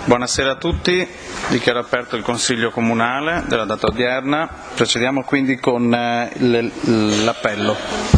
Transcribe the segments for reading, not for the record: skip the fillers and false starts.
Buonasera a tutti, dichiaro aperto il Consiglio Comunale della data odierna. Procediamo quindi con l'appello.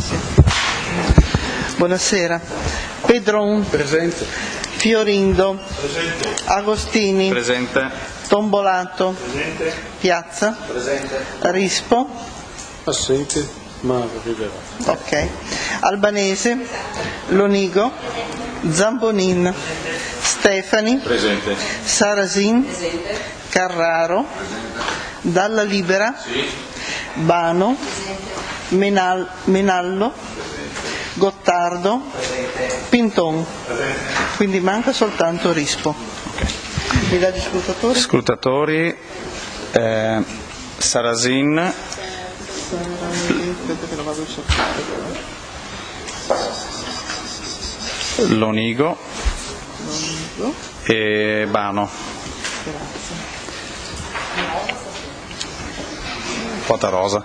Buonasera. Pedron. Presente. Fiorindo. Presente. Agostini. Presente. Tombolato. Presente. Piazza. Presente. Rispo. Assente, ma arriverà. Ok. Albanese. Lonigo. Zambonin. Stefani. Presente. Sarasin. Presente. Carraro. Dalla Libera. Sì. Bano. Menallo. Gottardo. Pinton. Quindi manca soltanto Rispo. Mi dà gli scrutatori? Scrutatori, Sarasin, Aspetta che lo vado a cercare. Lonigo e Bano. Potarosa.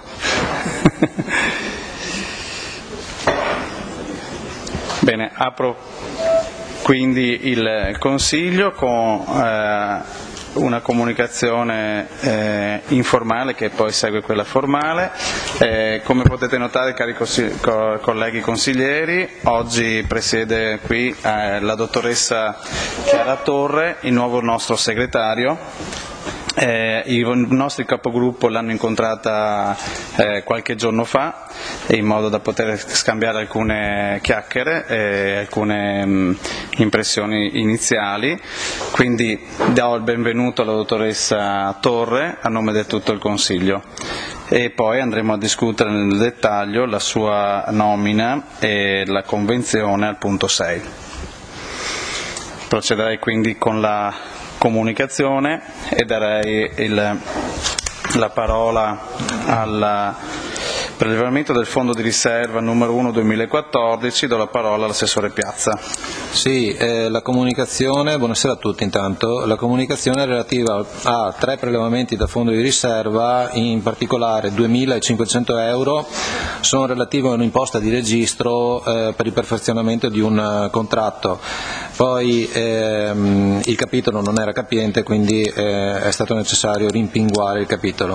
Bene, apro quindi il Consiglio con una comunicazione informale che poi segue quella formale. Come potete notare, cari colleghi consiglieri, oggi presiede qui la dottoressa Chiara Torre, il nuovo nostro segretario. I nostri capogruppo l'hanno incontrata qualche giorno fa in modo da poter scambiare alcune chiacchiere e alcune impressioni iniziali, quindi do il benvenuto alla dottoressa Torre a nome di tutto il Consiglio e poi andremo a discutere nel dettaglio la sua nomina e la convenzione al punto 6. Procederei quindi con la comunicazione e darei la parola al prelevamento del fondo di riserva numero 1 2014, do la parola all'assessore Piazza. Sì, la comunicazione, buonasera a tutti intanto, la comunicazione è relativa a 3 prelevamenti da fondo di riserva, in particolare 2.500 euro, sono relativi a un'imposta di registro per il perfezionamento di un contratto. Poi il capitolo non era capiente, quindi è stato necessario rimpinguare il capitolo.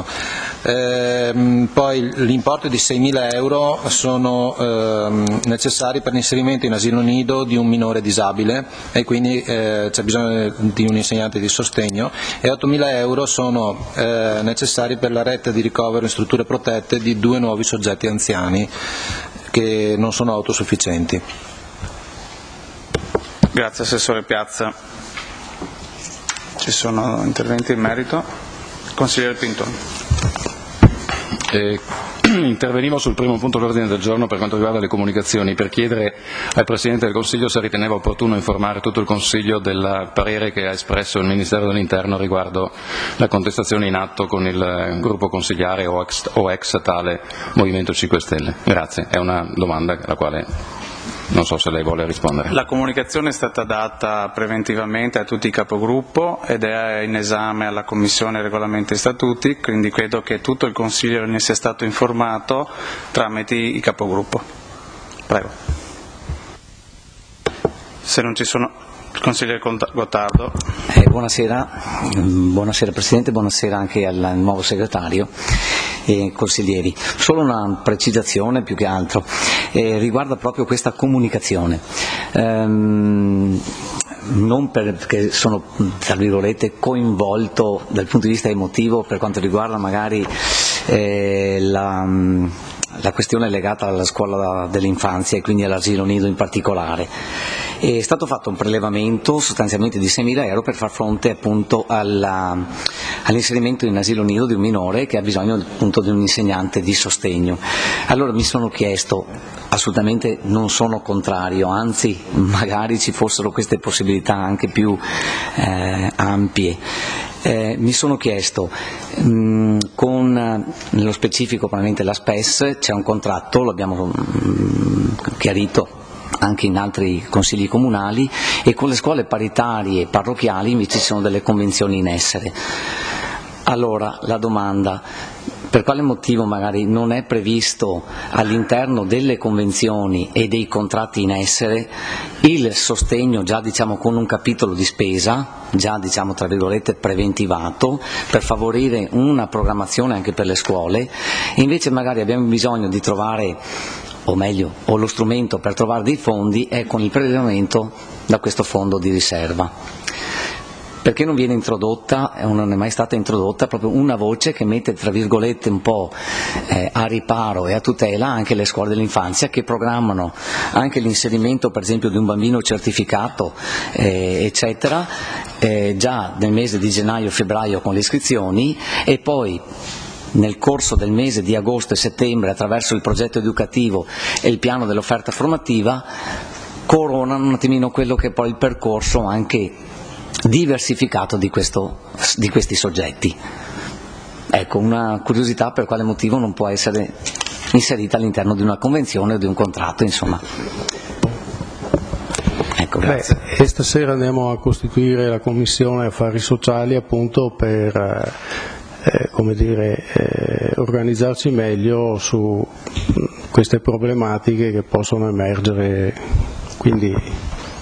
Poi l'importo di 6.000 euro sono necessari per l'inserimento in asilo nido di un minore disabile e quindi c'è bisogno di un insegnante di sostegno, e 8.000 euro sono necessari per la rete di ricovero in strutture protette di 2 nuovi soggetti anziani che non sono autosufficienti. Grazie Assessore Piazza. Ci sono interventi in merito? Consigliere Pinton. Intervenivo sul primo punto dell'ordine del giorno per quanto riguarda le comunicazioni, per chiedere al Presidente del Consiglio se riteneva opportuno informare tutto il Consiglio del parere che ha espresso il Ministero dell'Interno riguardo la contestazione in atto con il gruppo consigliare o ex tale Movimento 5 Stelle. Grazie, è una domanda alla quale non so se lei vuole rispondere. La comunicazione è stata data preventivamente a tutti i capogruppo ed è in esame alla Commissione Regolamenti e Statuti, quindi credo che tutto il Consiglio ne sia stato informato tramite i capogruppo. Prego. Se non ci sono... Il consigliere Gottardo. Buonasera Presidente, buonasera anche al nuovo segretario e consiglieri. Solo una precisazione più che altro, riguarda proprio questa comunicazione. Non perché sono, tra virgolette, coinvolto dal punto di vista emotivo per quanto riguarda magari la questione legata alla scuola dell'infanzia e quindi all'asilo nido in particolare. È stato fatto un prelevamento sostanzialmente di 6.000 euro per far fronte appunto all'inserimento in asilo nido di un minore che ha bisogno appunto di un insegnante di sostegno. Allora mi sono chiesto, assolutamente non sono contrario, anzi magari ci fossero queste possibilità anche più ampie. Mi sono chiesto, con nello specifico probabilmente la SPES c'è un contratto, l'abbiamo chiarito anche in altri consigli comunali, e con le scuole paritarie parrocchiali invece ci sono delle convenzioni in essere. Allora, la domanda: per quale motivo magari non è previsto all'interno delle convenzioni e dei contratti in essere il sostegno già con un capitolo di spesa, già tra virgolette preventivato, per favorire una programmazione anche per le scuole, e invece magari abbiamo bisogno di trovare, o lo strumento per trovare dei fondi è con il prelevamento da questo fondo di riserva. Perché non viene introdotta, o non è mai stata introdotta, proprio una voce che mette tra virgolette un po' a riparo e a tutela anche le scuole dell'infanzia, che programmano anche l'inserimento per esempio di un bambino certificato eccetera, già nel mese di gennaio-febbraio con le iscrizioni, e poi nel corso del mese di agosto e settembre, attraverso il progetto educativo e il piano dell'offerta formativa, coronano un attimino quello che è poi il percorso anche diversificato di questi soggetti. Ecco, una curiosità: per quale motivo non può essere inserita all'interno di una convenzione o di un contratto, insomma. Ecco, grazie. E stasera andiamo a costituire la Commissione Affari Sociali appunto per organizzarci meglio su queste problematiche che possono emergere, quindi.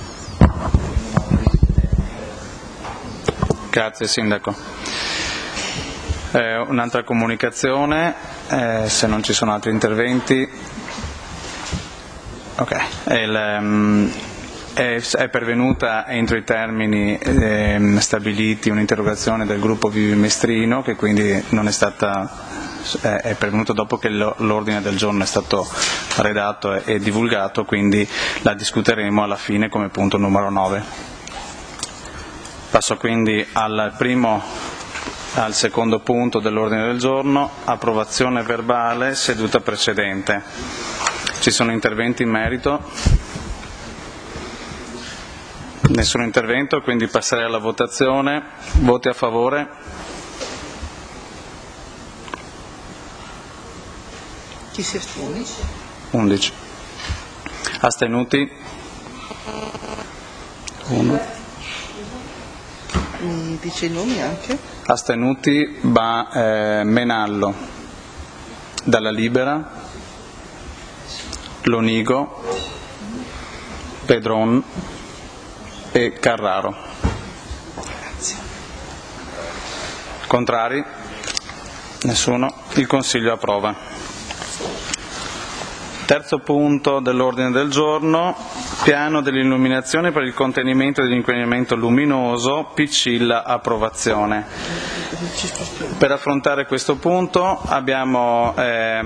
Grazie Sindaco. Un'altra comunicazione, se non ci sono altri interventi. È pervenuta entro i termini stabiliti un'interrogazione del gruppo Vivi Mestrino, che quindi non è stata, è pervenuto dopo che l'ordine del giorno è stato redatto e divulgato, quindi la discuteremo alla fine come punto numero 9. Passo quindi al secondo punto dell'ordine del giorno: approvazione verbale seduta precedente. Ci sono interventi in merito? Nessun intervento, quindi passerei alla votazione. Voti a favore? Chi si astiene? 11. Astenuti? 1. Mi dice i nomi anche? Astenuti Menallo, Dalla Libera, Lonigo, Pedron e Carraro. Grazie. Contrari? Nessuno. Il Consiglio approva. Terzo punto dell'ordine del giorno: piano dell'illuminazione per il contenimento dell'inquinamento luminoso, Piccilla approvazione. Per affrontare questo punto abbiamo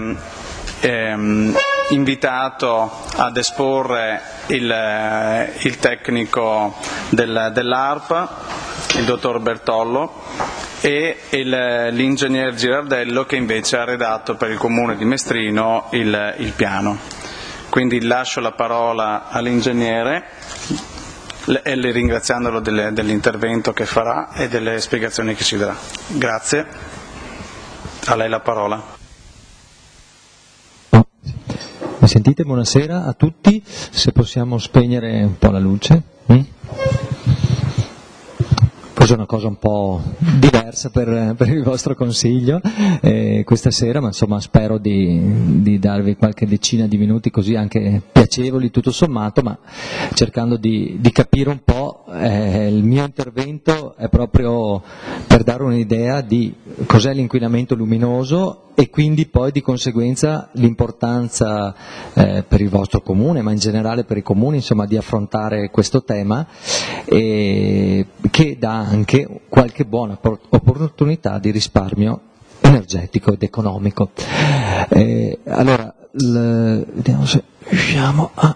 invitato ad esporre il tecnico dell'ARPA, il dottor Bertollo, e l'ingegner Girardello, che invece ha redatto per il comune di Mestrino il piano. Quindi lascio la parola all'ingegnere, e ringraziandolo dell'intervento che farà e delle spiegazioni che ci darà. Grazie. A lei la parola. Mi sentite? Buonasera a tutti. Se possiamo spegnere un po' la luce. Forse è una cosa un po' diversa per il vostro consiglio questa sera, ma insomma spero di darvi qualche decina di minuti così anche piacevoli tutto sommato, ma cercando di capire un po'. Il mio intervento è proprio per dare un'idea di cos'è l'inquinamento luminoso e quindi poi di conseguenza l'importanza per il vostro comune, ma in generale per i comuni, insomma, di affrontare questo tema, che dà anche qualche buona opportunità di risparmio energetico ed economico. Allora, vediamo se riusciamo a...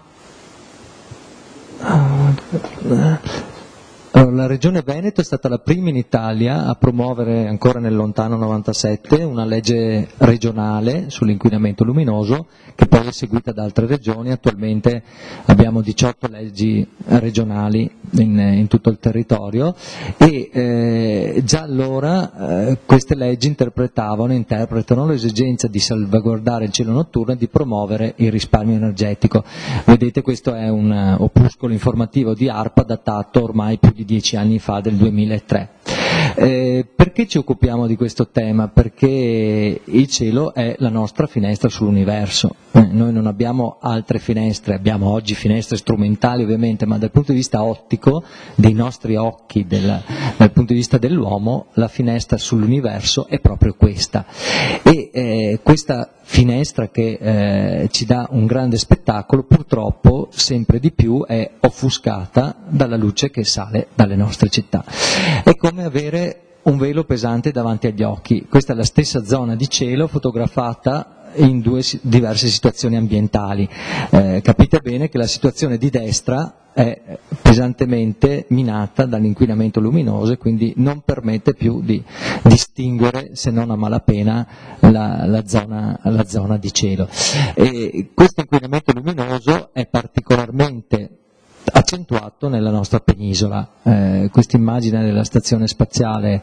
Allora, la Regione Veneto è stata la prima in Italia a promuovere, ancora nel lontano 97, una legge regionale sull'inquinamento luminoso, che poi è seguita da altre regioni. Attualmente abbiamo 18 leggi regionali in tutto il territorio e già allora queste leggi interpretano l'esigenza di salvaguardare il cielo notturno e di promuovere il risparmio energetico. Vedete, questo è un opuscolo informativo di ARPA datato ormai più di 10 anni fa, del 2003. Perché ci occupiamo di questo tema? Perché il cielo è la nostra finestra sull'universo. Noi non abbiamo altre finestre, abbiamo oggi finestre strumentali ovviamente, ma dal punto di vista ottico, dei nostri occhi, dal punto di vista dell'uomo, la finestra sull'universo è proprio questa. E questa finestra che ci dà un grande spettacolo, purtroppo sempre di più è offuscata dalla luce che sale dalle nostre città. È come avere un velo pesante davanti agli occhi. Questa è la stessa zona di cielo fotografata in due diverse situazioni ambientali. Capite bene che la situazione di destra è pesantemente minata dall'inquinamento luminoso e quindi non permette più di distinguere, se non a malapena, la zona di cielo. E questo inquinamento luminoso è particolarmente accentuato nella nostra penisola. Questa immagine della stazione spaziale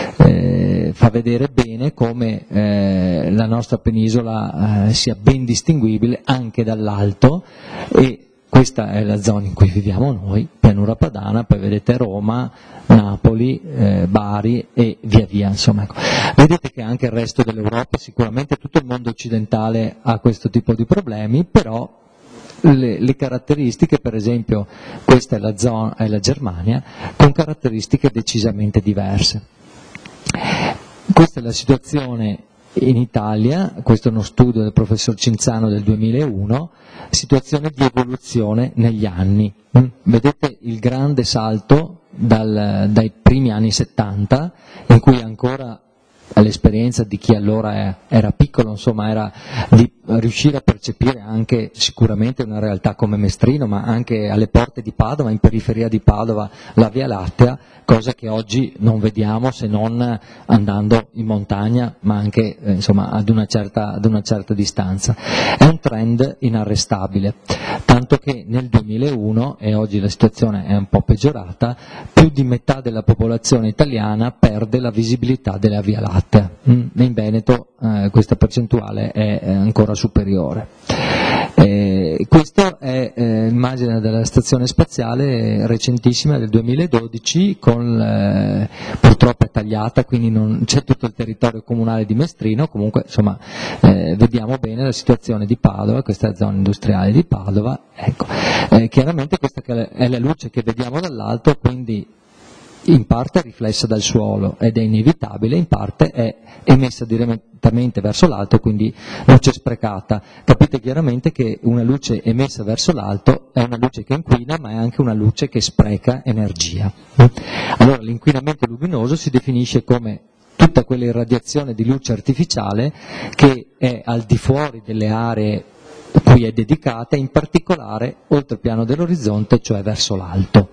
fa vedere bene come la nostra penisola sia ben distinguibile anche dall'alto, e questa è la zona in cui viviamo noi, pianura padana, poi vedete Roma, Napoli, Bari e via via. Insomma, ecco. Vedete che anche il resto dell'Europa, sicuramente tutto il mondo occidentale ha questo tipo di problemi, però le caratteristiche, per esempio questa è la Germania, con caratteristiche decisamente diverse. Questa è la situazione in Italia, questo è uno studio del professor Cinzano del 2001, situazione di evoluzione negli anni. Vedete il grande salto dai primi anni 70, in cui ancora l'esperienza di chi allora era piccolo, insomma, era di riuscire a percepire anche sicuramente una realtà come Mestrino, ma anche alle porte di Padova, in periferia di Padova, la Via Lattea, cosa che oggi non vediamo se non andando in montagna, ma anche insomma, ad una certa distanza. È un trend inarrestabile, tanto che nel 2001, e oggi la situazione è un po' peggiorata, più di metà della popolazione italiana perde la visibilità della Via Lattea. In Veneto questa percentuale è ancora superiore. Questa è l'immagine della stazione spaziale recentissima del 2012, purtroppo è tagliata, quindi non c'è tutto il territorio comunale di Mestrino, comunque insomma vediamo bene la situazione di Padova, questa è la zona industriale di Padova. Ecco. Chiaramente questa è la luce che vediamo dall'alto, quindi in parte è riflessa dal suolo ed è inevitabile, in parte è emessa direttamente verso l'alto, quindi luce sprecata. Capite chiaramente che una luce emessa verso l'alto è una luce che inquina, ma è anche una luce che spreca energia. Allora l'inquinamento luminoso si definisce come tutta quella irradiazione di luce artificiale che è al di fuori delle aree a cui è dedicata, in particolare oltre il piano dell'orizzonte, cioè verso l'alto.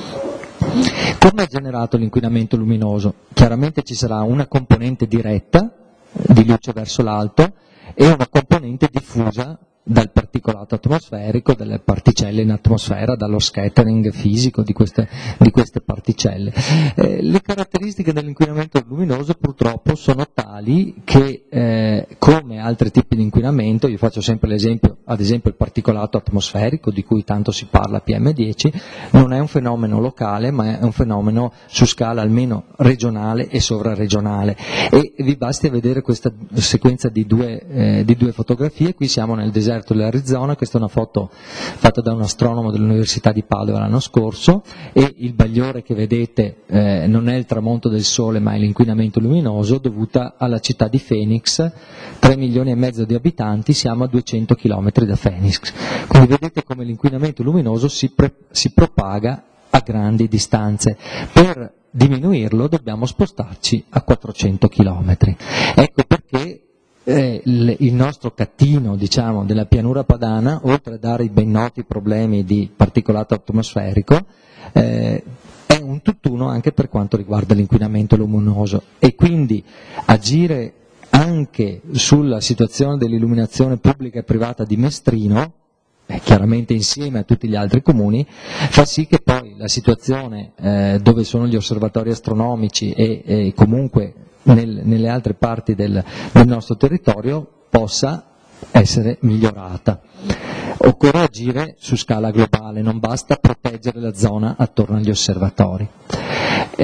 Come è generato l'inquinamento luminoso? Chiaramente ci sarà una componente diretta di luce verso l'alto e una componente diffusa dal particolato atmosferico, dalle particelle in atmosfera, dallo scattering fisico di queste particelle. Le caratteristiche dell'inquinamento luminoso purtroppo sono tali che, come altri tipi di inquinamento, io faccio sempre l'esempio, ad esempio il particolato atmosferico di cui tanto si parla, PM10, non è un fenomeno locale, ma è un fenomeno su scala almeno regionale e sovraregionale. E vi basti vedere questa sequenza di due fotografie. Qui siamo nel deserto dell'Arizona, questa è una foto fatta da un astronomo dell'Università di Padova l'anno scorso, e il bagliore che vedete non è il tramonto del sole, ma è l'inquinamento luminoso dovuta alla città di Phoenix, 3 milioni e mezzo di abitanti, siamo a 200 km da Phoenix. Quindi vedete come l'inquinamento luminoso si propaga a grandi distanze. Per diminuirlo dobbiamo spostarci a 400 km. Ecco perché il nostro cattino, diciamo, della pianura padana, oltre a dare i ben noti problemi di particolato atmosferico, è un tutt'uno anche per quanto riguarda l'inquinamento luminoso, e quindi agire anche sulla situazione dell'illuminazione pubblica e privata di Mestrino, chiaramente insieme a tutti gli altri comuni, fa sì che poi la situazione dove sono gli osservatori astronomici e comunque nelle altre parti del nostro territorio possa essere migliorata. Occorre agire su scala globale, non basta proteggere la zona attorno agli osservatori.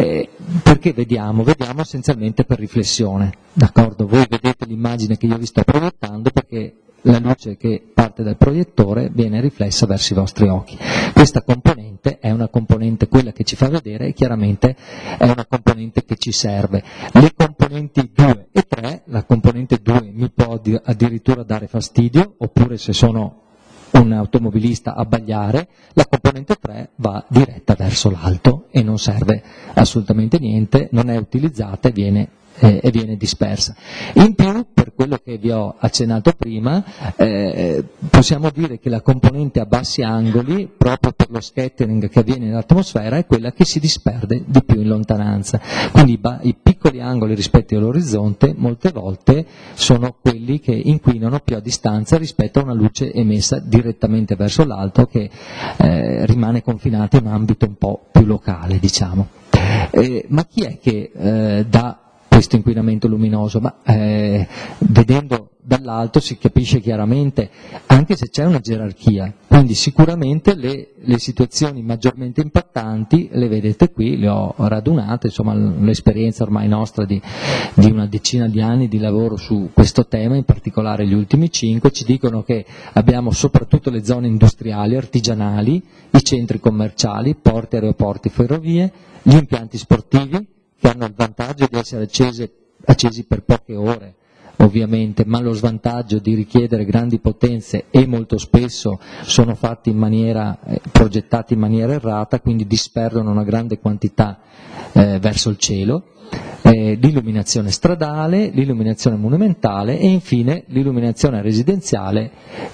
perché vediamo? Vediamo essenzialmente per riflessione, d'accordo? Voi vedete l'immagine che io vi sto proiettando perché la luce che parte dal proiettore viene riflessa verso i vostri occhi. Questa componente è una componente, quella che ci fa vedere, e chiaramente è una componente che ci serve. Le componenti 2 e 3, la componente 2 mi può addirittura dare fastidio, oppure se sono un automobilista abbagliare, la componente 3 va diretta verso l'alto e non serve assolutamente niente, non è utilizzata e viene dispersa. In più, per quello che vi ho accennato prima, possiamo dire che la componente a bassi angoli, proprio per lo scattering che avviene nell'atmosfera, è quella che si disperde di più in lontananza. Quindi i piccoli angoli rispetto all'orizzonte molte volte sono quelli che inquinano più a distanza rispetto a una luce emessa direttamente verso l'alto che rimane confinata in un ambito un po' più locale, diciamo. Ma chi è che dà questo inquinamento luminoso? Ma vedendo dall'alto si capisce chiaramente, anche se c'è una gerarchia, quindi sicuramente le situazioni maggiormente impattanti le vedete qui, le ho radunate, insomma l'esperienza ormai nostra di una decina di anni di lavoro su questo tema, in particolare gli ultimi 5, ci dicono che abbiamo soprattutto le zone industriali, artigianali, i centri commerciali, porti, aeroporti, ferrovie, gli impianti sportivi, che hanno il vantaggio di essere accesi per poche ore, ovviamente, ma lo svantaggio di richiedere grandi potenze e molto spesso sono fatti progettati in maniera errata, quindi disperdono una grande quantità verso il cielo, l'illuminazione stradale, l'illuminazione monumentale e infine l'illuminazione residenziale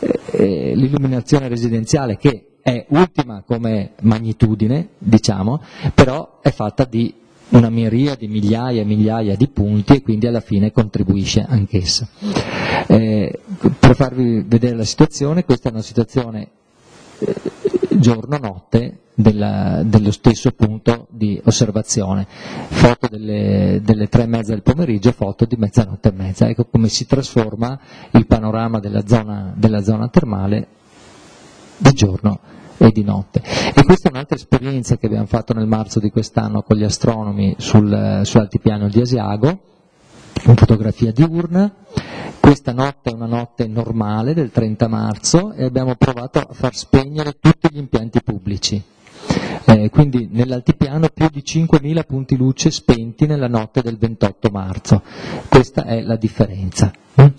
che è ultima come magnitudine, diciamo, però è fatta di una miriade, migliaia e migliaia di punti e quindi alla fine contribuisce anch'essa. Per farvi vedere la situazione, questa è una situazione giorno-notte dello stesso punto di osservazione, foto delle 3:30 del pomeriggio, foto di mezzanotte e mezza. Ecco come si trasforma il panorama della zona termale di giorno e di notte. E questa è un'altra esperienza che abbiamo fatto nel marzo di quest'anno con gli astronomi sull'altipiano di Asiago, in fotografia diurna. Questa notte è una notte normale del 30 marzo e abbiamo provato a far spegnere tutti gli impianti pubblici. Quindi nell'altipiano più di 5.000 punti luce spenti nella notte del 28 marzo. Questa è la differenza.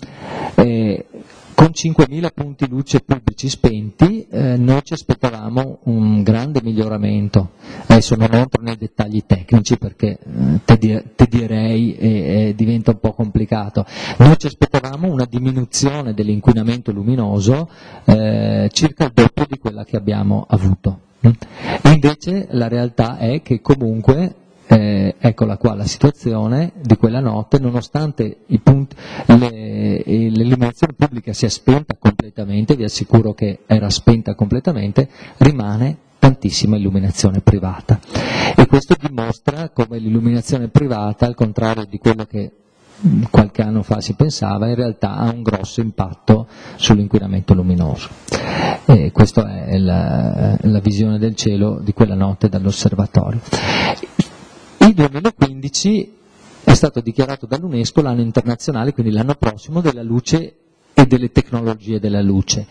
Con 5.000 punti luce pubblici spenti noi ci aspettavamo un grande miglioramento. Adesso non entro nei dettagli tecnici perché te direi diventa un po' complicato. Noi ci aspettavamo una diminuzione dell'inquinamento luminoso circa il doppio di quella che abbiamo avuto. Invece la realtà è che comunque eccola qua la situazione di quella notte, nonostante l'illuminazione pubblica sia spenta completamente, vi assicuro che era spenta completamente, rimane tantissima illuminazione privata. E questo dimostra come l'illuminazione privata, al contrario di quello che qualche anno fa si pensava, in realtà ha un grosso impatto sull'inquinamento luminoso. Questa è la visione del cielo di quella notte dall'osservatorio. Il 2015 è stato dichiarato dall'UNESCO l'anno internazionale, quindi l'anno prossimo, della luce e delle tecnologie della luce.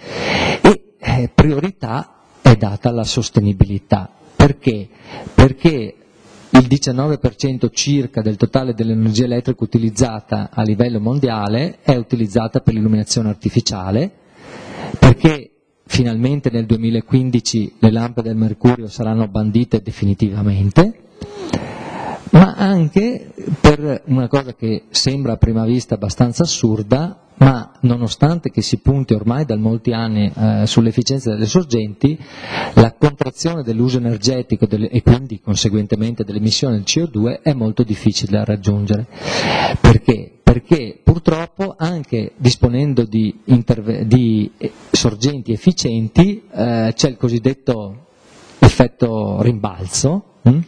E priorità è data alla sostenibilità. Perché? Perché il 19% circa del totale dell'energia elettrica utilizzata a livello mondiale è utilizzata per l'illuminazione artificiale, perché finalmente nel 2015 le lampade del mercurio saranno bandite definitivamente, ma anche per una cosa che sembra a prima vista abbastanza assurda, ma nonostante che si punti ormai da molti anni sull'efficienza delle sorgenti, la contrazione dell'uso energetico e quindi conseguentemente dell'emissione del CO2 è molto difficile da raggiungere. Perché? Perché purtroppo anche disponendo di sorgenti efficienti c'è il cosiddetto effetto rimbalzo,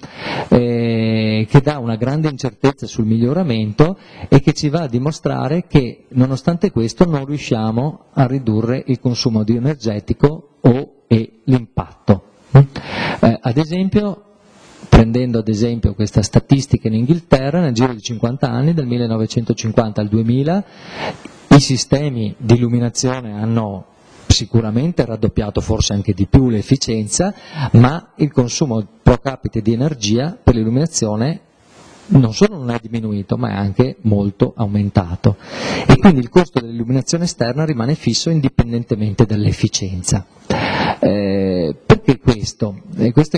che dà una grande incertezza sul miglioramento e che ci va a dimostrare che nonostante questo non riusciamo a ridurre il consumo di energetico e l'impatto. Ad esempio, prendendo ad esempio questa statistica in Inghilterra, nel giro di 50 anni, dal 1950 al 2000, i sistemi di illuminazione hanno sicuramente raddoppiato, forse anche di più, l'efficienza, ma il consumo pro capite di energia per l'illuminazione non solo non è diminuito, ma è anche molto aumentato. E quindi il costo dell'illuminazione esterna rimane fisso indipendentemente dall'efficienza. Perché questo? Questo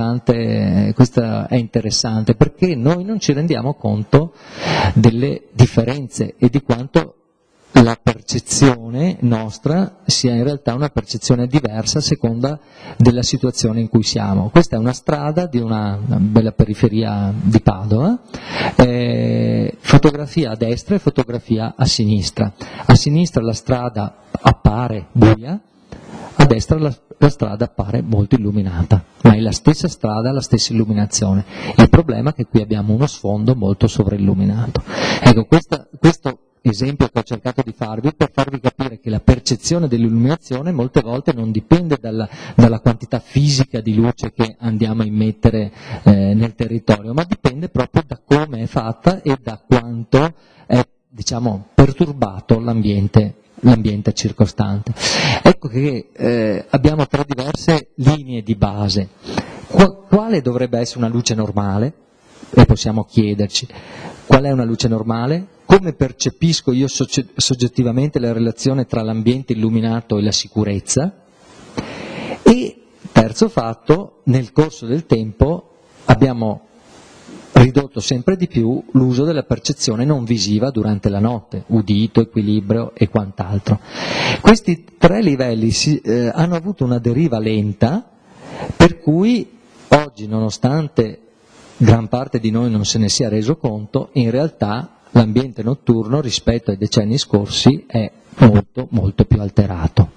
è interessante perché noi non ci rendiamo conto delle differenze e di quanto la percezione nostra sia in realtà una percezione diversa a seconda della situazione in cui siamo. Questa è una strada di una bella periferia di Padova, fotografia a destra e fotografia a sinistra. A sinistra la strada appare buia, a destra la strada appare molto illuminata, ma è la stessa strada, la stessa illuminazione. Il problema è che qui abbiamo uno sfondo molto sovrailluminato. Ecco, questo esempio che ho cercato di farvi per farvi capire che la percezione dell'illuminazione molte volte non dipende dalla quantità fisica di luce che andiamo a immettere nel territorio, ma dipende proprio da come è fatta e da quanto è, diciamo, perturbato l'ambiente circostante. Ecco che abbiamo tre diverse linee di base. Quale dovrebbe essere una luce normale? E possiamo chiederci qual è una luce normale? Come percepisco io soggettivamente la relazione tra l'ambiente illuminato e la sicurezza? E terzo fatto, nel corso del tempo abbiamo ridotto sempre di più l'uso della percezione non visiva durante la notte, udito, equilibrio e quant'altro. Questi tre livelli hanno avuto una deriva lenta, per cui oggi, nonostante gran parte di noi non se ne sia reso conto, in realtà l'ambiente notturno rispetto ai decenni scorsi è molto molto più alterato.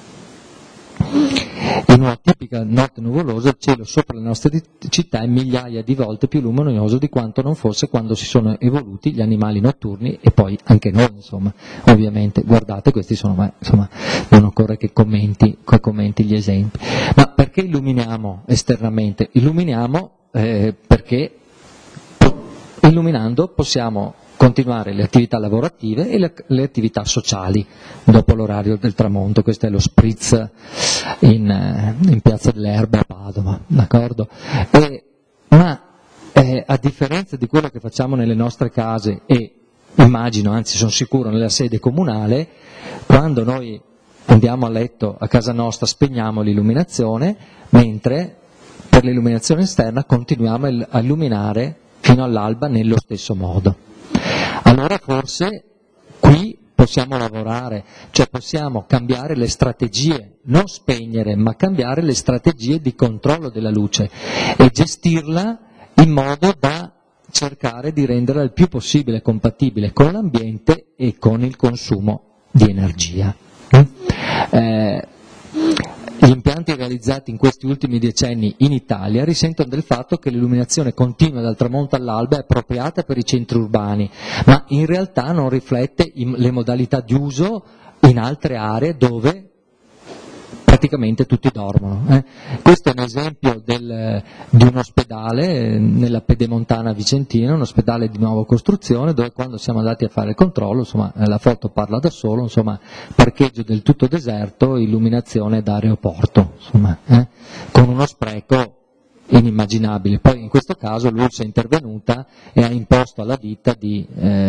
In una tipica notte nuvolosa il cielo sopra le nostre città è migliaia di volte più luminoso di quanto non fosse quando si sono evoluti gli animali notturni e poi anche noi, insomma, ovviamente. Guardate, questi sono, insomma, non occorre che commenti gli esempi. Ma perché illuminiamo esternamente? Illuminiamo perché illuminando possiamo continuare le attività lavorative e le attività sociali dopo l'orario del tramonto. Questo è lo spritz in Piazza delle Erbe a Padova, d'accordo? Ma a differenza di quello che facciamo nelle nostre case e immagino, anzi sono sicuro, nella sede comunale, quando noi andiamo a letto a casa nostra spegniamo l'illuminazione, mentre per l'illuminazione esterna continuiamo a illuminare fino all'alba nello stesso modo. Allora forse qui possiamo lavorare, cioè possiamo cambiare le strategie, non spegnere, ma cambiare le strategie di controllo della luce e gestirla in modo da cercare di renderla il più possibile compatibile con l'ambiente e con il consumo di energia. Gli impianti realizzati in questi ultimi decenni in Italia risentono del fatto che l'illuminazione continua dal tramonto all'alba è appropriata per i centri urbani, ma in realtà non riflette le modalità di uso in altre aree dove praticamente tutti dormono. Questo è un esempio di un ospedale nella Pedemontana Vicentina, un ospedale di nuova costruzione, dove quando siamo andati a fare il controllo, insomma, la foto parla da solo, insomma, parcheggio del tutto deserto, illuminazione da aeroporto, insomma, con uno spreco inimmaginabile. Poi in questo caso l'URSS è intervenuta e ha imposto alla ditta di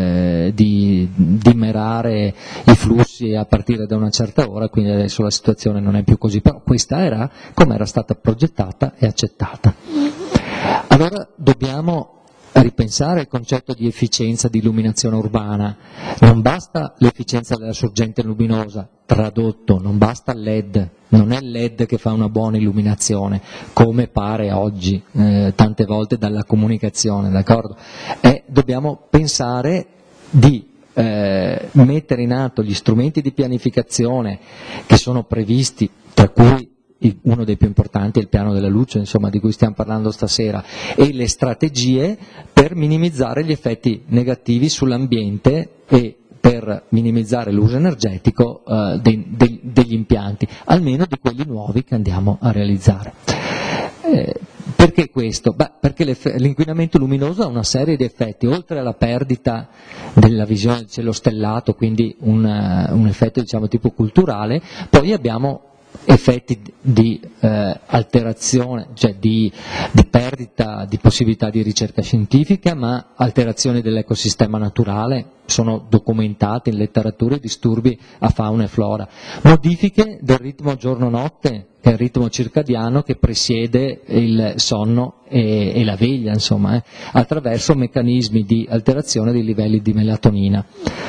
dimerare i flussi a partire da una certa ora, quindi adesso la situazione non è più così, però questa era come era stata progettata e accettata. Allora dobbiamo ripensare il concetto di efficienza di illuminazione urbana. Non basta l'efficienza della sorgente luminosa, tradotto, non basta il LED, non è il LED che fa una buona illuminazione, come pare oggi tante volte dalla comunicazione, d'accordo? Dobbiamo pensare di mettere in atto gli strumenti di pianificazione che sono previsti, tra cui uno dei più importanti è il piano della luce, insomma, di cui stiamo parlando stasera, e le strategie per minimizzare gli effetti negativi sull'ambiente e per minimizzare l'uso energetico degli impianti, almeno di quelli nuovi che andiamo a realizzare. Perché questo? Perché l'inquinamento luminoso ha una serie di effetti, oltre alla perdita della visione del cielo stellato, quindi un effetto diciamo tipo culturale, poi abbiamo effetti di alterazione, cioè di perdita di possibilità di ricerca scientifica, ma alterazioni dell'ecosistema naturale, sono documentati in letteratura disturbi a fauna e flora, modifiche del ritmo giorno-notte, che è il ritmo circadiano che presiede il sonno e la veglia, insomma, attraverso meccanismi di alterazione dei livelli di melatonina.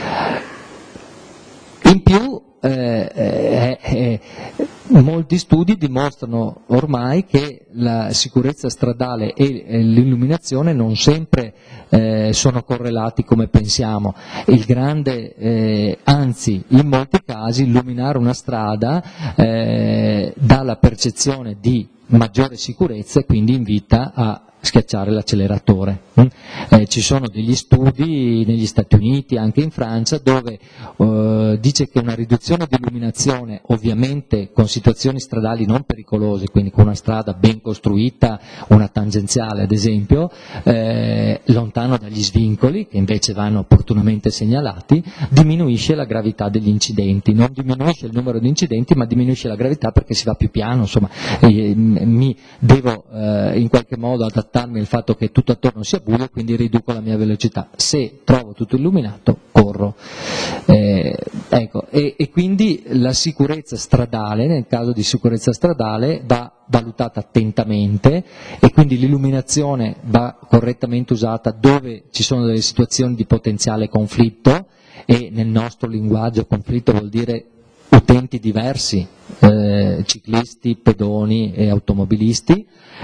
In più, molti studi dimostrano ormai che la sicurezza stradale e l'illuminazione non sempre sono correlati come pensiamo. Anzi, in molti casi illuminare una strada dà la percezione di maggiore sicurezza e quindi invita a schiacciare l'acceleratore. Ci sono degli studi negli Stati Uniti, anche in Francia, dove dice che una riduzione di illuminazione, ovviamente con situazioni stradali non pericolose, quindi con una strada ben costruita, una tangenziale ad esempio, lontano dagli svincoli, che invece vanno opportunamente segnalati, diminuisce la gravità degli incidenti. Non diminuisce il numero di incidenti, ma diminuisce la gravità perché si va più piano, insomma, mi devo in qualche modo adattarmi al fatto che tutto attorno sia buio, quindi riduco la mia velocità. Se trovo tutto illuminato, corro. E quindi la sicurezza stradale, nel caso di sicurezza stradale, va valutata attentamente e quindi l'illuminazione va correttamente usata dove ci sono delle situazioni di potenziale conflitto, e nel nostro linguaggio conflitto vuol dire utenti diversi, ciclisti, pedoni e automobilisti,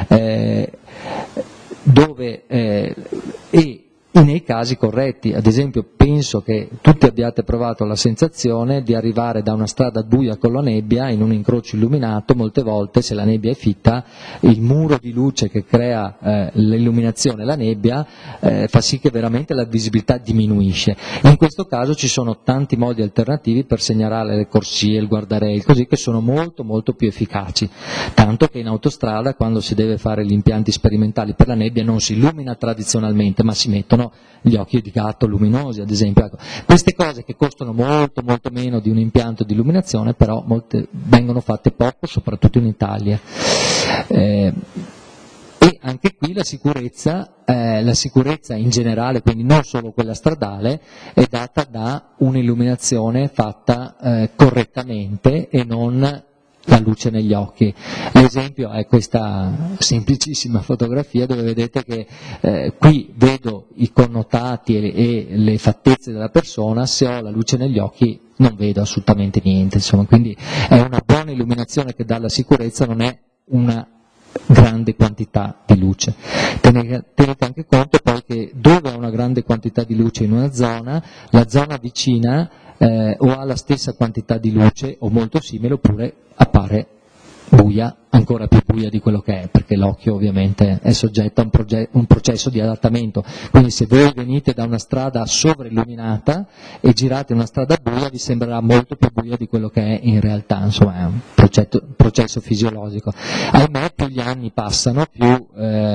e nei casi corretti. Ad esempio, penso che tutti abbiate provato la sensazione di arrivare da una strada buia con la nebbia in un incrocio illuminato. Molte volte, se la nebbia è fitta, il muro di luce che crea l'illuminazione e la nebbia fa sì che veramente la visibilità diminuisce. In questo caso ci sono tanti modi alternativi per segnalare le corsie, il guardrail, così, che sono molto molto più efficaci, tanto che in autostrada, quando si deve fare gli impianti sperimentali per la nebbia, non si illumina tradizionalmente, ma si mettono gli occhi di gatto luminosi, ad esempio. Ecco, queste cose che costano molto molto meno di un impianto di illuminazione, però molte vengono fatte poco, soprattutto in Italia. E anche qui la sicurezza in generale, quindi non solo quella stradale, è data da un'illuminazione fatta correttamente e non la luce negli occhi. L'esempio è questa semplicissima fotografia dove vedete che qui vedo i connotati e le fattezze della persona, se ho la luce negli occhi non vedo assolutamente niente, insomma, quindi è una buona illuminazione che dà la sicurezza, non è una grande quantità di luce. Tenete anche conto poi che dove ha una grande quantità di luce in una zona, la zona vicina o ha la stessa quantità di luce o molto simile, oppure appare buia, ancora più buia di quello che è, perché l'occhio ovviamente è soggetto a un processo di adattamento. Quindi se voi venite da una strada sovrailluminata e girate una strada buia, vi sembrerà molto più buia di quello che è in realtà, insomma è un processo fisiologico. Ahimè, più gli anni passano, più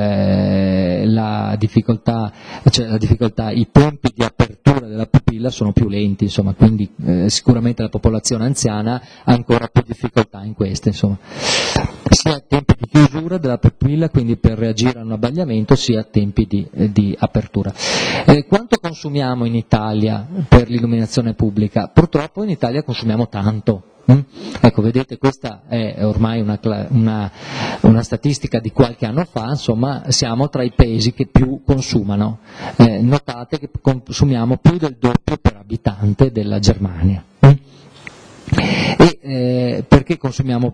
la difficoltà, i tempi di apertura della pupilla sono più lenti, insomma, quindi sicuramente la popolazione anziana ha ancora più difficoltà in questo, insomma, sia tempi di chiusura della pupilla, quindi per reagire a un abbagliamento, sia tempi di apertura. Quanto consumiamo in Italia per l'illuminazione pubblica? Purtroppo in Italia consumiamo tanto. Ecco, vedete, questa è ormai una statistica di qualche anno fa, insomma, siamo tra i paesi che più consumano. Notate che consumiamo più del doppio per abitante della Germania. E perché consumiamo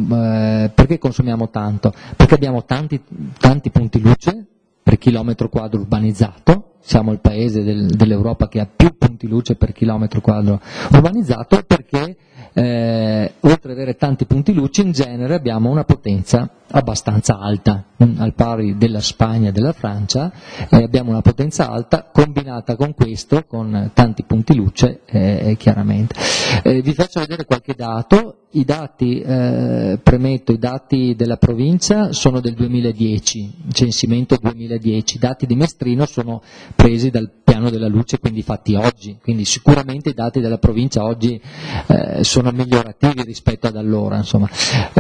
tanto? Perché abbiamo tanti punti luce per chilometro quadro urbanizzato, siamo il paese dell'Europa che ha più punti luce per chilometro quadro urbanizzato, perché oltre ad avere tanti punti luce, in genere abbiamo una potenza abbastanza alta, al pari della Spagna e della Francia, abbiamo una potenza alta, combinata con questo, con tanti punti luce, chiaramente. Vi faccio vedere qualche dato. i dati, premetto, i dati della provincia sono del 2010, censimento 2010, i dati di Mestrino sono presi dal piano della luce, quindi fatti oggi, quindi sicuramente i dati della provincia oggi sono migliorativi rispetto ad allora, insomma.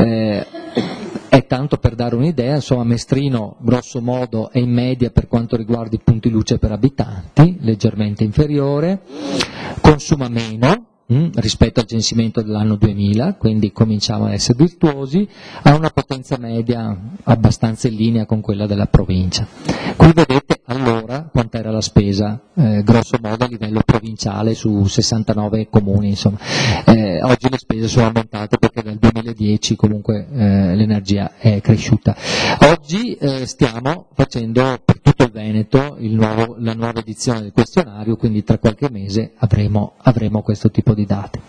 È tanto per dare un'idea, insomma Mestrino grosso modo è in media per quanto riguarda i punti luce per abitanti, leggermente inferiore, consuma meno rispetto al censimento dell'anno 2000, quindi cominciamo ad essere virtuosi, ha una potenza media abbastanza in linea con quella della provincia. Qui vedete allora quant'era la spesa, grosso modo a livello provinciale su 69 comuni, insomma. Oggi le spese sono aumentate perché dal 2010 comunque l'energia è cresciuta. Oggi stiamo facendo per tutto il Veneto la nuova edizione del questionario, quindi tra qualche mese avremo questo tipo di dati.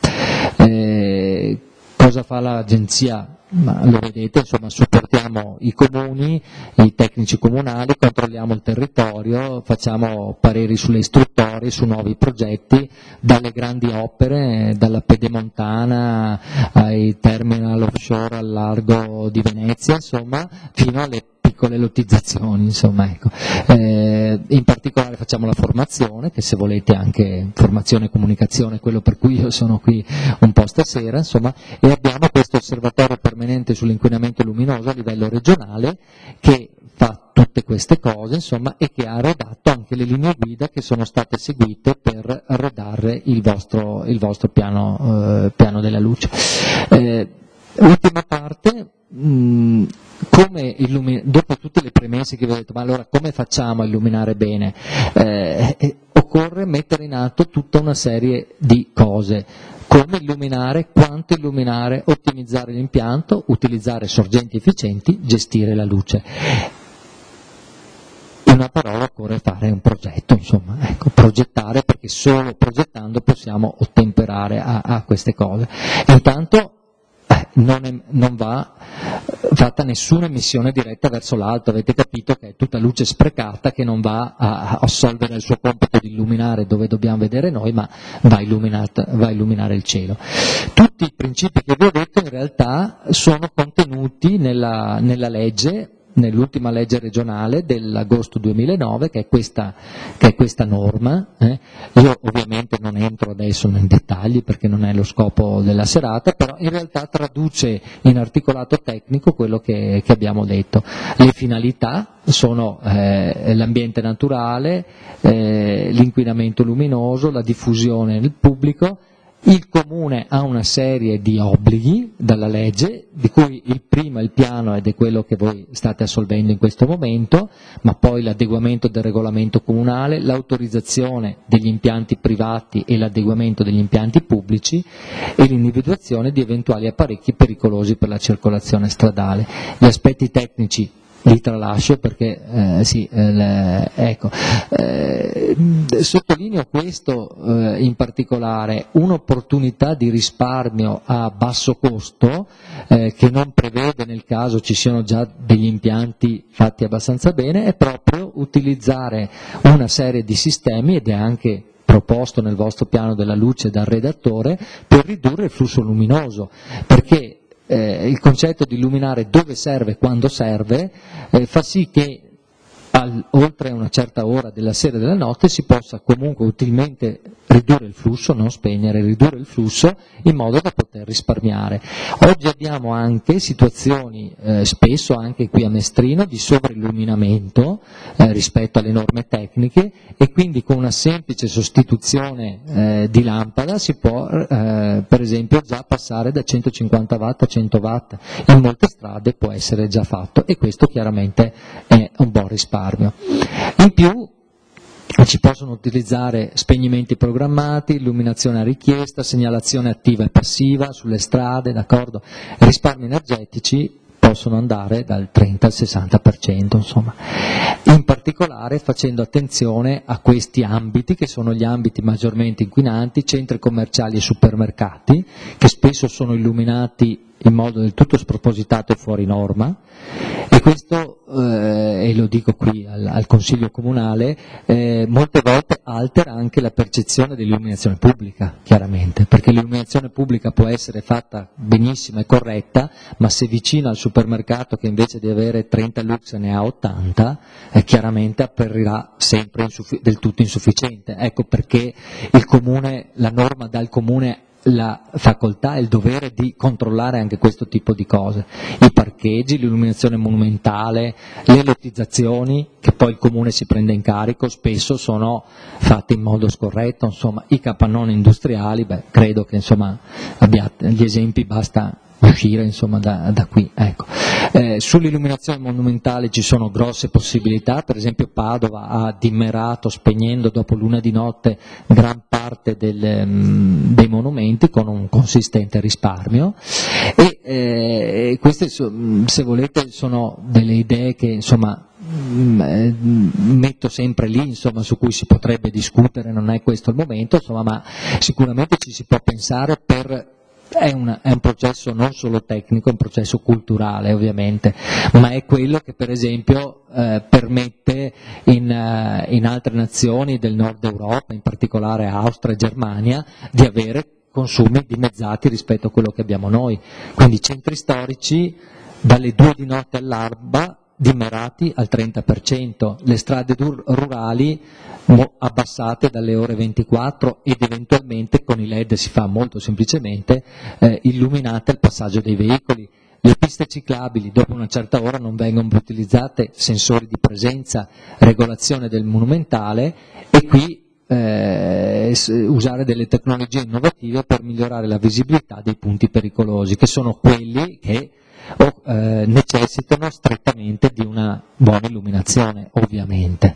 Cosa fa l'agenzia? Ma lo vedete, insomma, supportiamo i comuni, i tecnici comunali, controlliamo il territorio, facciamo pareri sulle istruttorie, su nuovi progetti, dalle grandi opere, dalla Pedemontana ai terminal offshore al largo di Venezia, insomma, fino alle piccole lottizzazioni, insomma, ecco. In particolare facciamo la formazione, che se volete anche formazione e comunicazione, quello per cui io sono qui un po' stasera, insomma, e abbiamo questo osservatorio permanente sull'inquinamento luminoso a livello regionale che fa tutte queste cose, insomma, e che ha redatto anche le linee guida che sono state seguite per redare il vostro piano della luce. Ultima parte. Dopo tutte le premesse che vi ho detto, ma allora come facciamo a illuminare bene? Occorre mettere in atto tutta una serie di cose. Come illuminare, quanto illuminare, ottimizzare l'impianto, utilizzare sorgenti efficienti, gestire la luce. In una parola occorre fare un progetto, insomma, ecco, progettare, perché solo progettando possiamo ottemperare a queste cose. Intanto non va fatta nessuna emissione diretta verso l'alto, avete capito che è tutta luce sprecata che non va a assolvere il suo compito di illuminare dove dobbiamo vedere noi, ma va a illuminare il cielo. Tutti i principi che vi ho detto in realtà sono contenuti nella legge, nell'ultima legge regionale dell'agosto 2009, che è questa norma. Io ovviamente non entro adesso nei dettagli perché non è lo scopo della serata, però in realtà traduce in articolato tecnico quello che abbiamo detto. Le finalità sono l'ambiente naturale, l'inquinamento luminoso, la diffusione nel pubblico. Il Comune ha una serie di obblighi dalla legge, di cui il primo è il piano ed è quello che voi state assolvendo in questo momento, ma poi l'adeguamento del regolamento comunale, l'autorizzazione degli impianti privati e l'adeguamento degli impianti pubblici e l'individuazione di eventuali apparecchi pericolosi per la circolazione stradale. Gli aspetti tecnici li tralascio perché sottolineo questo in particolare, un'opportunità di risparmio a basso costo che non prevede, nel caso ci siano già degli impianti fatti abbastanza bene, è proprio utilizzare una serie di sistemi, ed è anche proposto nel vostro piano della luce dal redattore, per ridurre il flusso luminoso, perché il concetto di illuminare dove serve, quando serve, fa sì che oltre a una certa ora della sera e della notte si possa comunque utilmente ridurre il flusso, non spegnere, ridurre il flusso in modo da poter risparmiare. Oggi abbiamo anche situazioni, spesso anche qui a Mestrino, di sovrailluminamento rispetto alle norme tecniche, e quindi con una semplice sostituzione di lampada si può per esempio già passare da 150 watt a 100 watt. In molte strade può essere già fatto, e questo chiaramente è un buon risparmio. In più ci possono utilizzare spegnimenti programmati, illuminazione a richiesta, segnalazione attiva e passiva sulle strade, d'accordo? Risparmi energetici possono andare dal 30 al 60%, insomma. In particolare facendo attenzione a questi ambiti, che sono gli ambiti maggiormente inquinanti, centri commerciali e supermercati, che spesso sono illuminati in modo del tutto spropositato e fuori norma, e questo è e lo dico qui al Consiglio Comunale, molte volte altera anche la percezione dell'illuminazione pubblica, chiaramente, perché l'illuminazione pubblica può essere fatta benissima e corretta, ma se vicino al supermercato che invece di avere 30 lux ne ha 80, chiaramente apparirà sempre del tutto insufficiente. Ecco perché il Comune, la norma dà al Comune la facoltà e il dovere di controllare anche questo tipo di cose, i parcheggi, l'illuminazione monumentale, le lottizzazioni che poi il Comune si prende in carico, spesso sono fatte in modo scorretto, insomma i capannoni industriali, credo che insomma abbiate gli esempi, basta uscire insomma da qui. Ecco. Sull'illuminazione monumentale ci sono grosse possibilità, per esempio Padova ha dimmerato spegnendo dopo l'una di notte gran parte dei monumenti con un consistente risparmio e queste se volete sono delle idee che insomma metto sempre lì, insomma, su cui si potrebbe discutere, non è questo il momento, insomma, ma sicuramente ci si può pensare è un processo non solo tecnico, è un processo culturale ovviamente, ma è quello che per esempio permette in altre nazioni del nord Europa, in particolare Austria e Germania, di avere consumi dimezzati rispetto a quello che abbiamo noi. Quindi centri storici dalle 2 di notte all'alba dimmerati al 30%, le strade rurali abbassate dalle ore 24 ed eventualmente con i LED si fa molto semplicemente illuminate al passaggio dei veicoli. Le piste ciclabili dopo una certa ora non vengono più utilizzate, sensori di presenza, regolazione del monumentale e qui usare delle tecnologie innovative per migliorare la visibilità dei punti pericolosi, che sono quelli che necessitano strettamente di una buona illuminazione, ovviamente.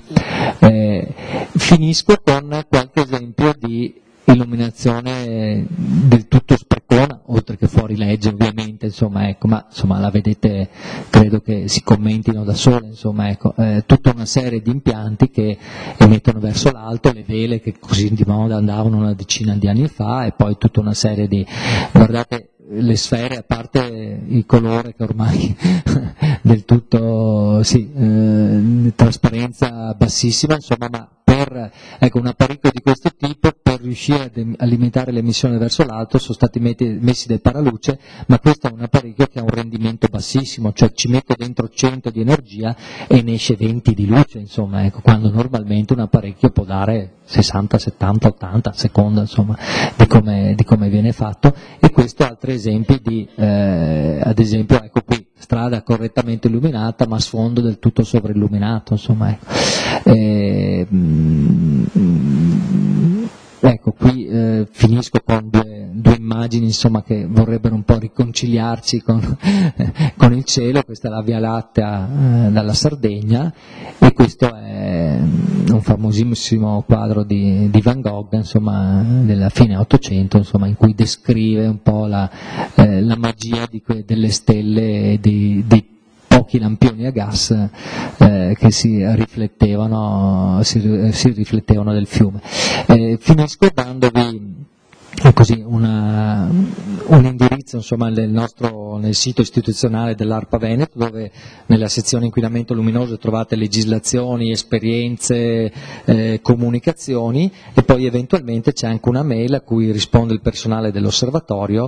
Finisco con qualche esempio di illuminazione del tutto sprecona, oltre che fuori legge ovviamente, insomma, ecco, ma insomma, la vedete, credo che si commentino da sole, insomma, ecco, tutta una serie di impianti che emettono verso l'alto, le vele che così di moda andavano una decina di anni fa e poi tutta una serie di, guardate, le sfere, a parte il colore che ormai del tutto sì, trasparenza bassissima, insomma, ma per un apparecchio di questo tipo, per riuscire a limitare l'emissione verso l'alto sono stati messi del paraluce, ma questo è un apparecchio che ha un rendimento bassissimo, cioè ci metto dentro 100 di energia e ne esce 20 di luce, insomma, ecco, quando normalmente un apparecchio può dare 60, 70, 80 a seconda, insomma, di come viene fatto. E questo altri esempi di, ad esempio, ecco qui, strada correttamente illuminata ma sfondo del tutto sovrailluminato, insomma, ecco. Ecco, qui finisco con due immagini, insomma, che vorrebbero un po' riconciliarci con il cielo. Questa è la Via Lattea dalla Sardegna e questo è un famosissimo quadro di Van Gogh, insomma, della fine Ottocento, insomma, in cui descrive un po' la magia delle stelle e dei pochi lampioni a gas che si riflettevano del fiume. Finisco dandovi così un indirizzo, insomma, nel sito istituzionale dell'ARPA Veneto, dove nella sezione inquinamento luminoso trovate legislazioni, esperienze, comunicazioni, e poi eventualmente c'è anche una mail a cui risponde il personale dell'osservatorio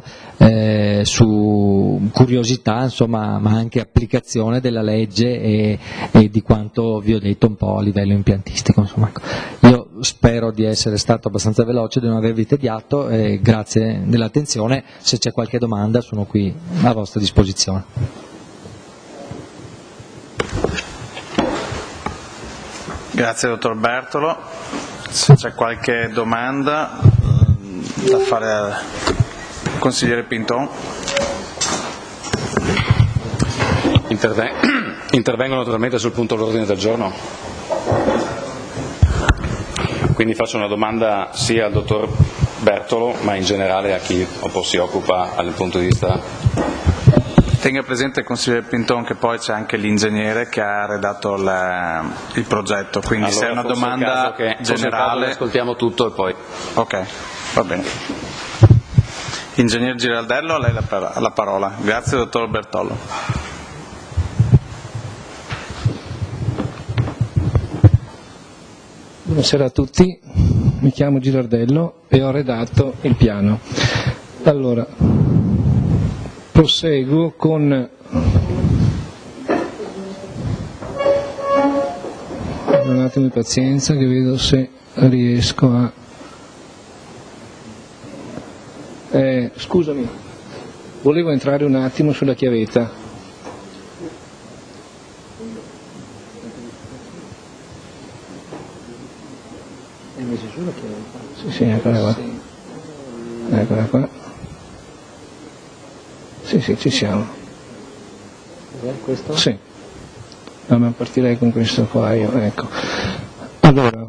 su curiosità, insomma, ma anche applicazione della legge e di quanto vi ho detto un po' a livello impiantistico, insomma. Io spero di essere stato abbastanza veloce, di non avervi tediato, e grazie dell'attenzione. Se c'è qualche domanda sono qui a vostra disposizione. Grazie dottor Bertolo. Se c'è qualche domanda da fare al consigliere Pinton. Intervengo naturalmente sul punto all'ordine del giorno. Quindi faccio una domanda sia al dottor Bertolo, ma in generale a chi si occupa dal punto di vista. Tenga presente il consigliere Pinton che poi c'è anche l'ingegnere che ha redatto il progetto, quindi allora, se è una domanda generale ascoltiamo tutto e poi. Ok, va bene. Ingegner Giraldello, a lei la parola. Grazie dottor Bertolo. Buonasera a tutti, mi chiamo Girardello e ho redatto il piano. Allora, proseguo con un attimo di pazienza che vedo se riesco a... Scusami, volevo entrare un attimo sulla chiavetta. Sì, eccola qua. Eccola qua. Sì, ci siamo. Questo? Sì. No, ma partirei con questo qua io, ecco. Allora,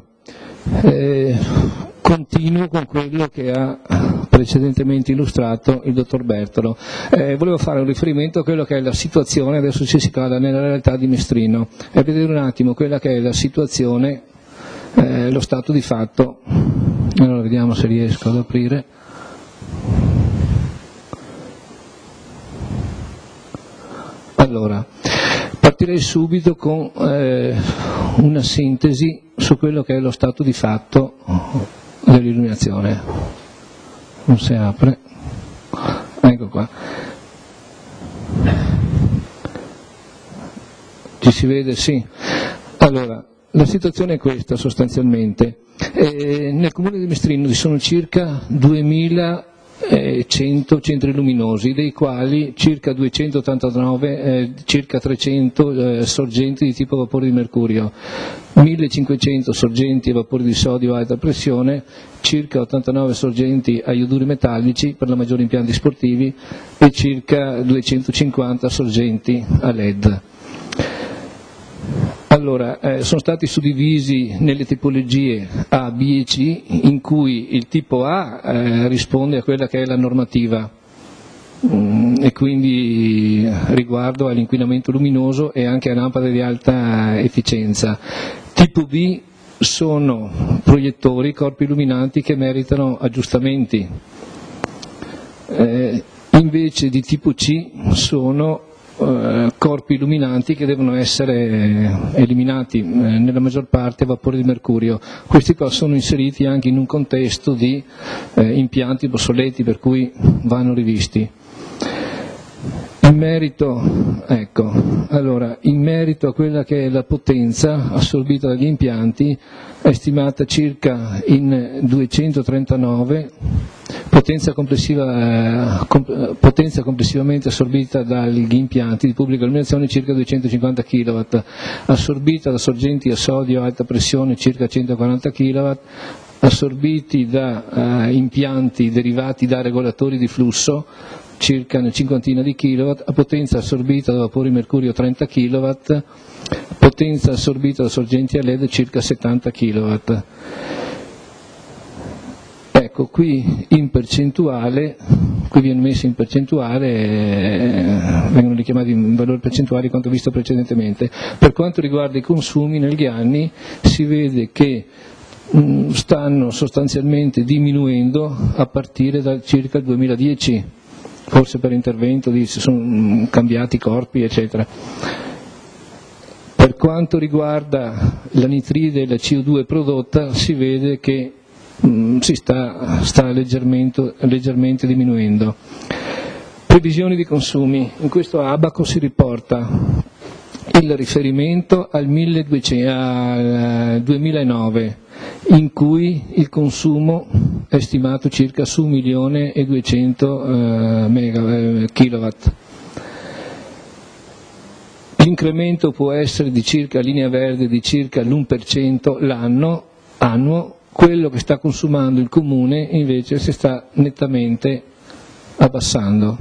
continuo con quello che ha precedentemente illustrato il dottor Bertolo. Volevo fare un riferimento a quello che è la situazione, adesso ci si cala nella realtà di Mestrino, e vedere un attimo quella che è la situazione, lo stato di fatto. Allora vediamo se riesco ad aprire. Allora, partirei subito con una sintesi su quello che è lo stato di fatto dell'illuminazione. Non si apre. Ecco qua. Ci si vede? Sì. Allora, la situazione è questa sostanzialmente. Nel comune di Mestrino ci sono circa 2100 centri luminosi, dei quali circa 289, circa 300 sorgenti di tipo vapore di mercurio, 1500 sorgenti a vapore di sodio a alta pressione, circa 89 sorgenti a ioduri metallici per la maggiore impianti sportivi e circa 250 sorgenti a LED. Allora, sono stati suddivisi nelle tipologie A, B e C, in cui il tipo A risponde a quella che è la normativa e quindi riguardo all'inquinamento luminoso e anche a lampade di alta efficienza. Tipo B sono proiettori, corpi illuminanti che meritano aggiustamenti. Invece di tipo C sono corpi illuminanti che devono essere eliminati, nella maggior parte a vapore di mercurio. Questi qua sono inseriti anche in un contesto di impianti obsoleti, per cui vanno rivisti. In merito a quella che è la potenza assorbita dagli impianti, è stimata circa in 239, potenza complessivamente assorbita dagli impianti di pubblica illuminazione circa 250 kW, assorbita da sorgenti a sodio a alta pressione circa 140 kW, assorbiti da impianti derivati da regolatori di flusso circa una cinquantina di kW, a potenza assorbita da vapore di mercurio 30 kW, potenza assorbita da sorgenti a LED circa 70 kW. Ecco, qui in percentuale, qui viene messo in percentuale, vengono richiamati in valori percentuali quanto visto precedentemente. Per quanto riguarda i consumi negli anni si vede che stanno sostanzialmente diminuendo a partire da circa il 2010, forse per intervento sono cambiati i corpi eccetera. Per quanto riguarda l'anitride e la CO2 prodotta si vede che si sta leggermente diminuendo. Previsioni di consumi. In questo abaco si riporta il riferimento al 2009, in cui il consumo è stimato circa su 1.200.000 kW. L'incremento può essere di circa, linea verde, di circa l'1% l'anno, annuo. Quello che sta consumando il comune invece si sta nettamente abbassando.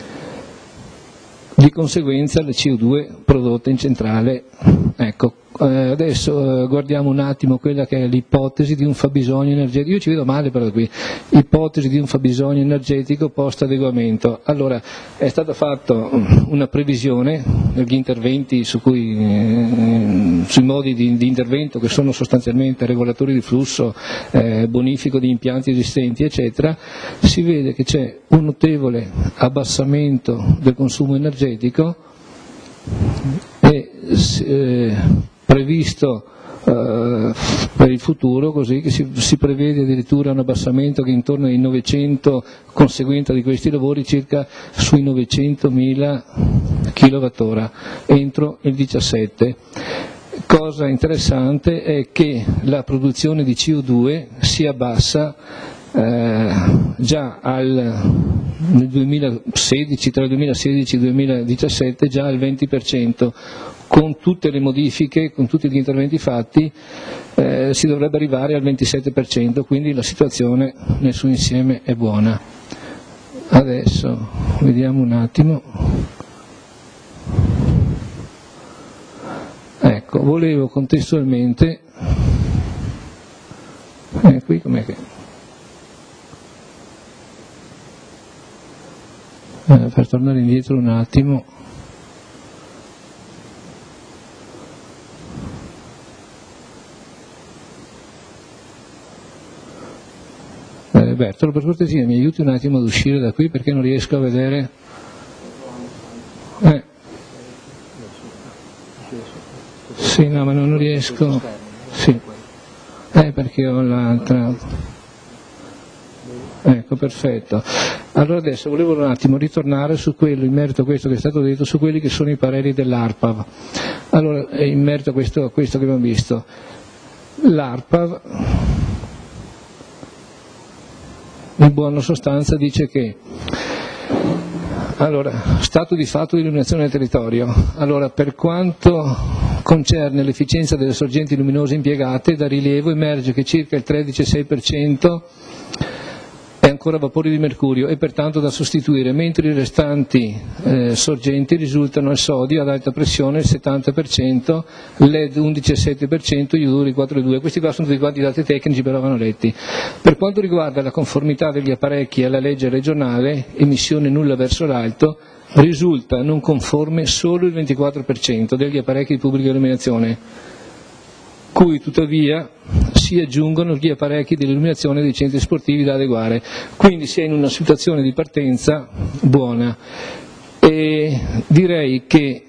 Di conseguenza le CO2 prodotte in centrale. Ecco, adesso guardiamo un attimo quella che è l'ipotesi di un fabbisogno energetico. Io ci vedo male però qui. Ipotesi di un fabbisogno energetico post adeguamento. Allora, è stata fatta una previsione degli interventi sui modi di intervento, che sono sostanzialmente regolatori di flusso, bonifico di impianti esistenti eccetera. Si vede che c'è un notevole abbassamento del consumo energetico e previsto per il futuro, così che si prevede addirittura un abbassamento che intorno ai 900, conseguenza di questi lavori, circa sui 900.000 kWh entro il 17. Cosa interessante è che la produzione di CO2 si abbassa già nel 2016, tra il 2016 e il 2017 già al 20%, con tutte le modifiche, con tutti gli interventi fatti si dovrebbe arrivare al 27%, quindi la situazione nel suo insieme è buona. Adesso vediamo un attimo. Ecco, volevo contestualmente, qui com'è che... per tornare indietro un attimo, Bertolo, per cortesia mi aiuti un attimo ad uscire da qui perché non riesco a vedere. Sì, no, ma non riesco. Sì. Perché ho l'altra. Ecco, perfetto. Allora adesso volevo un attimo ritornare su quello, in merito a questo che è stato detto, su quelli che sono i pareri dell'ARPAV. Allora, in merito a questo che abbiamo visto, l'ARPAV in buona sostanza dice che, allora, stato di fatto di illuminazione del territorio, allora per quanto concerne l'efficienza delle sorgenti luminose impiegate, da rilievo emerge che circa il 13,6% è ancora vapore di mercurio e pertanto da sostituire, mentre i restanti sorgenti risultano al sodio ad alta pressione il 70%, LED 11,7%, ioduri 4,2%. Questi qua sono tutti quanti dati tecnici, però vanno letti. Per quanto riguarda la conformità degli apparecchi alla legge regionale, emissione nulla verso l'alto, risulta non conforme solo il 24% degli apparecchi di pubblica illuminazione, cui tuttavia si aggiungono gli apparecchi dell'illuminazione dei centri sportivi da adeguare, quindi si è in una situazione di partenza buona. E direi che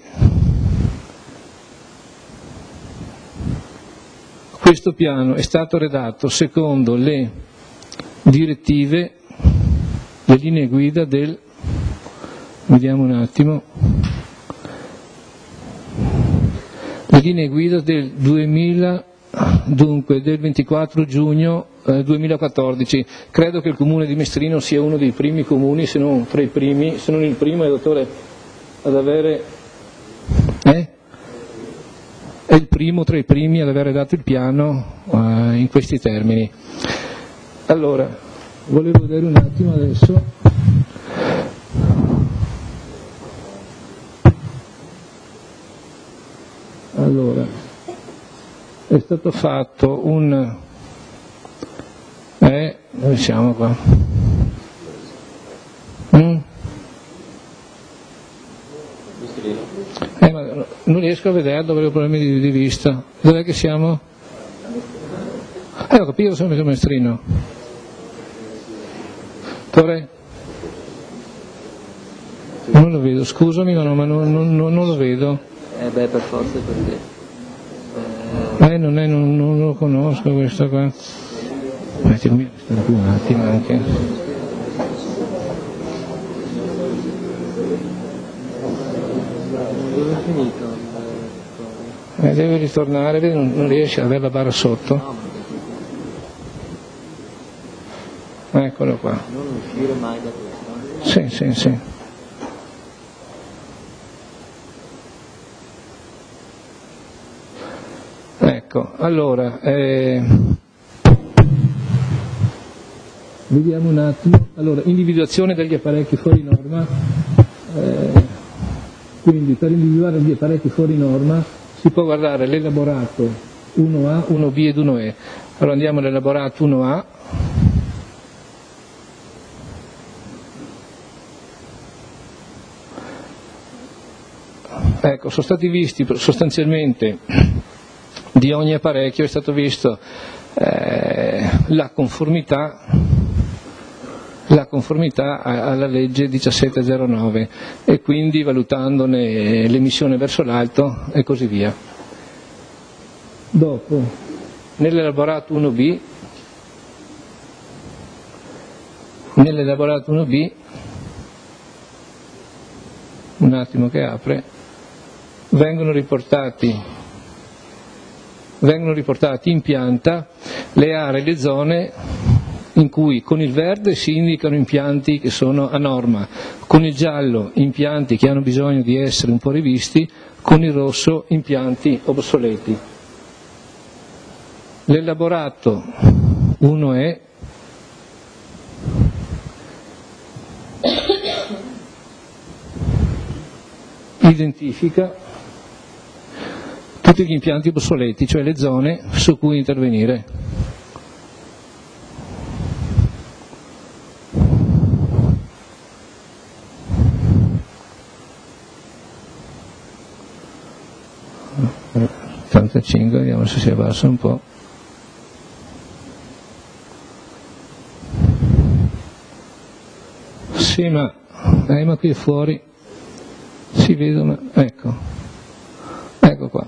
questo piano è stato redatto secondo le direttive, le linee guida del, vediamo un attimo, le linee guida del 24 giugno 2014. Credo che il comune di Mestrino sia uno dei primi comuni, se non tra i primi, se non il primo, dottore, ad avere è il primo tra i primi ad aver dato il piano in questi termini. Allora, volevo vedere un attimo adesso. Allora, è stato fatto un... dove siamo qua? Ma non riesco a vederlo perché ho problemi di vista. Dov'è che siamo? Ho capito, sono messo Mestrino. Dovrei... Non lo vedo, scusami, ma non lo vedo. Per forza perché non lo conosco questo qua. Mettimi un attimo anche. dove è finito? Deve ritornare, vedi, non riesce ad avere la barra sotto. Eccolo qua. Non uscire mai da questo. Sì. Ecco, allora, vediamo un attimo. Allora, individuazione degli apparecchi fuori norma. Quindi per individuare gli apparecchi fuori norma si può guardare l'elaborato 1A, 1B ed 1E. Allora andiamo all'elaborato 1A. Ecco, sono stati visti sostanzialmente di ogni apparecchio, è stato visto la conformità alla legge 1709 e quindi valutandone l'emissione verso l'alto e così via. Dopo, nell'elaborato 1B, un attimo che apre, vengono riportati in pianta le aree, le zone in cui con il verde si indicano impianti che sono a norma, con il giallo impianti che hanno bisogno di essere un po' rivisti, con il rosso impianti obsoleti. L'elaborato 1E identifica tutti gli impianti obsoleti, cioè le zone su cui intervenire. Vediamo se si abbassa un po'. Sì, ma qui fuori si vedono, ecco qua.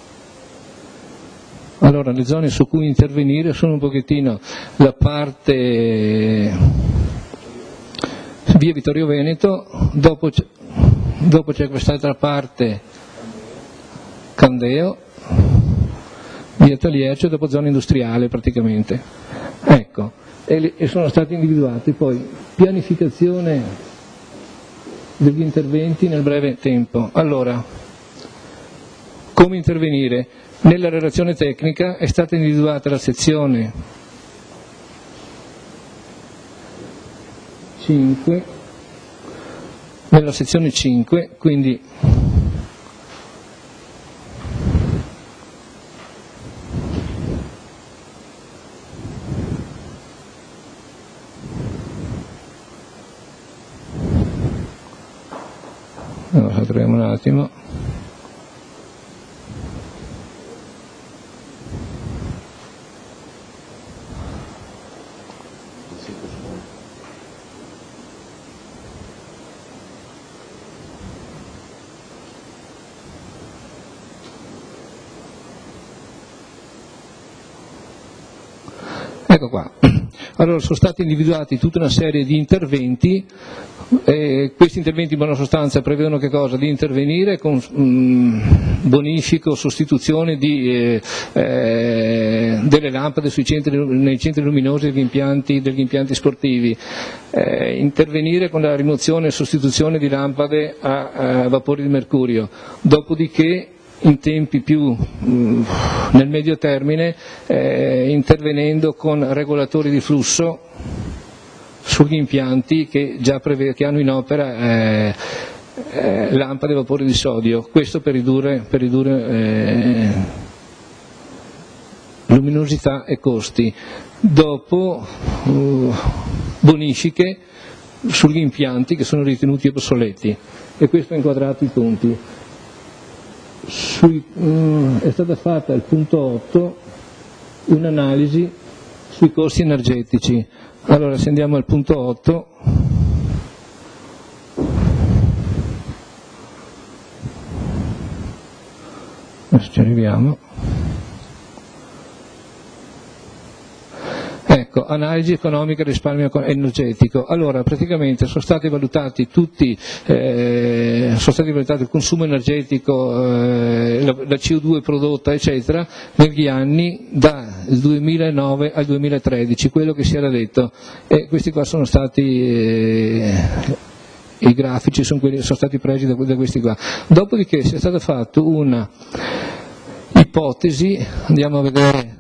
Allora, le zone su cui intervenire sono un pochettino la parte via Vittorio Veneto, dopo c'è quest'altra parte Candeo, via Taliercio, dopo zona industriale praticamente. Ecco, e sono stati individuati poi pianificazione degli interventi nel breve tempo. Allora, come intervenire? Nella relazione tecnica è stata individuata la sezione 5, nella sezione 5, quindi troviamo un attimo. Ecco qua. Allora sono stati individuati tutta una serie di interventi. Questi interventi in buona sostanza prevedono che cosa? Di intervenire con bonifico, sostituzione delle lampade nei centri luminosi degli impianti sportivi, intervenire con la rimozione e sostituzione di lampade a vapore di mercurio, dopodiché in tempi più nel medio termine intervenendo con regolatori di flusso sugli impianti che hanno in opera lampade a vapore di sodio, questo per ridurre luminosità e costi. Dopo bonifiche sugli impianti che sono ritenuti obsoleti, e questo è inquadrato i punti. È stata fatta al punto 8 un'analisi sui costi energetici. Allora, se andiamo al punto 8, adesso ci arriviamo. Ecco, analisi economica e risparmio energetico. Allora, praticamente sono stati valutati il consumo energetico, la CO2 prodotta, eccetera, negli anni dal 2009 al 2013, quello che si era detto. E questi qua sono stati i grafici, sono stati presi da questi qua. Dopodiché si è stata fatta una ipotesi, andiamo a vedere.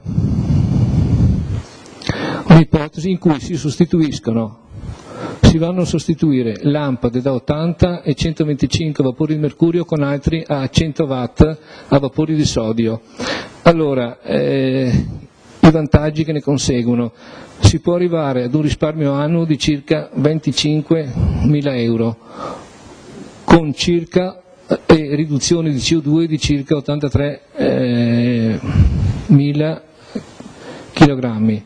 Un'ipotesi in cui si vanno a sostituire lampade da 80 e 125 vapori di mercurio con altri a 100 watt a vapori di sodio. Allora, i vantaggi che ne conseguono: si può arrivare ad un risparmio annuo di circa 25.000 euro, con circa riduzioni di CO2 di circa 83.000 kg.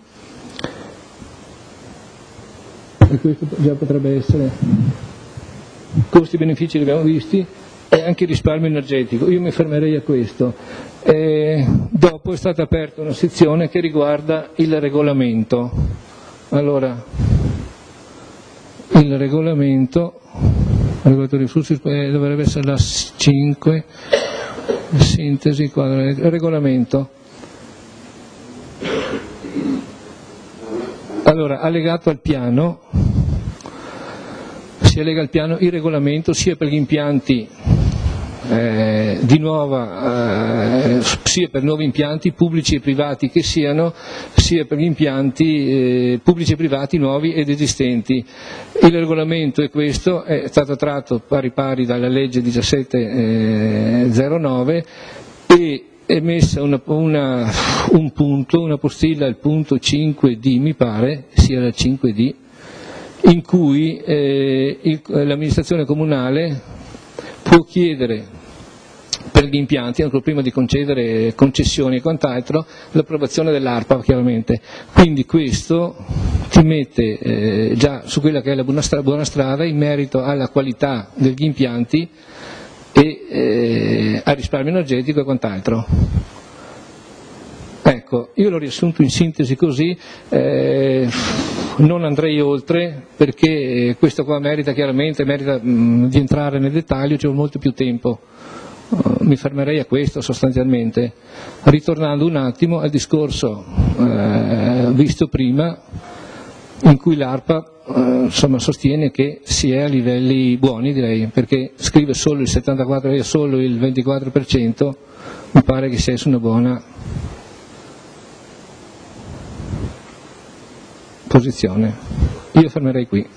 E questo già potrebbe essere, costi e benefici li abbiamo visti, e anche il risparmio energetico. Io mi fermerei a questo. Dopo è stata aperta una sezione che riguarda il regolamento. Allora, il regolamento, regolatore di flussi, dovrebbe essere la 5, sintesi, regolamento. Allora, allegato al piano, si allega al piano il regolamento sia per gli impianti di nuova, sia per nuovi impianti pubblici e privati che siano, sia per gli impianti pubblici e privati nuovi ed esistenti. Il regolamento è questo, è stato tratto pari pari dalla legge 1709 e è messa un punto, una postilla, il punto 5D mi pare, sia la 5D, in cui l'amministrazione comunale può chiedere per gli impianti, ancora prima di concedere concessioni e quant'altro, l'approvazione dell'ARPA chiaramente. Quindi questo ti mette già su quella che è la buona strada in merito alla qualità degli impianti e al risparmio energetico e quant'altro. Ecco, io l'ho riassunto in sintesi così, non andrei oltre perché questo qua merita di entrare nel dettaglio, ci vuole molto più tempo. Mi fermerei a questo sostanzialmente, ritornando un attimo al discorso visto prima, in cui l'ARPA sostiene che si è a livelli buoni, direi, perché scrive solo il 74% e solo il 24%, mi pare che sia su una buona posizione. Io fermerei qui.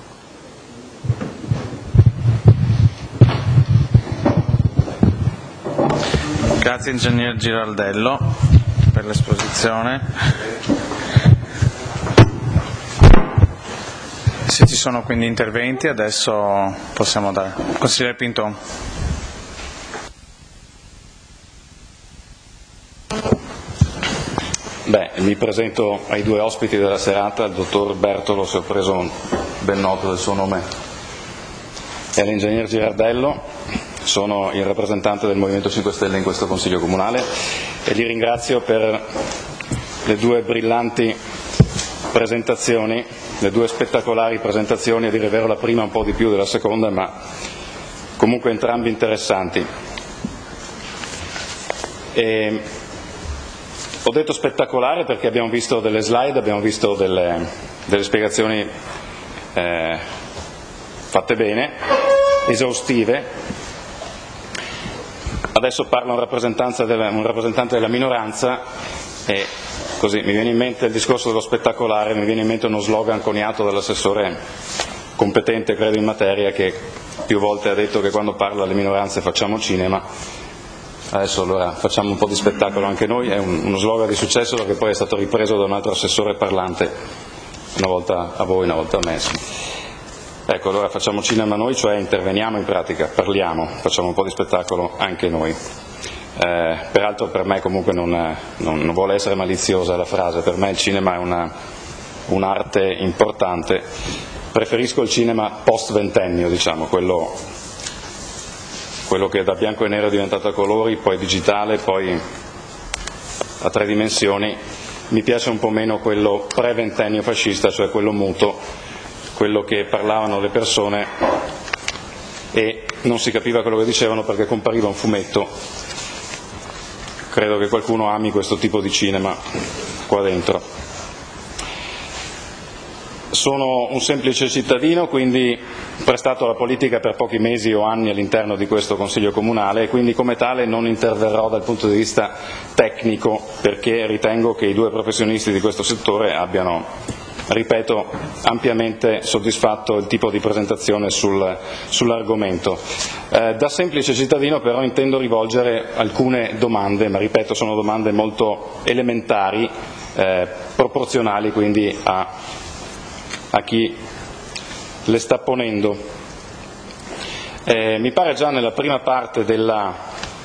Grazie ingegner Giraldello per l'esposizione. Se ci sono quindi interventi adesso possiamo dare. Consigliere Pinton. Mi presento ai due ospiti della serata, il dottor Bertolo, se ho preso ben noto del suo nome, e l'ingegner Girardello. Sono il rappresentante del Movimento 5 Stelle in questo Consiglio Comunale e li ringrazio per le due brillanti presentazioni, le due spettacolari presentazioni, a dire il vero la prima un po' di più della seconda, ma comunque entrambi interessanti. Ho detto spettacolare perché abbiamo visto delle slide, abbiamo visto delle spiegazioni fatte bene, esaustive. Adesso parla un rappresentante della minoranza e così mi viene in mente il discorso dello spettacolare, mi viene in mente uno slogan coniato dall'assessore competente, credo in materia, che più volte ha detto che quando parla alle minoranze facciamo cinema. Adesso allora facciamo un po' di spettacolo anche noi, è uno slogan di successo perché poi è stato ripreso da un altro assessore parlante, una volta a voi, una volta a me. Ecco, allora facciamo cinema noi, cioè interveniamo in pratica, parliamo, facciamo un po' di spettacolo anche noi. Peraltro per me comunque non vuole essere maliziosa la frase, per me il cinema è un'arte importante, preferisco il cinema post-ventennio, diciamo, quello che da bianco e nero è diventato a colori, poi digitale, poi a 3 dimensioni. Mi piace un po' meno quello pre-ventennio fascista, cioè quello muto, quello che parlavano le persone e non si capiva quello che dicevano perché compariva un fumetto. Credo che qualcuno ami questo tipo di cinema qua dentro. Sono un semplice cittadino, quindi prestato alla politica per pochi mesi o anni all'interno di questo Consiglio Comunale e quindi come tale non interverrò dal punto di vista tecnico perché ritengo che i due professionisti di questo settore abbiano, ripeto, ampiamente soddisfatto il tipo di presentazione sull'argomento. Da semplice cittadino però intendo rivolgere alcune domande, ma ripeto sono domande molto elementari, proporzionali quindi a chi le sta ponendo. Mi pare già nella prima parte della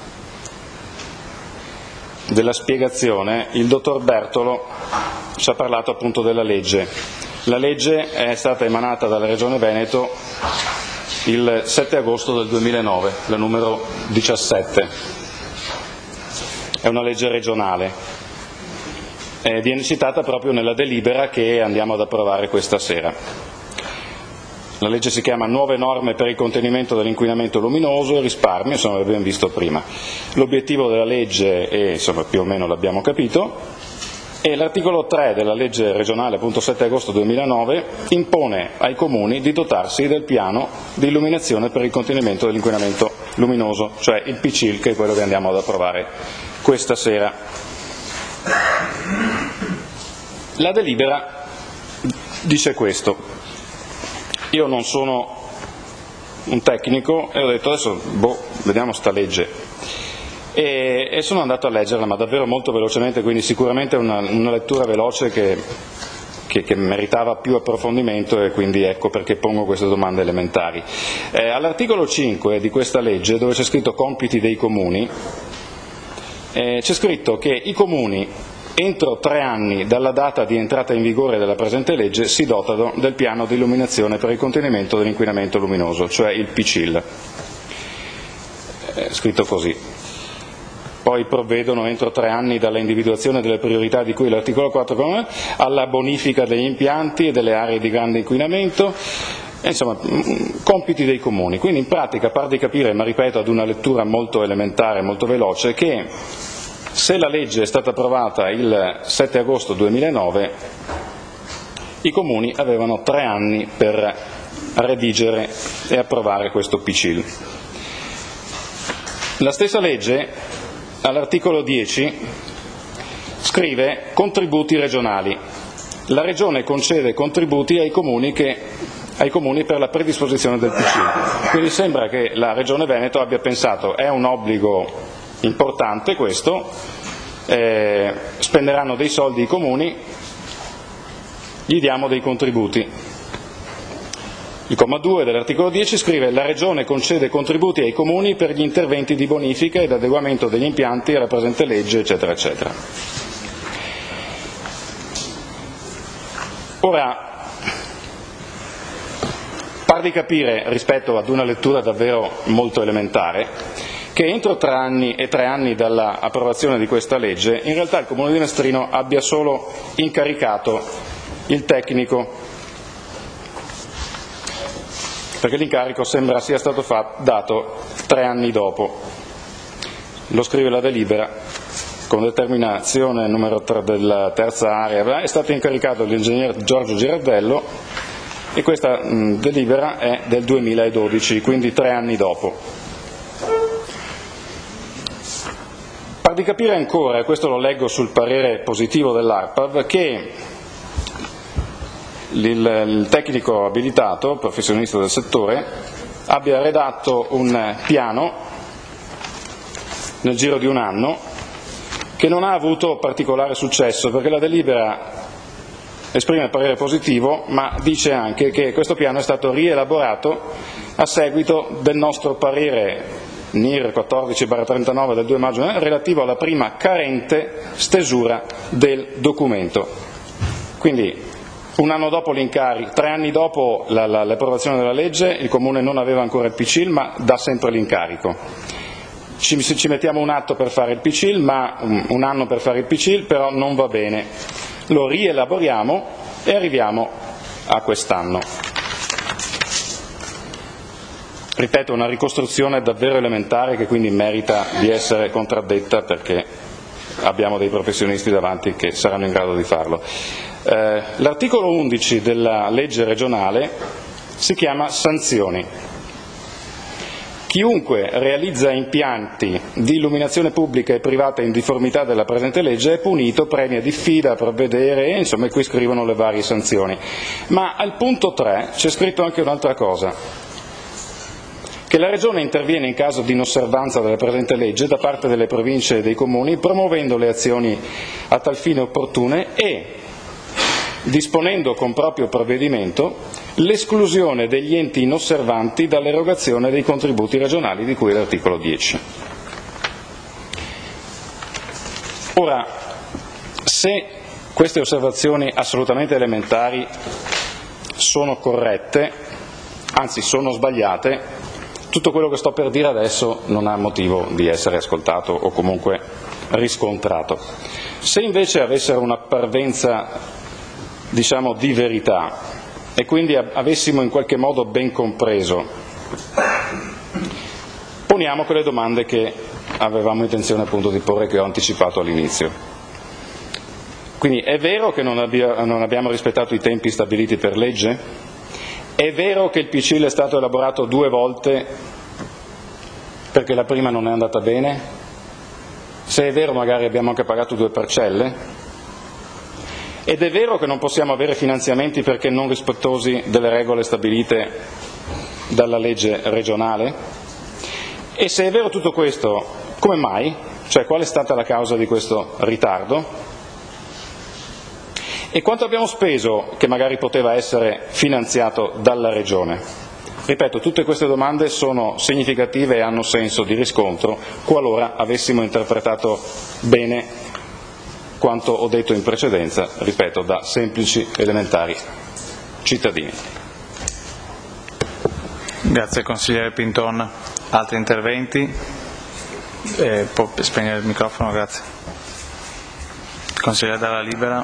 spiegazione il dottor Bertolo ci ha parlato appunto della legge. La legge è stata emanata dalla Regione Veneto il 7 agosto del 2009, la numero 17. È una legge regionale. Viene citata proprio nella delibera che andiamo ad approvare questa sera. La legge si chiama Nuove norme per il contenimento dell'inquinamento luminoso e risparmio, insomma l'abbiamo visto prima. L'obiettivo della legge, insomma più o meno l'abbiamo capito, e l'articolo 3 della legge regionale, appunto 7 agosto 2009, impone ai comuni di dotarsi del piano di illuminazione per il contenimento dell'inquinamento luminoso, cioè il PCIL, che è quello che andiamo ad approvare questa sera. La delibera dice questo. Io non sono un tecnico e ho detto adesso vediamo sta legge. E sono andato a leggerla, ma davvero molto velocemente, quindi sicuramente una lettura veloce che meritava più approfondimento, e quindi ecco perché pongo queste domande elementari. All'articolo 5 di questa legge, dove c'è scritto compiti dei comuni, c'è scritto che i comuni entro 3 anni dalla data di entrata in vigore della presente legge si dotano del piano di illuminazione per il contenimento dell'inquinamento luminoso, cioè il PCIL. Scritto così. Poi provvedono entro 3 anni dalla individuazione delle priorità di cui l'articolo 4 alla bonifica degli impianti e delle aree di grande inquinamento, insomma compiti dei comuni. Quindi in pratica par di capire, ma ripeto ad una lettura molto elementare, molto veloce, che se la legge è stata approvata il 7 agosto 2009, i comuni avevano 3 anni per redigere e approvare questo PCIL. La stessa legge all'articolo 10 scrive contributi regionali. La Regione concede contributi ai comuni per la predisposizione del PCIL. Quindi sembra che la Regione Veneto abbia pensato è un obbligo importante questo, spenderanno dei soldi i comuni, gli diamo dei contributi. Il comma 2 dell'articolo 10 scrive la Regione concede contributi ai comuni per gli interventi di bonifica ed adeguamento degli impianti alla presente legge, eccetera, eccetera. Ora, par di capire, rispetto ad una lettura davvero molto elementare, che entro 3 anni dall'approvazione di questa legge, in realtà il Comune di Mestrino abbia solo incaricato il tecnico, perché l'incarico sembra sia stato dato 3 anni dopo. Lo scrive la delibera, con determinazione numero 3 della terza area, è stato incaricato l'ingegner Giorgio Girardello, e questa delibera è del 2012, quindi 3 anni dopo. Per di capire ancora, e questo lo leggo sul parere positivo dell'ARPAV, che il tecnico abilitato, professionista del settore, abbia redatto un piano nel giro di 1 anno che non ha avuto particolare successo, perché la delibera esprime parere positivo, ma dice anche che questo piano è stato rielaborato a seguito del nostro parere NIR 14/39 del 2 maggio relativo alla prima carente stesura del documento. Quindi 1 anno dopo l'incarico, 3 anni dopo l'approvazione della legge, il Comune non aveva ancora il PCIL, ma dà sempre l'incarico. Ci mettiamo un atto per fare il PCIL, ma 1 anno per fare il PCIL, però non va bene. Lo rielaboriamo e arriviamo a quest'anno. Ripeto, una ricostruzione davvero elementare che quindi merita di essere contraddetta, perché abbiamo dei professionisti davanti che saranno in grado di farlo. L'articolo 11 della legge regionale si chiama sanzioni. Chiunque realizza impianti di illuminazione pubblica e privata in difformità della presente legge è punito, premia, diffida, provvedere, e insomma qui scrivono le varie sanzioni. Ma al punto 3 c'è scritto anche un'altra cosa, che la Regione interviene in caso di inosservanza della presente legge da parte delle province e dei comuni, promuovendo le azioni a tal fine opportune e disponendo con proprio provvedimento l'esclusione degli enti inosservanti dall'erogazione dei contributi regionali di cui l'articolo 10. Ora, se queste osservazioni assolutamente elementari sono corrette, anzi sono sbagliate, tutto quello che sto per dire adesso non ha motivo di essere ascoltato o comunque riscontrato. Se invece avessero una parvenza, diciamo, di verità e quindi avessimo in qualche modo ben compreso, poniamo quelle domande che avevamo intenzione appunto di porre, che ho anticipato all'inizio. Quindi è vero che non abbiamo rispettato i tempi stabiliti per legge? È vero che il PCIL è stato elaborato 2 volte perché la prima non è andata bene? Se è vero, magari abbiamo anche pagato 2 parcelle? Ed è vero che non possiamo avere finanziamenti perché non rispettosi delle regole stabilite dalla legge regionale? E se è vero tutto questo, come mai? Cioè, qual è stata la causa di questo ritardo? E quanto abbiamo speso che magari poteva essere finanziato dalla Regione? Ripeto, tutte queste domande sono significative e hanno senso di riscontro qualora avessimo interpretato bene quanto ho detto in precedenza, ripeto, da semplici elementari cittadini. Grazie consigliere Pinton. Altri interventi? Può spegnere il microfono, grazie. Consigliere Dalla Libera.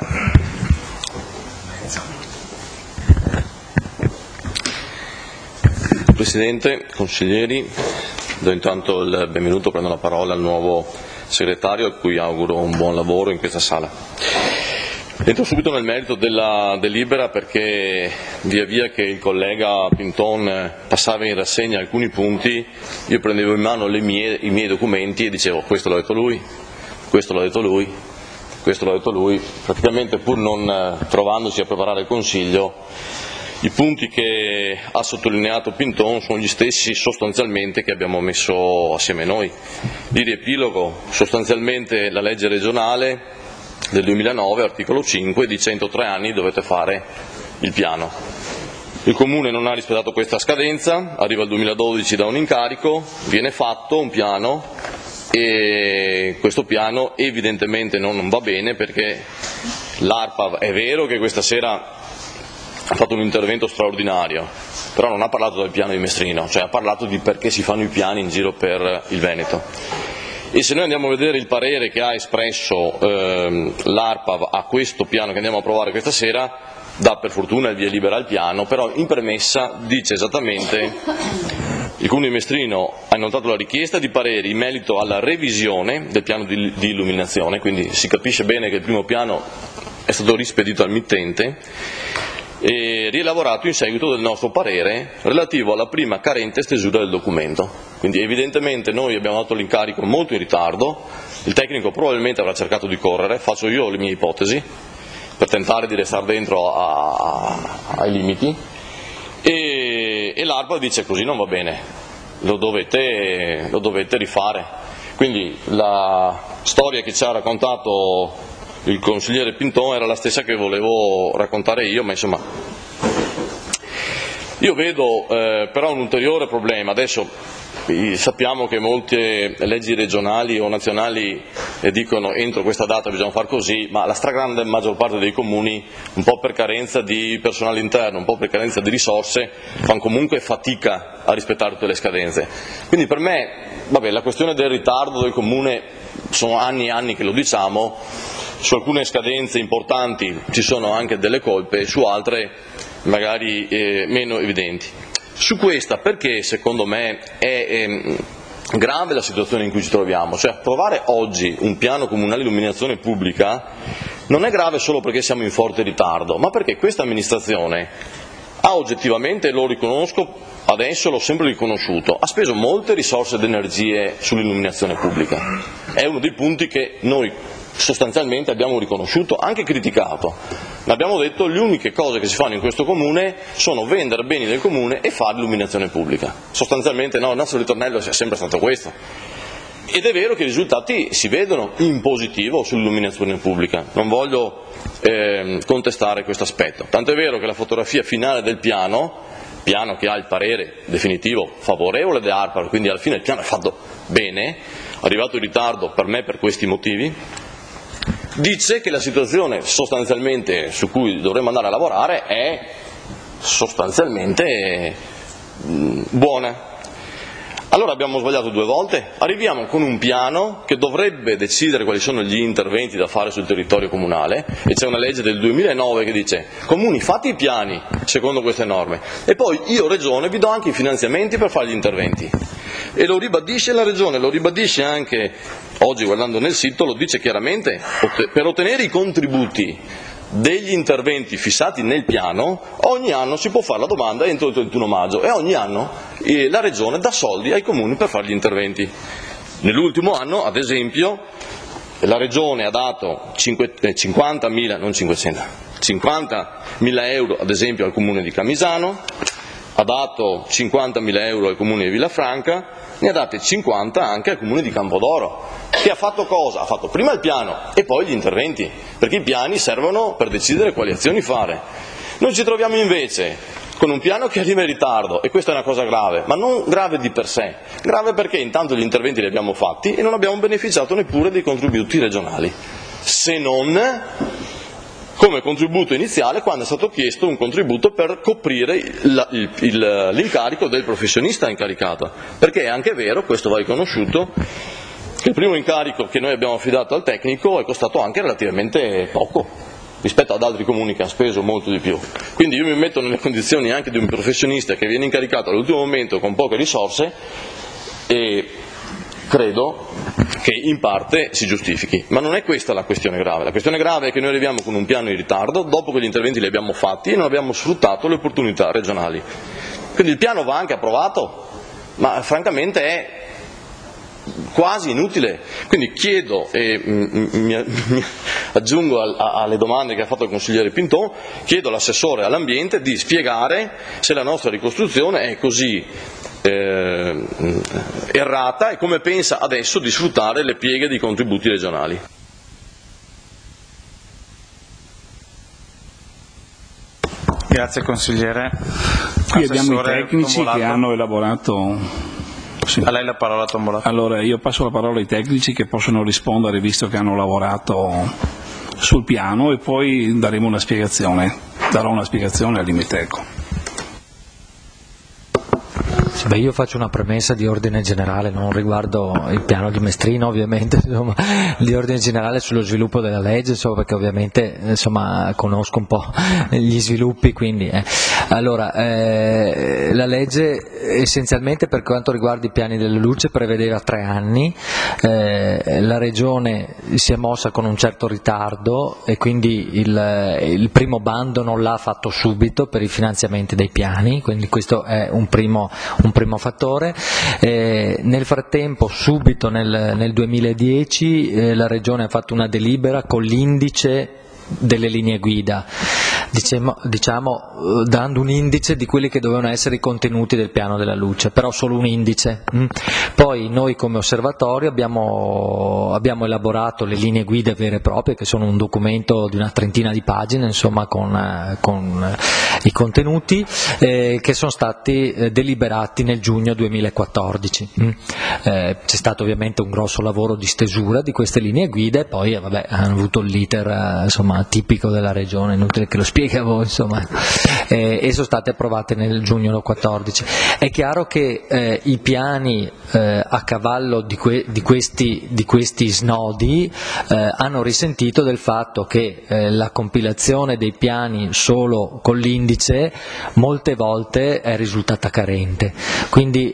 Presidente, consiglieri, do intanto il benvenuto, prendo la parola al nuovo segretario, a cui auguro un buon lavoro in questa sala. Entro subito nel merito della delibera perché via via che il collega Pinton passava in rassegna alcuni punti, io prendevo in mano i miei documenti e dicevo: questo l'ha detto lui, questo l'ha detto lui, questo l'ha detto lui, praticamente pur non trovandosi a preparare il Consiglio. I punti che ha sottolineato Pinton sono gli stessi sostanzialmente che abbiamo messo assieme noi. Di riepilogo, sostanzialmente la legge regionale del 2009, articolo 5, di 103 anni dovete fare il piano. Il Comune non ha rispettato questa scadenza, arriva il 2012 da un incarico, viene fatto un piano e questo piano evidentemente non va bene perché l'ARPAV è vero che questa sera ha fatto un intervento straordinario, però non ha parlato del piano di Mestrino, cioè ha parlato di perché si fanno i piani in giro per il Veneto. E se noi andiamo a vedere il parere che ha espresso l'ARPAV a questo piano che andiamo a approvare questa sera, dà per fortuna il via libera al piano, però in premessa dice esattamente: il Comune di Mestrino ha inoltrato la richiesta di pareri in merito alla revisione del piano di illuminazione, quindi si capisce bene che il primo piano è stato rispedito al mittente e rielaborato in seguito del nostro parere relativo alla prima carente stesura del documento. Quindi evidentemente noi abbiamo dato l'incarico molto in ritardo, il tecnico probabilmente avrà cercato di correre, faccio io le mie ipotesi per tentare di restare dentro ai limiti, e l'ARPA dice: così non va bene, lo dovete rifare. Quindi la storia che ci ha raccontato il consigliere Pinton era la stessa che volevo raccontare io, ma insomma io vedo però un ulteriore problema. Adesso sappiamo che molte leggi regionali o nazionali dicono entro questa data bisogna far così, ma la stragrande maggior parte dei comuni, un po' per carenza di personale interno, un po' per carenza di risorse, fanno comunque fatica a rispettare tutte le scadenze. Quindi per me, la questione del ritardo del comune sono anni e anni che lo diciamo. Su alcune scadenze importanti ci sono anche delle colpe, su altre magari meno evidenti. Su questa, perché secondo me è grave la situazione in cui ci troviamo, cioè approvare oggi un piano comunale di illuminazione pubblica non è grave solo perché siamo in forte ritardo, ma perché questa amministrazione ha oggettivamente, lo riconosco, adesso l'ho sempre riconosciuto, ha speso molte risorse ed energie sull'illuminazione pubblica. È uno dei punti che noi sostanzialmente abbiamo riconosciuto, anche criticato. Abbiamo detto: le uniche cose che si fanno in questo comune sono vendere beni del comune e fare illuminazione pubblica. Sostanzialmente no, il nostro ritornello è sempre stato questo. Ed è vero che i risultati si vedono in positivo sull'illuminazione pubblica, non voglio contestare questo aspetto. Tanto è vero che la fotografia finale del piano che ha il parere definitivo favorevole di ARPA, quindi alla fine il piano è fatto bene, arrivato in ritardo per me per questi motivi, dice che la situazione sostanzialmente su cui dovremmo andare a lavorare è sostanzialmente buone. Allora abbiamo sbagliato 2 volte, arriviamo con un piano che dovrebbe decidere quali sono gli interventi da fare sul territorio comunale, e c'è una legge del 2009 che dice: comuni, fate i piani secondo queste norme, e poi io Regione vi do anche i finanziamenti per fare gli interventi. E lo ribadisce la Regione, lo ribadisce anche oggi, guardando nel sito, lo dice chiaramente: per ottenere i contributi degli interventi fissati nel piano, ogni anno si può fare la domanda entro il 31 maggio e ogni anno la Regione dà soldi ai comuni per fare gli interventi. Nell'ultimo anno, ad esempio, la Regione ha dato 50.000, non 500, 50.000 euro ad esempio al comune di Camisano, ha dato 50.000 euro al comune di Villafranca, ne ha date 50 anche al comune di Campodoro, che ha fatto cosa? Ha fatto prima il piano e poi gli interventi, perché i piani servono per decidere quali azioni fare. Noi ci troviamo invece con un piano che arriva in ritardo, e questa è una cosa grave, ma non grave di per sé, grave perché intanto gli interventi li abbiamo fatti e non abbiamo beneficiato neppure dei contributi regionali, se non come contributo iniziale quando è stato chiesto un contributo per coprire l'incarico del professionista incaricato, perché è anche vero, questo va riconosciuto, che il primo incarico che noi abbiamo affidato al tecnico è costato anche relativamente poco rispetto ad altri comuni che hanno speso molto di più. Quindi io mi metto nelle condizioni anche di un professionista che viene incaricato all'ultimo momento con poche risorse e credo che in parte si giustifichi, ma non è questa la questione grave. La questione grave è che noi arriviamo con un piano in ritardo dopo che gli interventi li abbiamo fatti e non abbiamo sfruttato le opportunità regionali. Quindi il piano va anche approvato, ma francamente è quasi inutile. Quindi chiedo, e mi aggiungo alle domande che ha fatto il consigliere Pinton, chiedo all'assessore all'ambiente di spiegare se la nostra ricostruzione è così errata e come pensa adesso di sfruttare le pieghe di contributi regionali. Grazie consigliere. Qui abbiamo i tecnici che hanno elaborato. Sì. A lei la parola, Tombolato. Allora io passo la parola ai tecnici che possono rispondere visto che hanno lavorato sul piano e poi darò una spiegazione al Limiteco. Beh, io faccio una premessa di ordine generale, non riguardo il piano di Mestrino ovviamente, insomma, di ordine generale sullo sviluppo della legge, insomma, perché ovviamente insomma, conosco un po' gli sviluppi, quindi Allora, la legge essenzialmente per quanto riguarda i piani della luce prevedeva 3 anni, la Regione si è mossa con un certo ritardo e quindi il primo bando non l'ha fatto subito per i finanziamenti dei piani, quindi questo è un primo fattore. Nel frattempo, subito nel 2010, la Regione ha fatto una delibera con l'indice delle linee guida, diciamo dando un indice di quelli che dovevano essere i contenuti del piano della luce, però solo un indice. Poi noi come osservatorio abbiamo elaborato le linee guida vere e proprie, che sono un documento di una 30ina di pagine, insomma, con i contenuti che sono stati deliberati nel giugno 2014. C'è stato ovviamente un grosso lavoro di stesura di queste linee guida e poi hanno avuto l'iter insomma tipico della Regione, inutile che lo spieghi a voi, insomma, e sono state approvate nel giugno 2014. È chiaro che i piani a cavallo di questi snodi hanno risentito del fatto che la compilazione dei piani solo con l'indice molte volte è risultata carente, quindi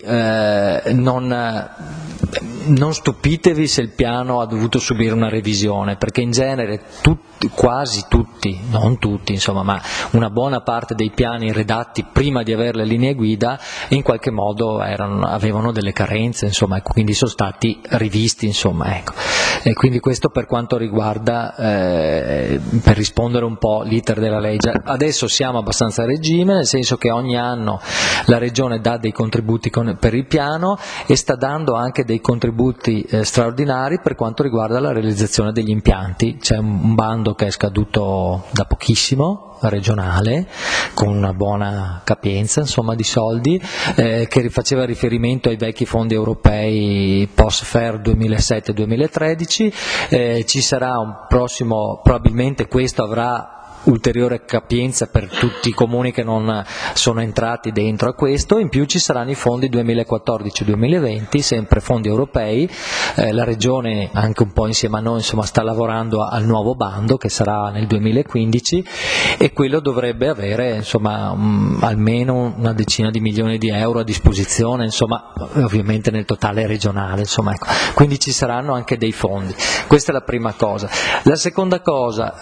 non stupitevi se il piano ha dovuto subire una revisione, perché in genere quasi tutti, non tutti insomma, ma una buona parte dei piani redatti prima di avere le linee guida in qualche modo avevano delle carenze, insomma, e quindi sono stati rivisti, insomma, ecco. E quindi questo per quanto riguarda, per rispondere un po' l'iter della legge. Adesso siamo abbastanza a regime, nel senso che ogni anno la Regione dà dei contributi per il piano e sta dando anche dei contributi straordinari per quanto riguarda la realizzazione degli impianti. C'è un bando che è scaduto da pochissimo, regionale, con una buona capienza, insomma, di soldi, che faceva riferimento ai vecchi fondi europei post-FER 2007-2013. Ci sarà un prossimo, probabilmente questo avrà ulteriore capienza per tutti i comuni che non sono entrati dentro a questo. In più ci saranno i fondi 2014-2020, sempre fondi europei. La Regione, anche un po' insieme a noi, insomma, sta lavorando al nuovo bando che sarà nel 2015, e quello dovrebbe avere, insomma, almeno una decina di milioni di euro a disposizione, insomma, ovviamente nel totale regionale, insomma, ecco. Quindi ci saranno anche dei fondi. Questa è la prima cosa. La seconda cosa,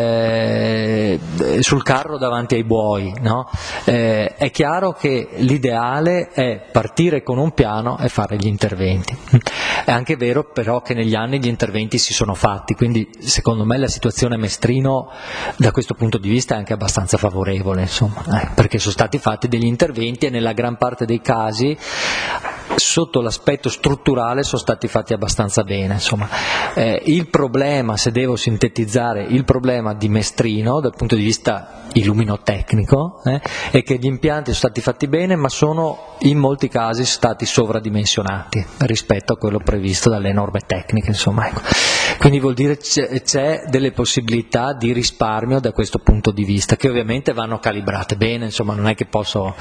sul carro davanti ai buoi, no? È chiaro che l'ideale è partire con un piano e fare gli interventi. È anche vero però che negli anni gli interventi si sono fatti, quindi secondo me la situazione Mestrino da questo punto di vista è anche abbastanza favorevole, insomma, perché sono stati fatti degli interventi e nella gran parte dei casi sotto l'aspetto strutturale sono stati fatti abbastanza bene, insomma. Il problema, se devo sintetizzare, il problema di Mestrino dal punto di vista illuminotecnico è che gli impianti sono stati fatti bene, ma sono in molti casi stati sovradimensionati rispetto a quello previsto dalle norme tecniche, insomma, ecco. Quindi vuol dire c'è delle possibilità di risparmio da questo punto di vista, che ovviamente vanno calibrate bene, insomma, non è che posso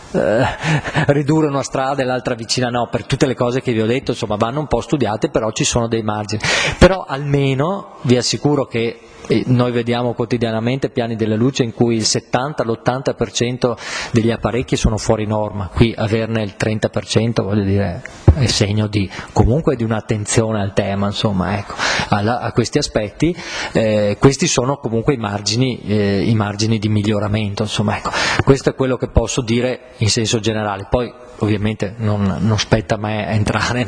ridurre una strada e l'altra vicina no, per tutte le cose che vi ho detto, insomma, vanno un po' studiate, però ci sono dei margini. Però almeno vi assicuro che noi vediamo quotidianamente piani della luce in cui il 70-l'80% degli apparecchi sono fuori norma, qui averne il 30% voglio dire è segno di comunque di un'attenzione al tema, insomma, ecco, a questi aspetti. Questi sono comunque i margini di miglioramento, insomma, ecco. Questo è quello che posso dire in senso generale, poi ovviamente non spetta a me entrare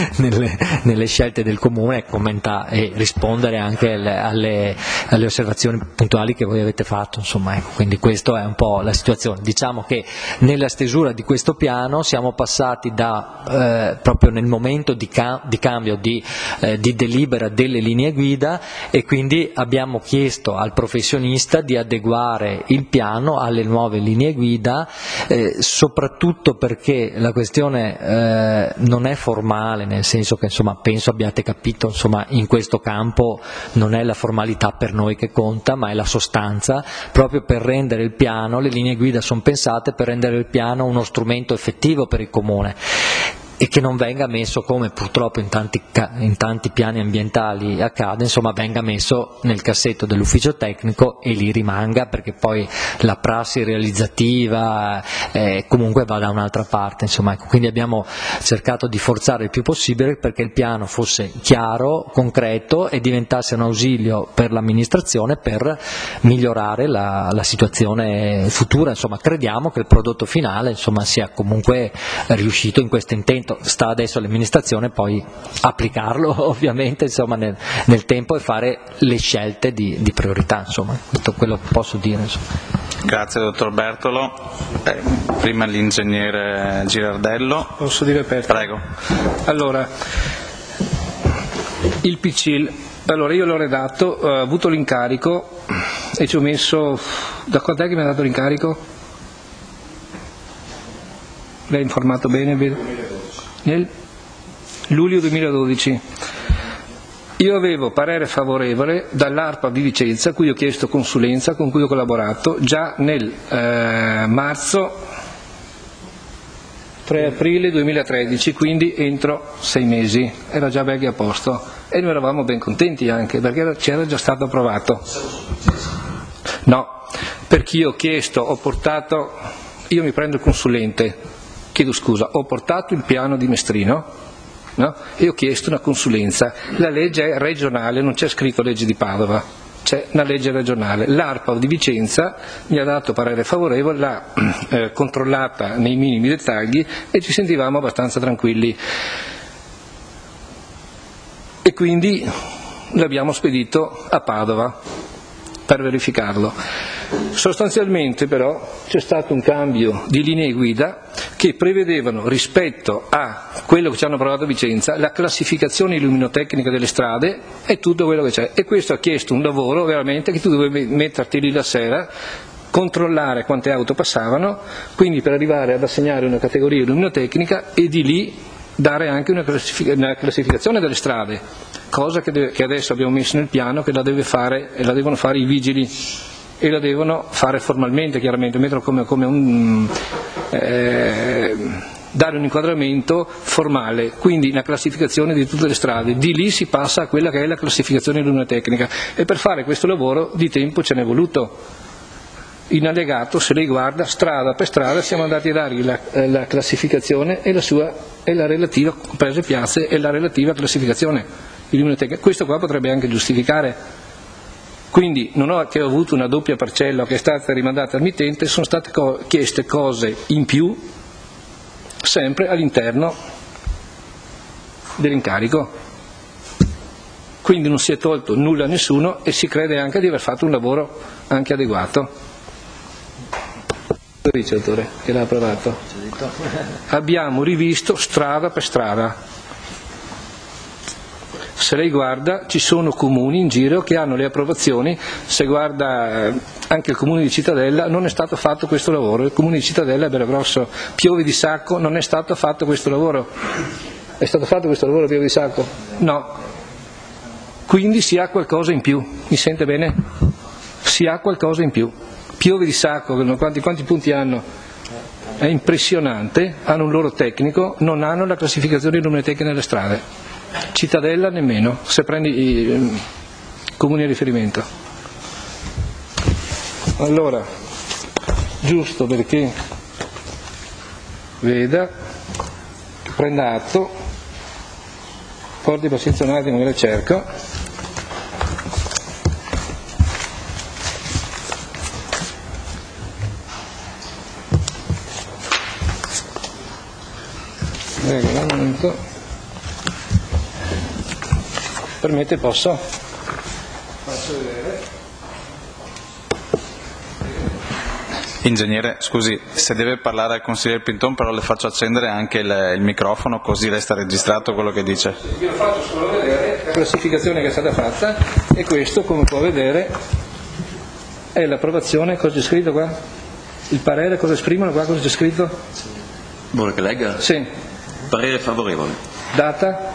nelle scelte del Comune, commentare e rispondere anche alle osservazioni puntuali che voi avete fatto, insomma, ecco. Quindi questa è un po' la situazione. Diciamo che nella stesura di questo piano siamo passati proprio nel momento di cambio di delibera delle linee guida, e quindi abbiamo chiesto al professionista di adeguare il piano alle nuove linee guida, soprattutto perché la questione non è formale, nel senso che, insomma, penso abbiate capito, insomma, in questo campo non è la formalità per noi che conta, ma è la sostanza, proprio per rendere il piano, le linee guida sono pensate per rendere il piano uno strumento effettivo per il Comune, e che non venga messo, come purtroppo in tanti piani ambientali accade, insomma, venga messo nel cassetto dell'ufficio tecnico e lì rimanga, perché poi la prassi realizzativa comunque va da un'altra parte, insomma, ecco. Quindi abbiamo cercato di forzare il più possibile perché il piano fosse chiaro, concreto e diventasse un ausilio per l'amministrazione per migliorare la situazione futura, insomma. Crediamo che il prodotto finale, insomma, sia comunque riuscito in questo intento. Sta adesso all'amministrazione poi applicarlo ovviamente, insomma, nel tempo, e fare le scelte di priorità, insomma, tutto quello che posso dire, insomma. Grazie dottor Bertolo. Prima l'ingegnere Girardello. Posso dire aperto? Prego. Allora, il PCIL, allora io l'ho redatto, ho avuto l'incarico e ci ho messo, da quant'è che mi ha dato l'incarico? L'hai informato bene? Nel luglio 2012 io avevo parere favorevole dall'ARPA di Vicenza, a cui ho chiesto consulenza, con cui ho collaborato già nel marzo 3 aprile 2013, quindi entro 6 mesi, era già belli a posto e noi eravamo ben contenti anche perché c'era già stato approvato. No, perché io ho chiesto, io mi prendo il consulente, chiedo scusa, ho portato il piano di Mestrino, no? E ho chiesto una consulenza. La legge è regionale, non c'è scritto legge di Padova, c'è una legge regionale. L'ARPA di Vicenza mi ha dato parere favorevole, l'ha controllata nei minimi dettagli e ci sentivamo abbastanza tranquilli. E quindi l'abbiamo spedito a Padova per verificarlo. Sostanzialmente però c'è stato un cambio di linee guida che prevedevano, rispetto a quello che ci hanno approvato a Vicenza, la classificazione illuminotecnica delle strade e tutto quello che c'è, e questo ha chiesto un lavoro veramente che tu dovevi metterti lì la sera, controllare quante auto passavano, quindi per arrivare ad assegnare una categoria illuminotecnica e di lì dare anche una classificazione delle strade, cosa che adesso abbiamo messo nel piano, che la devono fare i vigili e la devono fare formalmente, chiaramente, metterlo come un dare un inquadramento formale, quindi una classificazione di tutte le strade. Di lì si passa a quella che è la classificazione luminotecnica, e per fare questo lavoro di tempo ce n'è voluto. In allegato, se lei guarda, strada per strada siamo andati a dargli la classificazione e la relativa, prese piazze e la relativa classificazione di luminotecnica. Questo qua potrebbe anche giustificare. Quindi non ho che ho avuto una doppia parcella che è stata rimandata al mittente, sono state chieste cose in più sempre all'interno dell'incarico. Quindi non si è tolto nulla a nessuno e si crede anche di aver fatto un lavoro anche adeguato. Dice l'autore che l'ha approvato. Abbiamo rivisto strada per strada. Se lei guarda, ci sono comuni in giro che hanno le approvazioni. Se guarda anche il comune di Cittadella, non è stato fatto questo lavoro. Il comune di Cittadella è bello grosso. Piove di Sacco, non è stato fatto questo lavoro. È stato fatto questo lavoro a Piove di Sacco? No. Quindi si ha qualcosa in più. Mi sente bene? Si ha qualcosa in più. Piove di Sacco, quanti punti hanno? È impressionante, hanno un loro tecnico, non hanno la classificazione luminotecnica nelle strade. Cittadella nemmeno, se prendi i comuni a riferimento. Allora, giusto perché veda, prenda atto, porti pazienza un attimo che la cerco. Regolamento. Permette, posso? Faccio vedere. Ingegnere, scusi, se deve parlare al consigliere Pinton, però le faccio accendere anche il microfono, così resta registrato quello che dice. Io faccio solo vedere la classificazione che è stata fatta, e questo, come può vedere, è l'approvazione. Cosa c'è scritto qua? Il parere, cosa esprimono qua? Cosa c'è scritto? Vuole che legga? Sì. Parere favorevole. Data?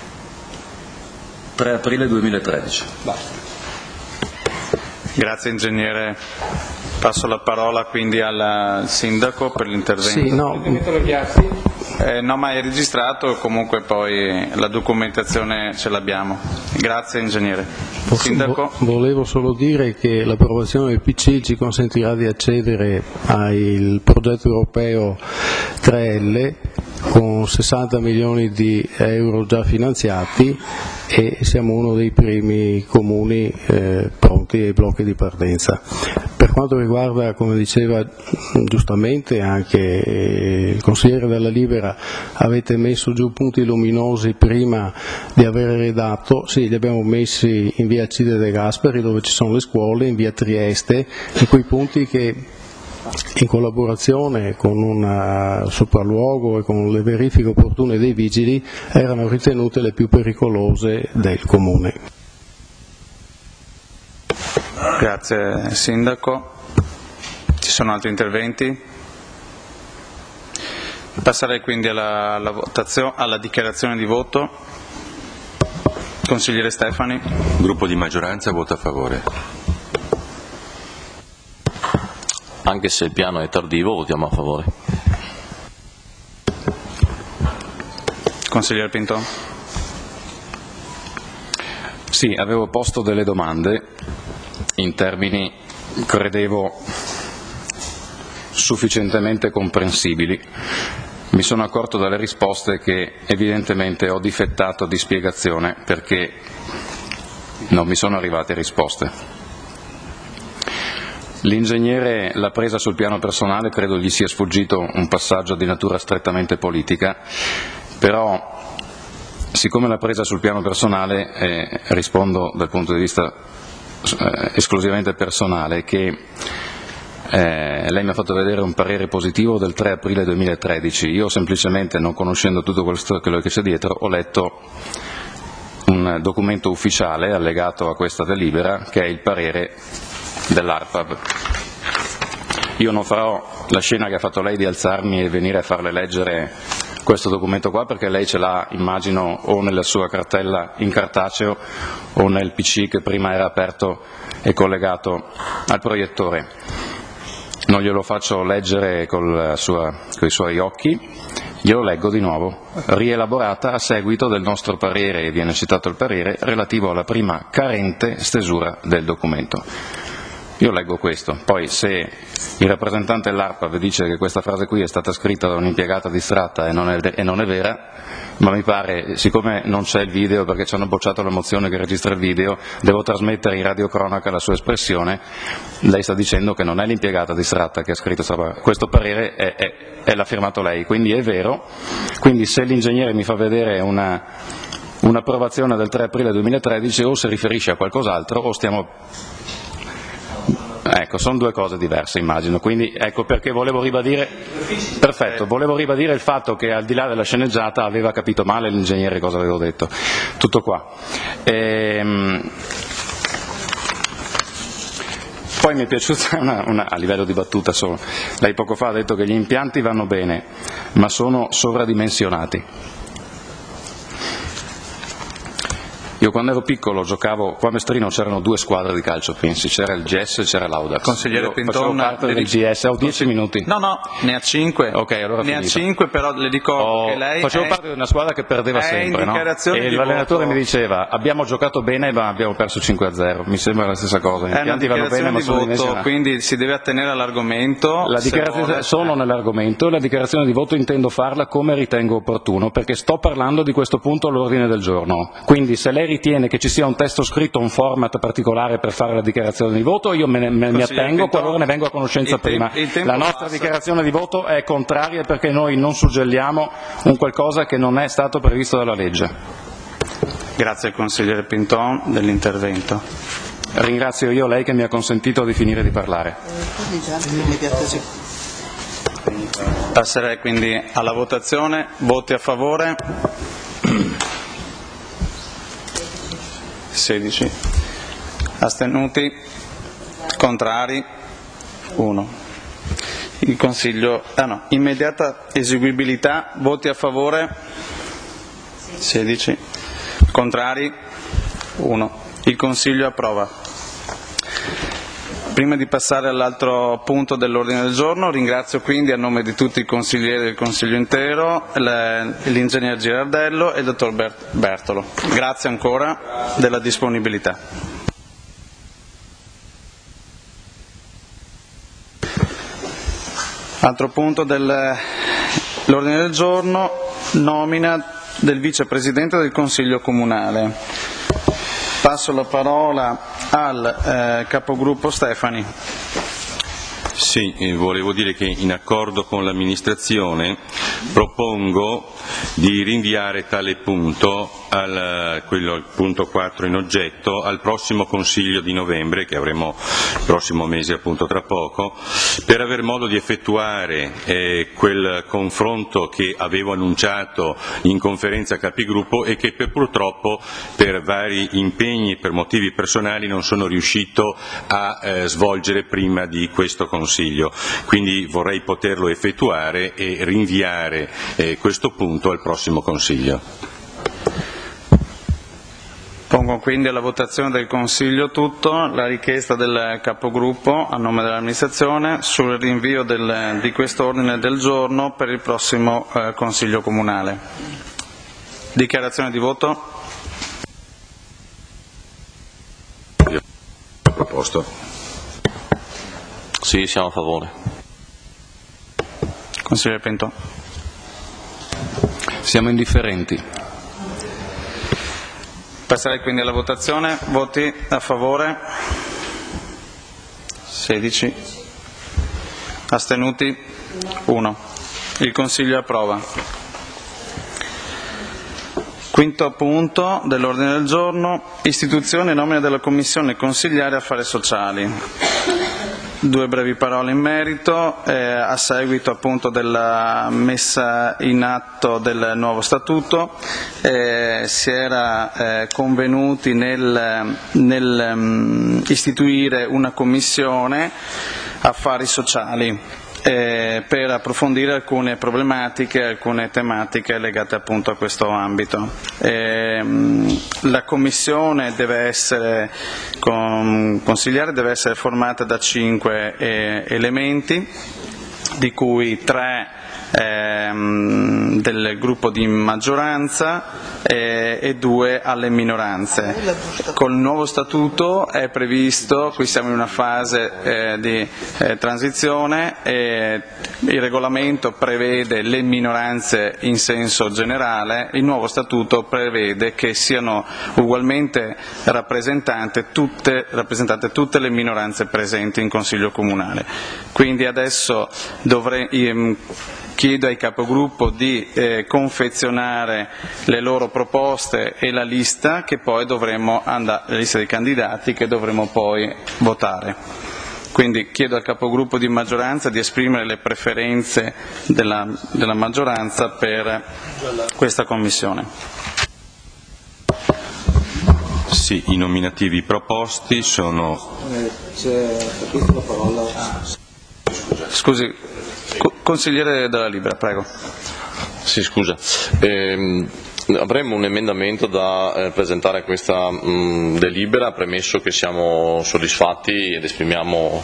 3 aprile 2013. Basta. Grazie ingegnere. Passo la parola quindi al sindaco per l'intervento. Sì, no. No, ma è registrato, comunque poi la documentazione ce l'abbiamo. Grazie ingegnere. Sindaco. Volevo solo dire che l'approvazione del PC ci consentirà di accedere al progetto europeo 3L con 60 milioni di euro già finanziati, e siamo uno dei primi comuni pronti ai blocchi di partenza. Per quanto riguarda, come diceva giustamente anche il consigliere della Libera, avete messo giù punti luminosi prima di aver redatto. Sì, li abbiamo messi in via Alcide De Gasperi, dove ci sono le scuole, in via Trieste, in quei punti che, in collaborazione con un sopralluogo e con le verifiche opportune dei vigili, erano ritenute le più pericolose del comune. Grazie Sindaco. Ci sono altri interventi? Passerei quindi alla votazione, alla dichiarazione di voto. Consigliere Stefani. Gruppo di maggioranza vota a favore. Anche se il piano è tardivo, votiamo a favore. Consigliere Pinton. Sì, avevo posto delle domande in termini, credevo, sufficientemente comprensibili. Mi sono accorto dalle risposte che evidentemente ho difettato di spiegazione, perché non mi sono arrivate risposte. L'ingegnere l'ha presa sul piano personale, credo gli sia sfuggito un passaggio di natura strettamente politica, però siccome l'ha presa sul piano personale, rispondo dal punto di vista esclusivamente personale, che lei mi ha fatto vedere un parere positivo del 3 aprile 2013, io semplicemente, non conoscendo tutto quello che c'è dietro, ho letto un documento ufficiale allegato a questa delibera che è il parere dell'ARPAB. Io non farò la scena che ha fatto lei di alzarmi e venire a farle leggere questo documento qua, perché lei ce l'ha, immagino, o nella sua cartella in cartaceo o nel PC che prima era aperto e collegato al proiettore. Non glielo faccio leggere coi suoi occhi, glielo leggo di nuovo. Rielaborata a seguito del nostro parere, e viene citato il parere, relativo alla prima carente stesura del documento. Io leggo questo, poi se il rappresentante dell'ARPA vi dice che questa frase qui è stata scritta da un'impiegata distratta e non è vera, ma mi pare, siccome non c'è il video perché ci hanno bocciato la mozione che registra il video, devo trasmettere in radiocronaca la sua espressione. Lei sta dicendo che non è l'impiegata distratta che ha scritto questo parere, l'ha firmato lei, quindi è vero. Quindi se l'ingegnere mi fa vedere un'approvazione del 3 aprile 2013, o si riferisce a qualcos'altro o stiamo... Ecco, sono due cose diverse, immagino, quindi ecco perché volevo ribadire il fatto che al di là della sceneggiata aveva capito male l'ingegnere cosa avevo detto. Tutto qua. Poi mi è piaciuta a livello di battuta solo, lei poco fa ha detto che gli impianti vanno bene, ma sono sovradimensionati. Io quando ero piccolo giocavo, qua a Mestrino c'erano 2 squadre di calcio, pensi, c'era il GS e c'era l'Audax. Consigliere Pinton, parte del GS, ho 10 minuti. No, ne ha 5. Ok, allora ne ha 5, però le dico che lei facevo parte di una squadra che perdeva sempre, no? E l'allenatore mi diceva, abbiamo giocato bene ma abbiamo perso 5-0, mi sembra la stessa cosa. Gli impianti vanno bene ma sono dimensionati. Quindi si deve attenere all'argomento. Sono nell'argomento, la dichiarazione di voto intendo farla come ritengo opportuno, perché sto parlando di questo punto all'ordine del giorno. Quindi se lei ritiene che ci sia un testo scritto, un format particolare per fare la dichiarazione di voto, io mi attengo qualora ne vengo a conoscenza prima. La nostra dichiarazione di voto è contraria perché noi non suggelliamo un qualcosa che non è stato previsto dalla legge. Grazie al consigliere Pinton dell'intervento. Ringrazio io lei che mi ha consentito di finire di parlare. Passerei quindi alla votazione. Voti a favore? 16. Astenuti? Contrari? 1. Il Consiglio... immediata eseguibilità. Voti a favore? 16. Contrari? 1. Il Consiglio approva. Prima di passare all'altro punto dell'ordine del giorno, ringrazio quindi a nome di tutti i consiglieri del Consiglio intero l'ingegner Girardello e il dottor Bertolo. Grazie ancora della disponibilità. Altro punto dell'ordine del giorno, nomina del vicepresidente del Consiglio Comunale. Passo la parola al capogruppo Stefani. Sì, volevo dire che in accordo con l'amministrazione propongo di rinviare tale punto, il punto 4 in oggetto, al prossimo Consiglio di novembre, che avremo il prossimo mese appunto tra poco, per aver modo di effettuare quel confronto che avevo annunciato in conferenza capigruppo e che purtroppo per vari impegni e per motivi personali non sono riuscito a svolgere prima di questo Consiglio. Quindi vorrei poterlo effettuare e rinviare questo punto al prossimo Consiglio. Pongo quindi alla votazione del Consiglio la richiesta del capogruppo a nome dell'amministrazione sul rinvio di questo ordine del giorno per il prossimo Consiglio Comunale. Dichiarazione di voto. Proposto. Sì, siamo a favore. Consigliere Pinton. Siamo indifferenti. Passerei quindi alla votazione. Voti a favore? 16. Astenuti? 1. Il Consiglio approva. Quinto punto dell'ordine del giorno, istituzione e nomina della Commissione consigliare affari sociali. 2 brevi parole in merito, a seguito appunto della messa in atto del nuovo statuto, si era convenuti nel istituire una commissione affari sociali. per approfondire alcune problematiche, alcune tematiche legate appunto a questo ambito. La commissione consiliare deve essere formata da 5 elementi, di cui 3 del gruppo di maggioranza e 2 alle minoranze. Col nuovo statuto è previsto, qui siamo in una fase di transizione, il regolamento prevede le minoranze in senso generale, il nuovo statuto prevede che siano ugualmente rappresentate tutte le minoranze presenti in Consiglio Comunale. Quindi adesso chiedo ai capogruppo di confezionare le loro proposte e la lista la lista dei candidati che dovremo poi votare. Quindi chiedo al capogruppo di maggioranza di esprimere le preferenze della maggioranza per questa commissione. Sì, i nominativi proposti sono... Scusi, consigliere Della Libera, prego. Sì, scusa. Avremmo un emendamento da presentare a questa delibera, premesso che siamo soddisfatti ed esprimiamo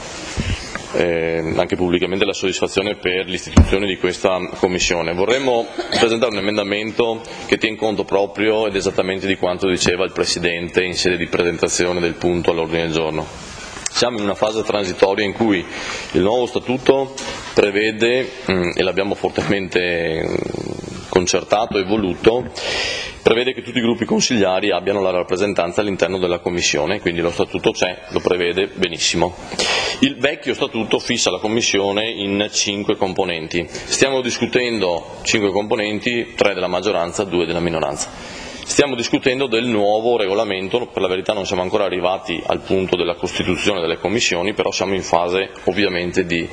anche pubblicamente la soddisfazione per l'istituzione di questa commissione. Vorremmo presentare un emendamento che tiene conto proprio ed esattamente di quanto diceva il Presidente in sede di presentazione del punto all'ordine del giorno. Siamo in una fase transitoria in cui il nuovo statuto prevede, e l'abbiamo fortemente concertato e voluto, prevede che tutti i gruppi consigliari abbiano la rappresentanza all'interno della Commissione, quindi lo statuto c'è, lo prevede benissimo. Il vecchio statuto fissa la Commissione in 5 componenti. Stiamo discutendo 5 componenti, 3 della maggioranza, 2 della minoranza. Stiamo discutendo del nuovo regolamento, per la verità non siamo ancora arrivati al punto della costituzione delle commissioni, però siamo in fase ovviamente di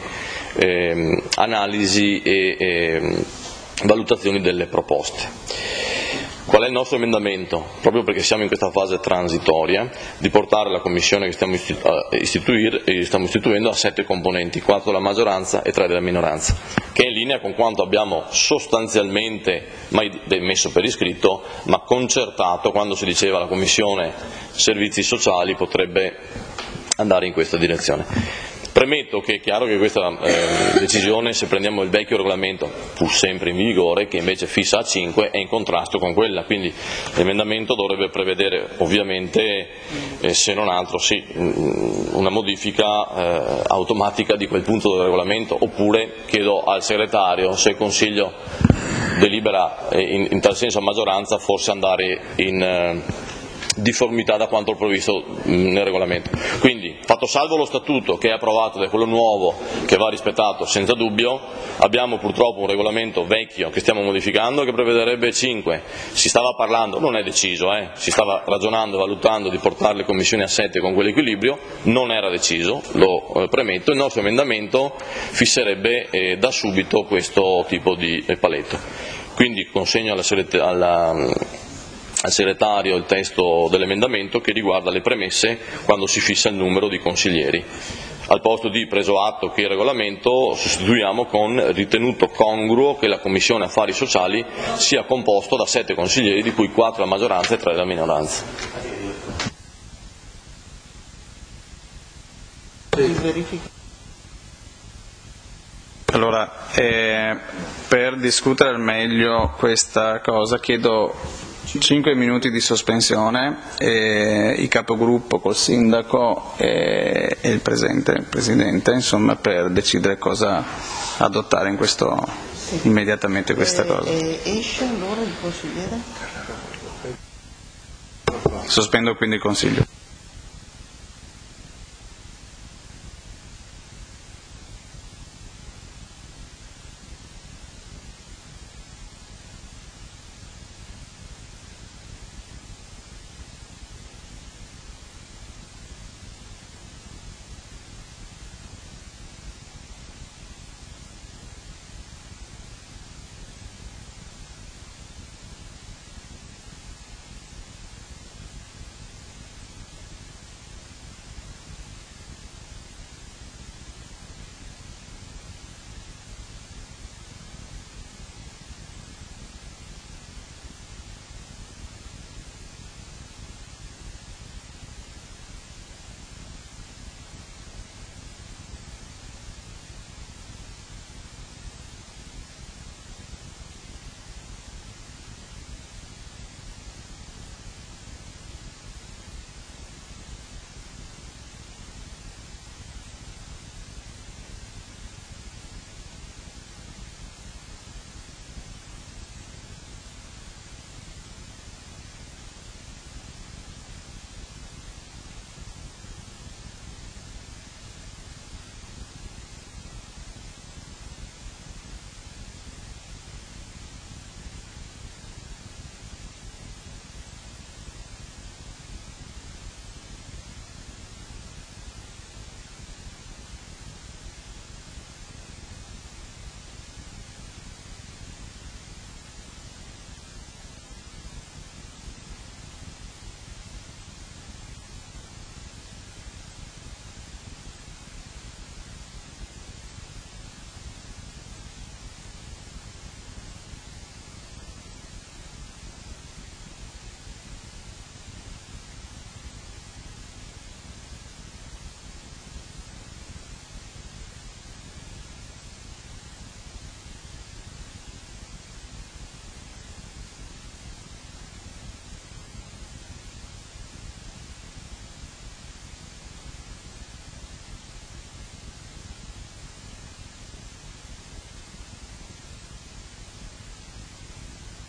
analisi e valutazioni delle proposte. Qual è il nostro emendamento? Proprio perché siamo in questa fase transitoria, di portare la commissione che stiamo istituendo a 7 componenti, 4 della maggioranza e 3 della minoranza, che è in linea con quanto abbiamo sostanzialmente mai messo per iscritto, ma concertato quando si diceva la commissione servizi sociali potrebbe andare in questa direzione. Premetto che è chiaro che questa decisione, se prendiamo il vecchio regolamento, pur sempre in vigore, che invece fissa a 5, è in contrasto con quella, quindi l'emendamento dovrebbe prevedere ovviamente, se non altro, sì, una modifica automatica di quel punto del regolamento, oppure chiedo al segretario, se il Consiglio delibera in tal senso a maggioranza, forse andare in difformità da quanto previsto nel regolamento. Quindi, fatto salvo lo statuto che è approvato ed è quello nuovo che va rispettato senza dubbio, abbiamo purtroppo un regolamento vecchio che stiamo modificando che prevederebbe 5. Si stava parlando, non è deciso, si stava ragionando e valutando di portare le commissioni a 7 con quell'equilibrio, non era deciso, lo premetto. Il nostro emendamento fisserebbe da subito questo tipo di paletto. Quindi consegno al segretario il testo dell'emendamento che riguarda le premesse quando si fissa il numero di consiglieri. Al posto di preso atto che il regolamento sostituiamo con ritenuto congruo che la Commissione Affari Sociali sia composto da 7 consiglieri, di cui 4 della maggioranza e 3 della minoranza. Allora, per discutere al meglio questa cosa chiedo 5 minuti di sospensione, i capogruppo col sindaco e il presidente, insomma, per decidere cosa adottare immediatamente questa cosa. Esce allora il consigliere? Sospendo quindi il Consiglio.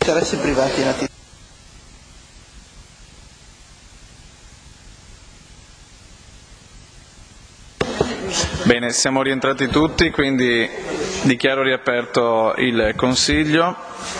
interessi privati nati. Bene, siamo rientrati tutti, quindi dichiaro riaperto il Consiglio.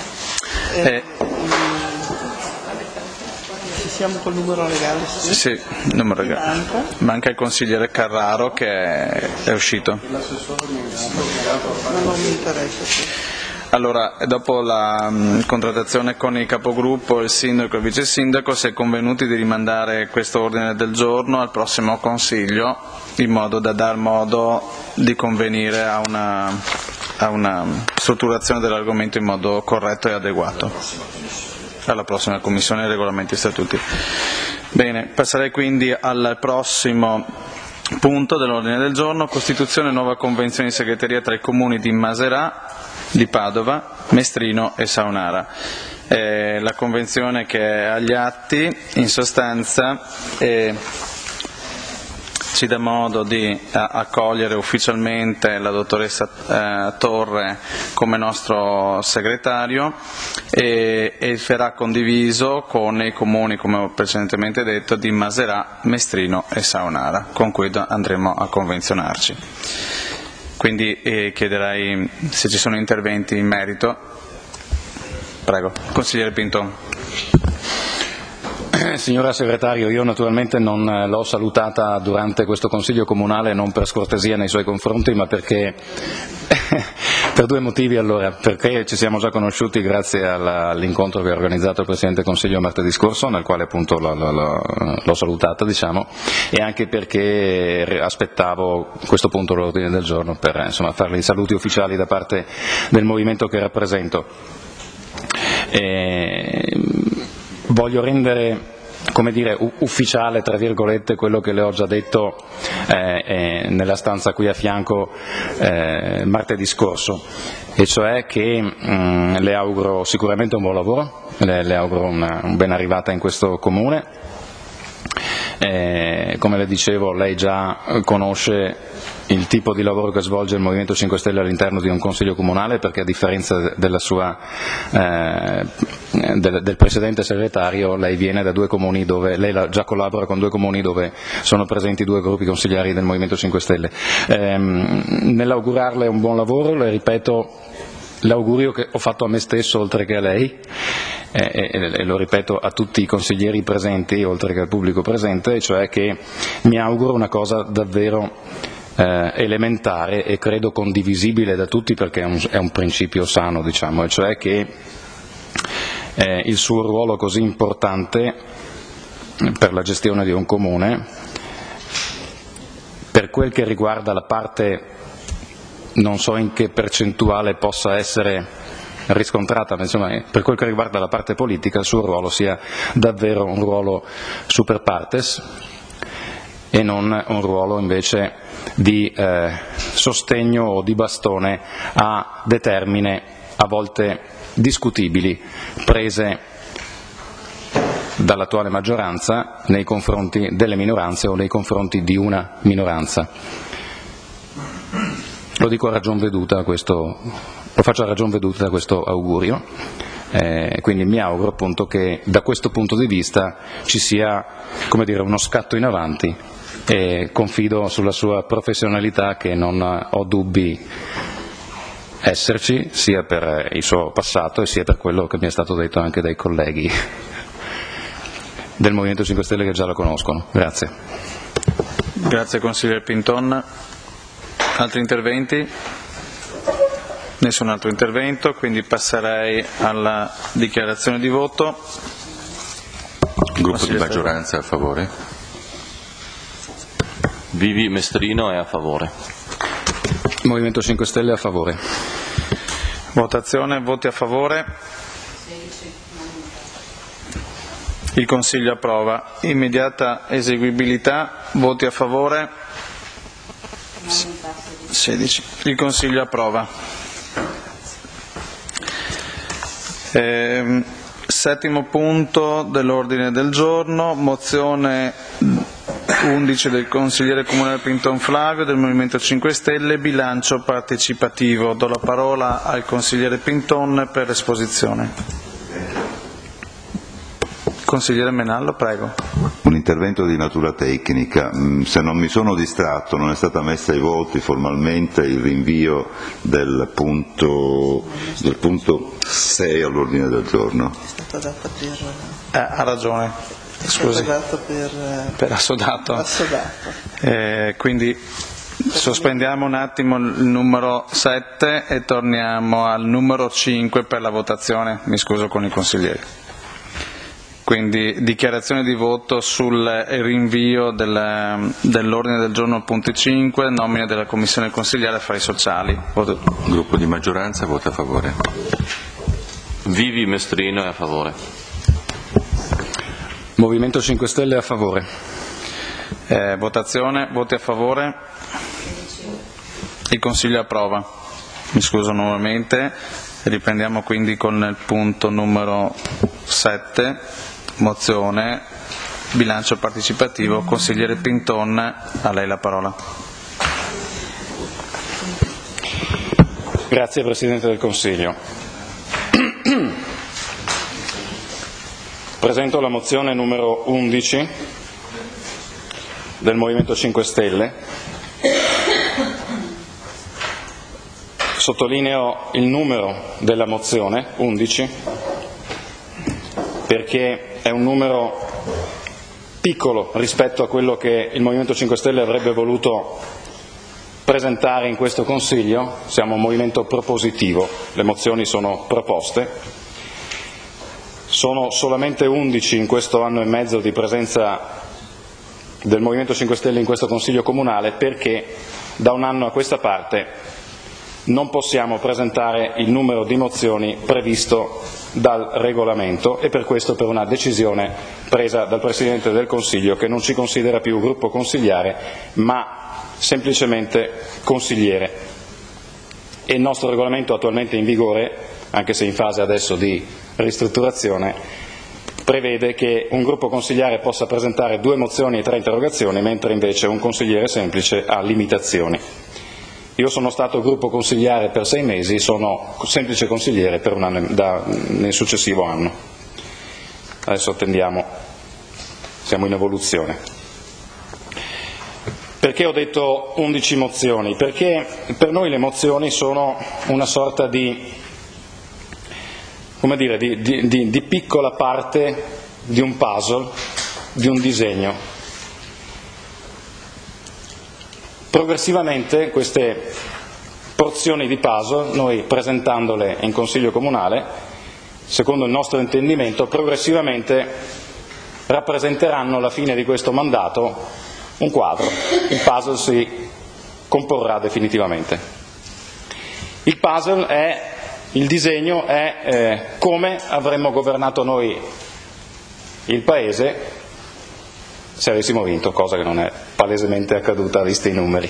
Ci siamo col numero legale? Sì, numero legale. Manca il consigliere Carraro che è uscito. Ma non mi interessa. Sì. Allora, dopo la contrattazione con il capogruppo, il sindaco e il vice sindaco, si è convenuti di rimandare questo ordine del giorno al prossimo Consiglio, in modo da dar modo di convenire a una strutturazione dell'argomento in modo corretto e adeguato. Alla prossima Commissione Regolamenti e Statuti. Bene, passerei quindi al prossimo punto dell'ordine del giorno: costituzione e nuova convenzione di segreteria tra i comuni di Maserà, di Padova, Mestrino e Saonara. La convenzione che è agli atti in sostanza ci dà modo di accogliere ufficialmente la dottoressa Torre come nostro segretario e sarà condiviso con i comuni, come ho precedentemente detto, di Maserà, Mestrino e Saonara, con cui andremo a convenzionarci. Quindi chiederei se ci sono interventi in merito. Prego, consigliere Pinton. Signora Segretario, io naturalmente non l'ho salutata durante questo Consiglio Comunale, non per scortesia nei suoi confronti, ma perché per due motivi. Allora, perché ci siamo già conosciuti grazie all'incontro che ha organizzato il Presidente del Consiglio martedì scorso, nel quale appunto l'ho salutata, diciamo, e anche perché aspettavo questo punto all'ordine del giorno per farle i saluti ufficiali da parte del movimento che rappresento. Voglio rendere, come dire, ufficiale, tra virgolette, quello che le ho già detto nella stanza qui a fianco martedì scorso, e cioè che le auguro sicuramente un buon lavoro, le auguro una ben arrivata in questo comune. Come le dicevo, lei già conosce il tipo di lavoro che svolge il Movimento 5 Stelle all'interno di un Consiglio Comunale, perché a differenza del precedente segretario, lei viene da due comuni dove lei già collabora con due comuni dove sono presenti due gruppi consigliari del Movimento 5 Stelle. Nell'augurarle un buon lavoro, le ripeto l'augurio che ho fatto a me stesso oltre che a lei, e lo ripeto a tutti i consiglieri presenti oltre che al pubblico presente, cioè che mi auguro una cosa davvero elementare e credo condivisibile da tutti, perché è un principio sano, diciamo, e cioè che il suo ruolo così importante per la gestione di un comune, per quel che riguarda la parte, non so in che percentuale possa essere riscontrata, ma insomma, per quel che riguarda la parte politica, il suo ruolo sia davvero un ruolo super partes e non un ruolo invece di sostegno o di bastone a determine a volte discutibili prese dall'attuale maggioranza nei confronti delle minoranze o nei confronti di una minoranza. Lo dico a ragion veduta, lo faccio a ragion veduta da questo augurio, quindi mi auguro appunto che da questo punto di vista ci sia, come dire, uno scatto in avanti, e confido sulla sua professionalità, che non ho dubbi esserci, sia per il suo passato e sia per quello che mi è stato detto anche dai colleghi del Movimento 5 Stelle che già la conoscono. Grazie. Grazie consigliere Pinton. Altri interventi? Nessun altro intervento, quindi passerei alla dichiarazione di voto. Il gruppo di maggioranza è a favore. Vivi Mestrino è a favore. Movimento 5 Stelle è a favore. Votazione, voti a favore. Il Consiglio approva. Immediata eseguibilità, voti a favore. 16. Il Consiglio approva. Settimo punto dell'ordine del giorno, mozione 11 del consigliere comunale Pinton Flavio del Movimento 5 Stelle, bilancio partecipativo. Do la parola al consigliere Pinton per l'esposizione. Consigliere Menallo, prego. Un intervento di natura tecnica. Se non mi sono distratto, non è stata messa ai voti formalmente il rinvio del punto 6 all'ordine del giorno. È stata data per... Ha ragione, scusi. È stata data per assodato. Assodato. Quindi sospendiamo un attimo il numero 7 e torniamo al numero 5 per la votazione. Mi scuso con i consiglieri. Quindi dichiarazione di voto sul rinvio dell'ordine del giorno punti 5, nomina della Commissione Consigliare Affari Sociali. Il gruppo di maggioranza vota a favore. Vivi Mestrino è a favore. Movimento 5 Stelle è a favore. Votazione, voti a favore. Il Consiglio approva. Mi scuso nuovamente. Riprendiamo quindi con il punto numero 7. Mozione, bilancio partecipativo. Consigliere Pinton, a lei la parola. Grazie Presidente del Consiglio. Presento la mozione numero 11 del Movimento 5 Stelle. Sottolineo il numero della mozione, 11, perché è un numero piccolo rispetto a quello che il Movimento 5 Stelle avrebbe voluto presentare in questo Consiglio. Siamo un movimento propositivo, le mozioni sono proposte. Sono solamente 11 in questo anno e mezzo di presenza del Movimento 5 Stelle in questo Consiglio comunale, perché da un anno a questa parte non possiamo presentare il numero di mozioni previsto dal regolamento, e per questo per una decisione presa dal Presidente del Consiglio, che non ci considera più gruppo consigliare ma semplicemente consigliere. E il nostro regolamento attualmente in vigore, anche se in fase adesso di ristrutturazione, prevede che un gruppo consigliare possa presentare 2 mozioni e 3 interrogazioni, mentre invece un consigliere semplice ha limitazioni. Io sono stato gruppo consigliare per 6 mesi, sono semplice consigliere per un anno, nel successivo anno. Adesso attendiamo, siamo in evoluzione. Perché ho detto 11 mozioni? Perché per noi le mozioni sono una sorta di, come dire, di piccola parte di un puzzle, di un disegno. Progressivamente queste porzioni di puzzle, noi presentandole in Consiglio Comunale, secondo il nostro intendimento, progressivamente rappresenteranno alla fine di questo mandato un quadro. Il puzzle si comporrà definitivamente. Il puzzle è, il disegno è come avremmo governato noi il Paese se avessimo vinto, cosa che non è palesemente accaduta visti i numeri.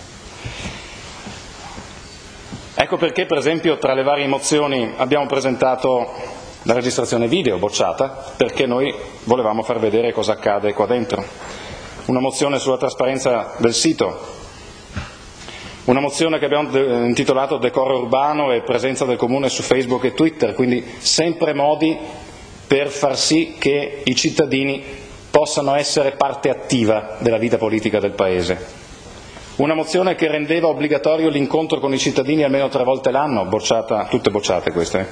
Ecco perché, per esempio, tra le varie mozioni abbiamo presentato la registrazione video bocciata, perché noi volevamo far vedere cosa accade qua dentro. Una mozione sulla trasparenza del sito, una mozione che abbiamo intitolato Decoro urbano e presenza del Comune su Facebook e Twitter, quindi sempre modi per far sì che i cittadini possano essere parte attiva della vita politica del Paese. Una mozione che rendeva obbligatorio l'incontro con i cittadini almeno 3 volte l'anno, bocciata, tutte bocciate queste.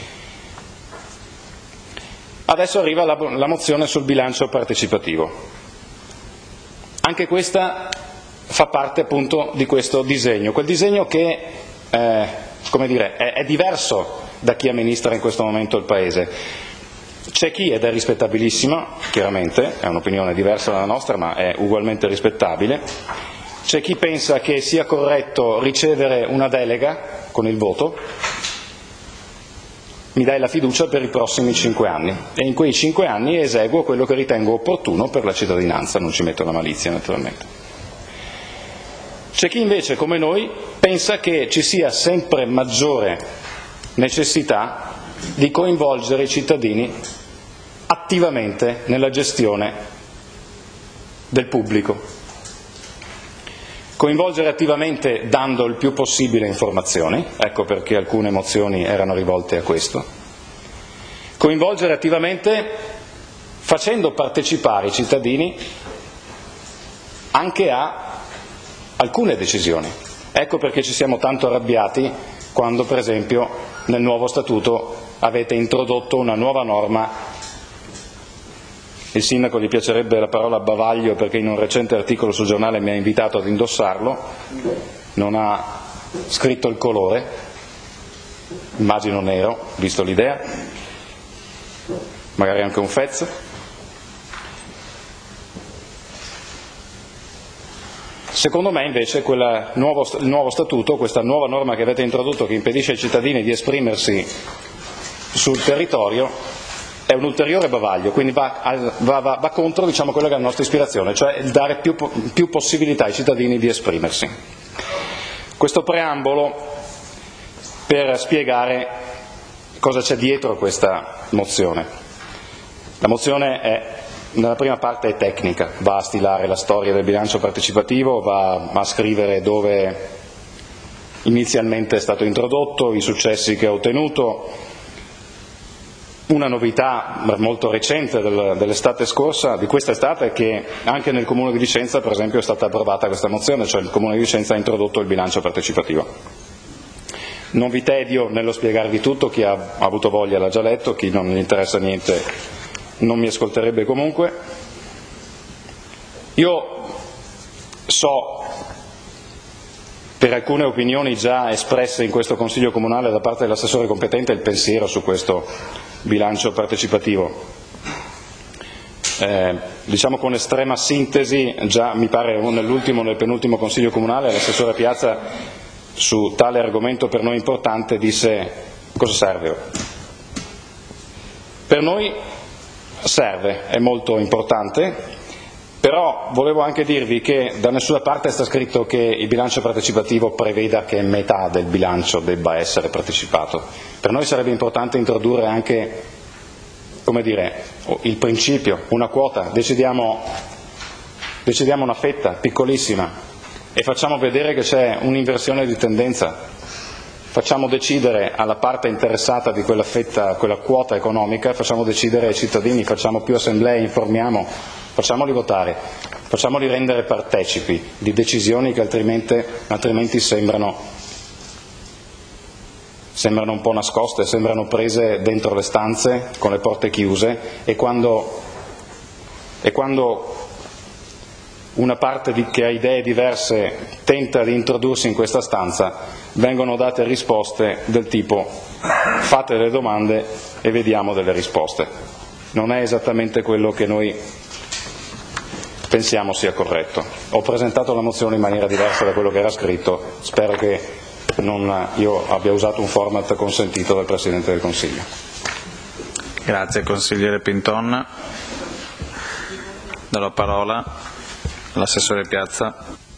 Adesso arriva la mozione sul bilancio partecipativo. Anche questa fa parte appunto di questo disegno, quel disegno che come dire, è diverso da chi amministra in questo momento il Paese. C'è chi, ed è rispettabilissimo, chiaramente, è un'opinione diversa dalla nostra, ma è ugualmente rispettabile, c'è chi pensa che sia corretto ricevere una delega con il voto, mi dai la fiducia per i prossimi 5 anni, e in quei 5 anni eseguo quello che ritengo opportuno per la cittadinanza, non ci metto la malizia naturalmente. C'è chi invece, come noi, pensa che ci sia sempre maggiore necessità di coinvolgere i cittadini attivamente nella gestione del pubblico. Coinvolgere attivamente dando il più possibile informazioni, ecco perché alcune mozioni erano rivolte a questo. Coinvolgere attivamente facendo partecipare i cittadini anche a alcune decisioni. Ecco perché ci siamo tanto arrabbiati quando, per esempio, nel nuovo statuto avete introdotto una nuova norma. Il sindaco gli piacerebbe la parola bavaglio perché in un recente articolo sul giornale mi ha invitato ad indossarlo, non ha scritto il colore, immagino nero, visto l'idea, magari anche un fez. Secondo me invece il nuovo statuto, questa nuova norma che avete introdotto che impedisce ai cittadini di esprimersi sul territorio, è un ulteriore bavaglio, quindi va contro, diciamo, quella che è la nostra ispirazione, cioè il dare più possibilità ai cittadini di esprimersi. Questo preambolo per spiegare cosa c'è dietro questa mozione. La mozione nella prima parte è tecnica, va a stilare la storia del bilancio partecipativo, va a scrivere dove inizialmente è stato introdotto, i successi che ha ottenuto. Una novità molto recente dell'estate scorsa, di questa estate, è che anche nel Comune di Vicenza, per esempio, è stata approvata questa mozione, cioè il Comune di Vicenza ha introdotto il bilancio partecipativo. Non vi tedio nello spiegarvi tutto, chi ha avuto voglia l'ha già letto, chi non gli interessa niente non mi ascolterebbe comunque. Io so, per alcune opinioni già espresse in questo Consiglio Comunale da parte dell'assessore competente, il pensiero su questo bilancio partecipativo. Diciamo con estrema sintesi, già mi pare nel penultimo Consiglio Comunale l'assessore Piazza su tale argomento per noi importante disse: cosa serve? Per noi serve, è molto importante, però volevo anche dirvi che da nessuna parte sta scritto che il bilancio partecipativo preveda che metà del bilancio debba essere partecipato. Per noi sarebbe importante introdurre anche, come dire, il principio, una quota, decidiamo una fetta piccolissima e facciamo vedere che c'è un'inversione di tendenza. Facciamo decidere alla parte interessata di quella fetta, quella quota economica, facciamo decidere ai cittadini, facciamo più assemblee, informiamo, facciamoli votare, facciamoli rendere partecipi di decisioni che altrimenti sembrano un po' nascoste, sembrano prese dentro le stanze con le porte chiuse, e quando una parte che ha idee diverse tenta di introdursi in questa stanza, vengono date risposte del tipo: fate le domande e vediamo delle risposte. Non è esattamente quello che noi pensiamo sia corretto. Ho presentato la mozione in maniera diversa da quello che era scritto, spero che io abbia usato un format consentito dal Presidente del Consiglio. Grazie consigliere Pinton. Do la parola all'assessore Piazza.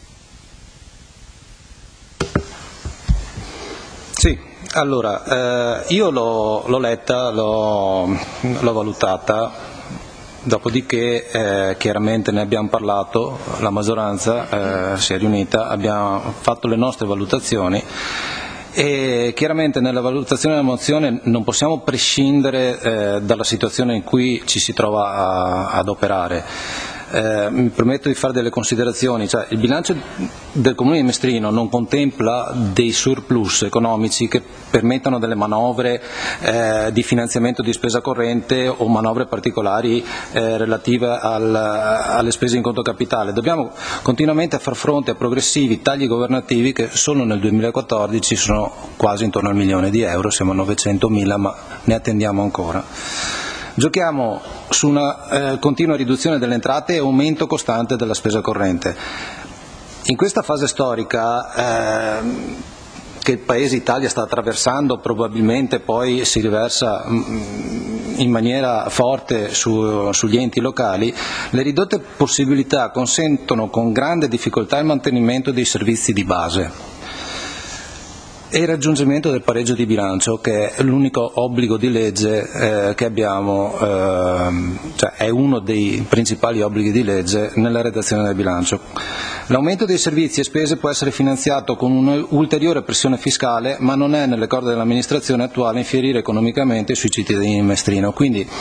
Sì, allora io l'ho letta, l'ho valutata. Dopodiché chiaramente ne abbiamo parlato, la maggioranza si è riunita, abbiamo fatto le nostre valutazioni e chiaramente nella valutazione della mozione non possiamo prescindere dalla situazione in cui ci si trova ad operare. Mi permetto di fare delle considerazioni, cioè il bilancio del Comune di Mestrino non contempla dei surplus economici che permettano delle manovre di finanziamento di spesa corrente o manovre particolari relative alle spese in conto capitale. Dobbiamo continuamente far fronte a progressivi tagli governativi che solo nel 2014 sono quasi intorno al €1.000.000, siamo a 900.000, ma ne attendiamo ancora. Giochiamo su una continua riduzione delle entrate e aumento costante della spesa corrente. In questa fase storica che il Paese Italia sta attraversando, probabilmente poi si riversa in maniera forte sugli enti locali, le ridotte possibilità consentono con grande difficoltà il mantenimento dei servizi di base e il raggiungimento del pareggio di bilancio, che è l'unico obbligo di legge che abbiamo, cioè è uno dei principali obblighi di legge nella redazione del bilancio. L'aumento dei servizi e spese può essere finanziato con un'ulteriore pressione fiscale, ma non è nelle corde dell'amministrazione attuale infierire economicamente sui cittadini di Mestrino. Quindi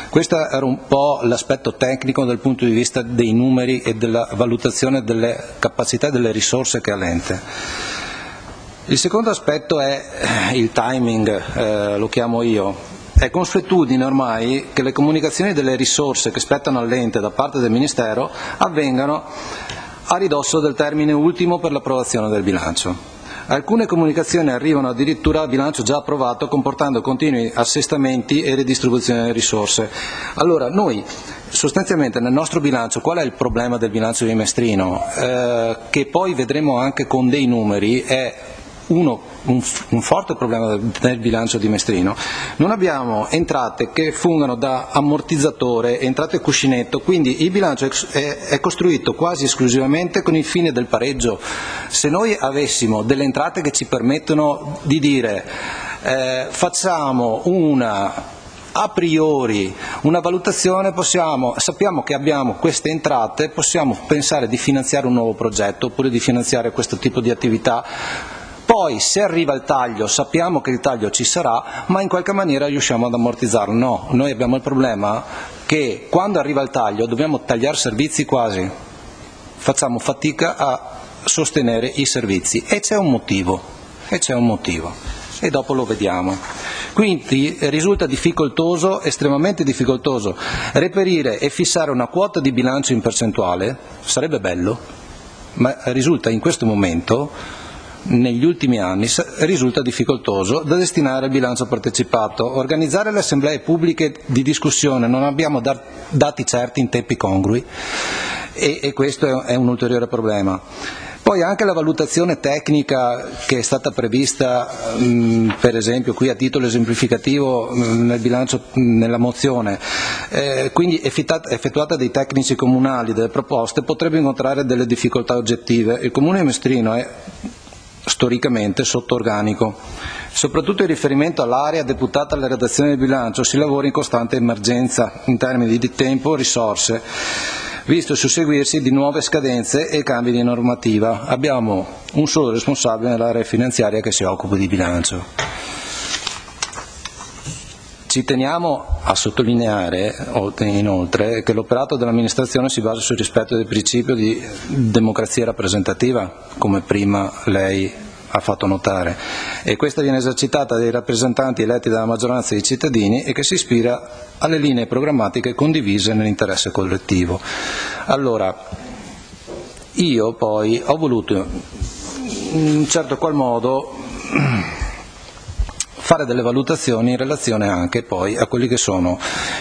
Questo era un po' l'aspetto tecnico dal punto di vista dei numeri e della valutazione delle capacità e delle risorse che ha l'ente. Il secondo aspetto è il timing, lo chiamo io. È consuetudine ormai che le comunicazioni delle risorse che spettano all'ente da parte del Ministero avvengano a ridosso del termine ultimo per l'approvazione del bilancio. Alcune comunicazioni arrivano addirittura al bilancio già approvato, comportando continui assestamenti e redistribuzione delle risorse. Allora, noi sostanzialmente nel nostro bilancio, qual è il problema del bilancio di Mestrino? Che poi vedremo anche con dei numeri, è un forte problema del bilancio di Mestrino. Non abbiamo entrate che fungano da ammortizzatore, entrate cuscinetto, quindi il bilancio è costruito quasi esclusivamente con il fine del pareggio. Se noi avessimo delle entrate che ci permettono di dire facciamo a priori una valutazione, sappiamo che abbiamo queste entrate, possiamo pensare di finanziare un nuovo progetto oppure di finanziare questo tipo di attività. Poi se arriva il taglio sappiamo che il taglio ci sarà, ma in qualche maniera riusciamo ad ammortizzarlo. No, noi abbiamo il problema che quando arriva il taglio dobbiamo tagliare servizi quasi, facciamo fatica a sostenere i servizi e c'è un motivo e dopo lo vediamo. Quindi risulta difficoltoso, estremamente difficoltoso, reperire e fissare una quota di bilancio in percentuale, sarebbe bello, ma risulta in questo momento, negli ultimi anni, risulta difficoltoso da destinare al bilancio partecipato. Organizzare le assemblee pubbliche di discussione, non abbiamo dati certi in tempi congrui e questo è un ulteriore problema. Poi anche la valutazione tecnica che è stata prevista, per esempio qui a titolo esemplificativo nel bilancio, nella mozione, quindi effettuata dai tecnici comunali, delle proposte, potrebbe incontrare delle difficoltà oggettive. Il Comune di Mestrino è storicamente sotto organico. Soprattutto in riferimento all'area deputata alla redazione del bilancio si lavora in costante emergenza in termini di tempo e risorse, visto il susseguirsi di nuove scadenze e cambi di normativa. Abbiamo un solo responsabile nell'area finanziaria che si occupa di bilancio. Ci teniamo a sottolineare inoltre che l'operato dell'amministrazione si basa sul rispetto del principio di democrazia rappresentativa, come prima lei ha fatto notare, e questa viene esercitata dai rappresentanti eletti dalla maggioranza dei cittadini e che si ispira alle linee programmatiche condivise nell'interesse collettivo. Allora, io poi ho voluto in un certo qual modo fare delle valutazioni in relazione anche poi a quelli che sono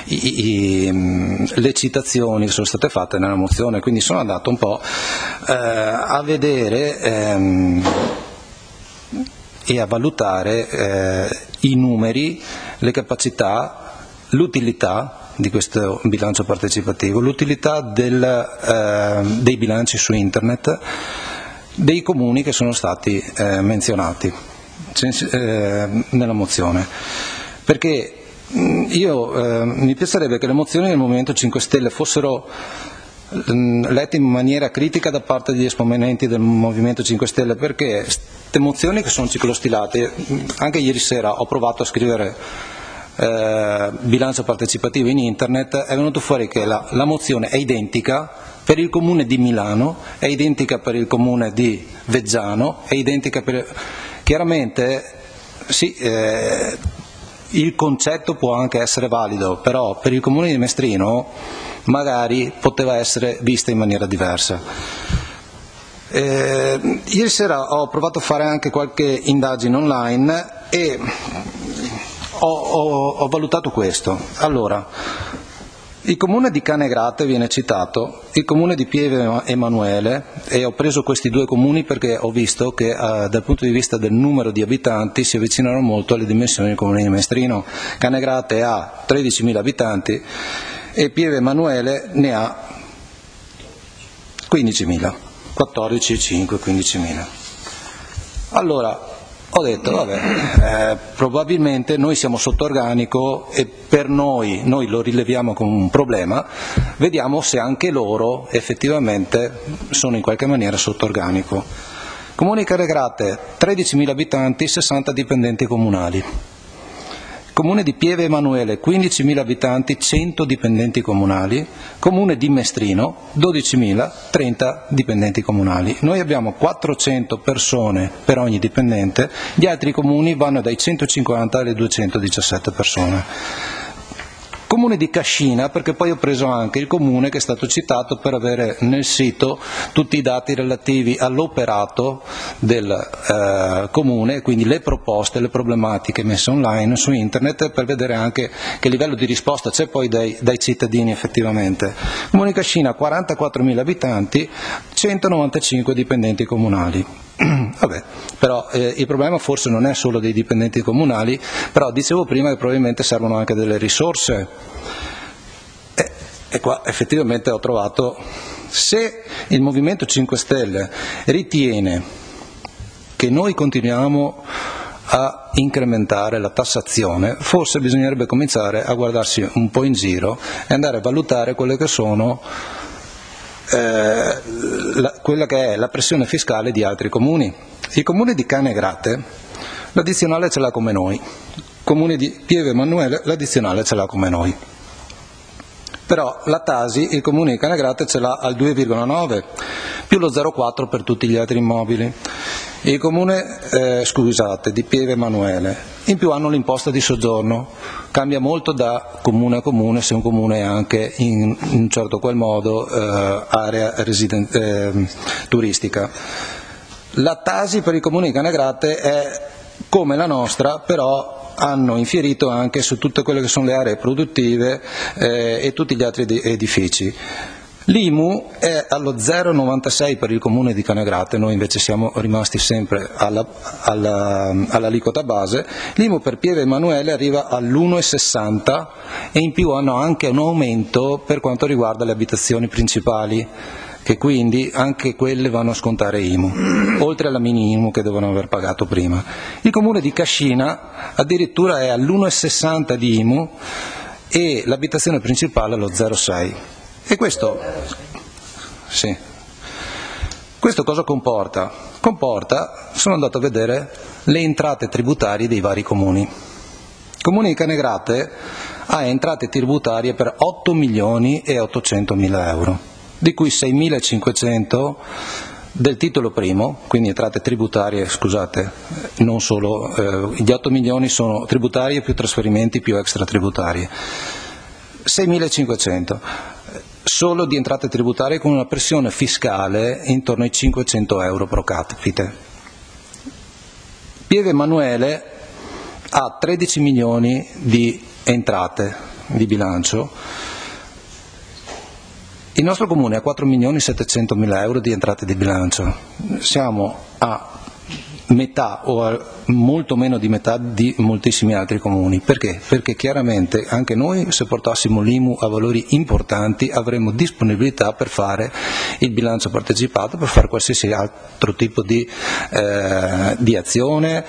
le citazioni che sono state fatte nella mozione, quindi sono andato un po' a vedere e a valutare i numeri, le capacità, l'utilità di questo bilancio partecipativo, l'utilità dei bilanci su internet dei comuni che sono stati menzionati nella mozione, perché mi piacerebbe che le mozioni del Movimento 5 Stelle fossero lette in maniera critica da parte degli esponenti del Movimento 5 Stelle, perché queste mozioni che sono ciclostilate, anche ieri sera ho provato a scrivere bilancio partecipativo in internet, è venuto fuori che la mozione è identica per il comune di Milano, è identica per il comune di Veggiano, è identica chiaramente sì, il concetto può anche essere valido, però per il comune di Mestrino magari poteva essere vista in maniera diversa. Ieri sera ho provato a fare anche qualche indagine online e ho valutato questo. Allora, il comune di Canegrate viene citato, il comune di Pieve Emanuele, e ho preso questi due comuni perché ho visto che dal punto di vista del numero di abitanti si avvicinano molto alle dimensioni del comune di Mestrino. Canegrate ha 13.000 abitanti e Pieve Emanuele ne ha 15.000, 15.000. Allora, ho detto, vabbè, probabilmente noi siamo sotto organico e per noi lo rileviamo come un problema, vediamo se anche loro effettivamente sono in qualche maniera sotto organico. Comune di Canegrate, 13.000 abitanti, 60 dipendenti comunali. Comune di Pieve Emanuele 15.000 abitanti, 100 dipendenti comunali, Comune di Mestrino 12.000, 30 dipendenti comunali. Noi abbiamo 400 persone per ogni dipendente, gli altri comuni vanno dai 150 alle 217 persone. Comune di Cascina, perché poi ho preso anche il comune che è stato citato per avere nel sito tutti i dati relativi all'operato del comune, quindi le proposte, le problematiche messe online su internet, per vedere anche che livello di risposta c'è poi dai cittadini effettivamente. Comune di Cascina 44.000 abitanti, 195 dipendenti comunali. Vabbè, però il problema forse non è solo dei dipendenti comunali, però dicevo prima che probabilmente servono anche delle risorse e qua effettivamente ho trovato, se il Movimento 5 Stelle ritiene che noi continuiamo a incrementare la tassazione, forse bisognerebbe cominciare a guardarsi un po' in giro e andare a valutare quelle che sono quella che è la pressione fiscale di altri comuni. Il comune di Canegrate l'addizionale ce l'ha come noi, il comune di Pieve Emanuele l'addizionale ce l'ha come noi, però la Tasi, il comune di Canegrate, ce l'ha al 2,9 più lo 0,4 per tutti gli altri immobili. Il comune di Pieve Emanuele in più hanno l'imposta di soggiorno, cambia molto da comune a comune se un comune è anche in un certo qual modo area turistica. La Tasi per il comune di Canegrate è come la nostra, però hanno infierito anche su tutte quelle che sono le aree produttive e tutti gli altri edifici. L'IMU è allo 0,96 per il comune di Canegrate, noi invece siamo rimasti sempre all'aliquota base. L'IMU per Pieve Emanuele arriva all'1,60 e in più hanno anche un aumento per quanto riguarda le abitazioni principali, che quindi anche quelle vanno a scontare IMU, oltre alla mini IMU che devono aver pagato prima. Il comune di Cascina addirittura è all'1,60 di IMU e l'abitazione principale allo 0,6. E questo cosa comporta? Sono andato a vedere le entrate tributarie dei vari comuni. Il comune di Canegrate ha entrate tributarie per 8.800.000 euro, di cui 6.500 del titolo primo, quindi entrate tributarie, scusate, non solo, gli 8 milioni sono tributarie più trasferimenti più extra tributarie, 6.500 solo di entrate tributarie, con una pressione fiscale intorno ai 500 euro pro capite. Pieve Emanuele ha 13 milioni di entrate di bilancio, il nostro comune ha 4.700.000 euro di entrate di bilancio, siamo a metà o a molto meno di metà di moltissimi altri comuni. Perché? Perché chiaramente anche noi, se portassimo l'IMU a valori importanti, avremmo disponibilità per fare il bilancio partecipato, per fare qualsiasi altro tipo di azione,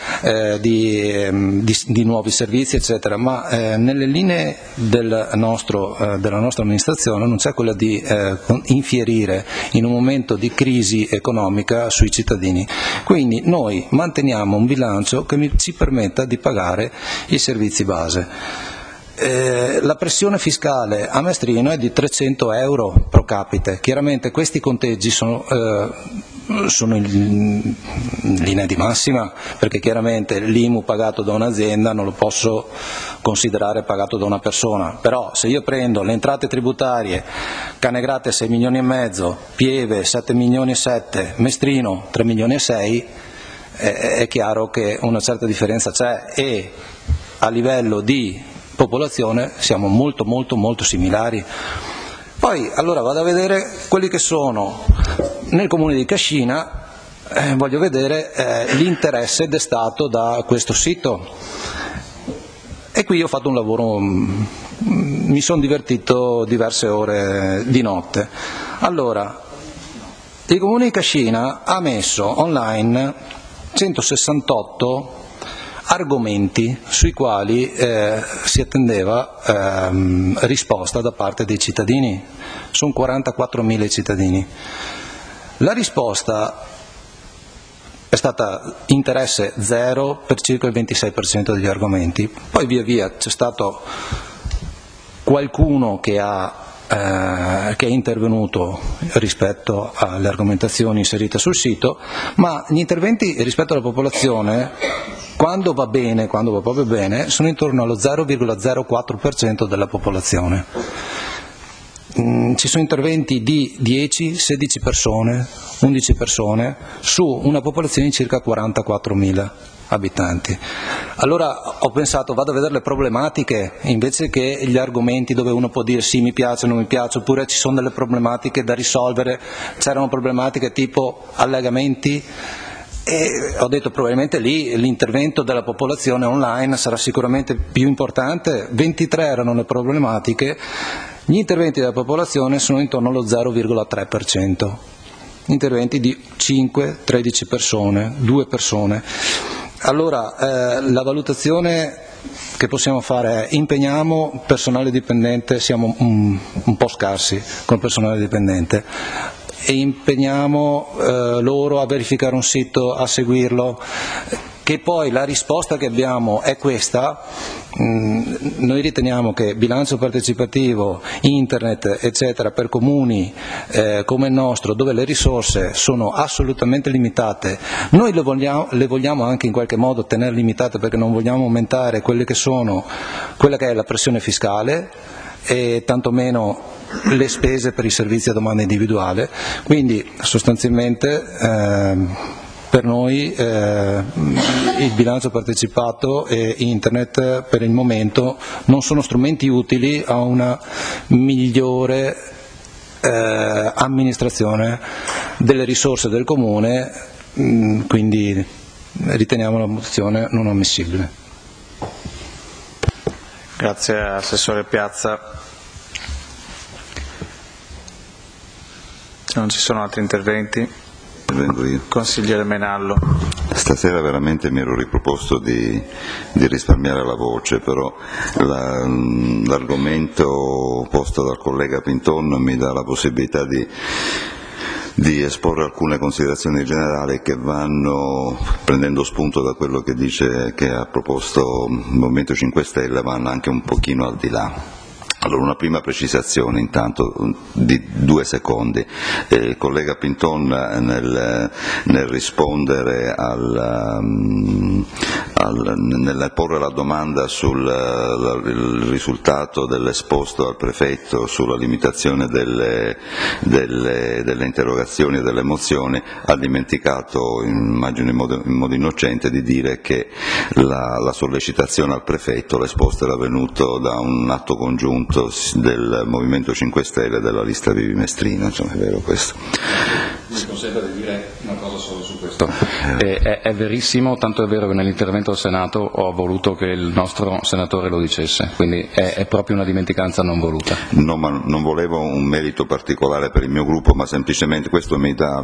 di nuovi servizi eccetera, ma nelle linee della nostra amministrazione non c'è quella di infierire in un momento di crisi economica sui cittadini. Quindi noi manteniamo un bilancio che ci permetta di pagare i servizi base. La pressione fiscale a Mestrino è di 300 euro pro capite. Chiaramente questi conteggi sono in linea di massima, perché chiaramente l'IMU pagato da un'azienda non lo posso considerare pagato da una persona, però se io prendo le entrate tributarie, Canegrate 6 milioni e mezzo, Pieve 7 milioni e 7, Mestrino 3 milioni e 6, è chiaro che una certa differenza c'è e a livello di popolazione siamo molto molto molto similari. Poi allora vado a vedere quelli che sono nel comune di Cascina, voglio vedere l'interesse destato da questo sito e qui ho fatto un lavoro, mi sono divertito diverse ore di notte. Allora, il comune di Cascina ha messo online 168 argomenti sui quali si attendeva risposta da parte dei cittadini, sono 44.000 cittadini. La risposta è stata interesse zero per circa il 26% degli argomenti. Poi via via c'è stato qualcuno che è intervenuto rispetto alle argomentazioni inserite sul sito, ma gli interventi rispetto alla popolazione, quando va bene, quando va proprio bene, sono intorno allo 0,04% della popolazione. Ci sono interventi di 10, 16 persone, 11 persone su una popolazione di circa 44.000 abitanti. Allora ho pensato, vado a vedere le problematiche invece che gli argomenti dove uno può dire sì, mi piace, non mi piace, oppure ci sono delle problematiche da risolvere. C'erano problematiche tipo allagamenti, e ho detto probabilmente lì l'intervento della popolazione online sarà sicuramente più importante. 23 erano le problematiche, gli interventi della popolazione sono intorno allo 0,3%, interventi di 5, 13 persone, 2 persone. Allora la valutazione che possiamo fare è: impegniamo personale dipendente, siamo un po' scarsi con il personale dipendente, e impegniamo loro a verificare un sito, a seguirlo, che poi la risposta che abbiamo è questa. Noi riteniamo che bilancio partecipativo, internet eccetera per comuni come il nostro, dove le risorse sono assolutamente limitate, noi le vogliamo anche in qualche modo tenere limitate, perché non vogliamo aumentare quella che è la pressione fiscale e tantomeno le spese per i servizi a domanda individuale. Quindi sostanzialmente per noi il bilancio partecipato e internet per il momento non sono strumenti utili a una migliore amministrazione delle risorse del Comune, quindi riteniamo la mozione non ammissibile. Grazie Assessore Piazza. Se non ci sono altri interventi. Vengo io. Consigliere Menallo. Stasera veramente mi ero riproposto di risparmiare la voce, però l'argomento posto dal collega Pinton mi dà la possibilità di esporre alcune considerazioni generali che vanno, prendendo spunto da quello che dice, che ha proposto il Movimento 5 Stelle, vanno anche un pochino al di là. Allora, una prima precisazione intanto di 2 secondi. Il collega Pinton nel rispondere nel porre la domanda sul risultato dell'esposto al prefetto sulla limitazione delle interrogazioni e delle mozioni, ha dimenticato, immagino in modo innocente, di dire che la sollecitazione al prefetto, l'esposto era venuto da un atto congiunto del Movimento 5 Stelle e della lista Vivi Mestrina, insomma è vero questo. Mi consenta di dire una cosa solo su questo. È verissimo, tanto è vero che nell'intervento al Senato ho voluto che il nostro senatore lo dicesse, quindi è proprio una dimenticanza non voluta. No, ma non volevo un merito particolare per il mio gruppo, ma semplicemente questo mi dà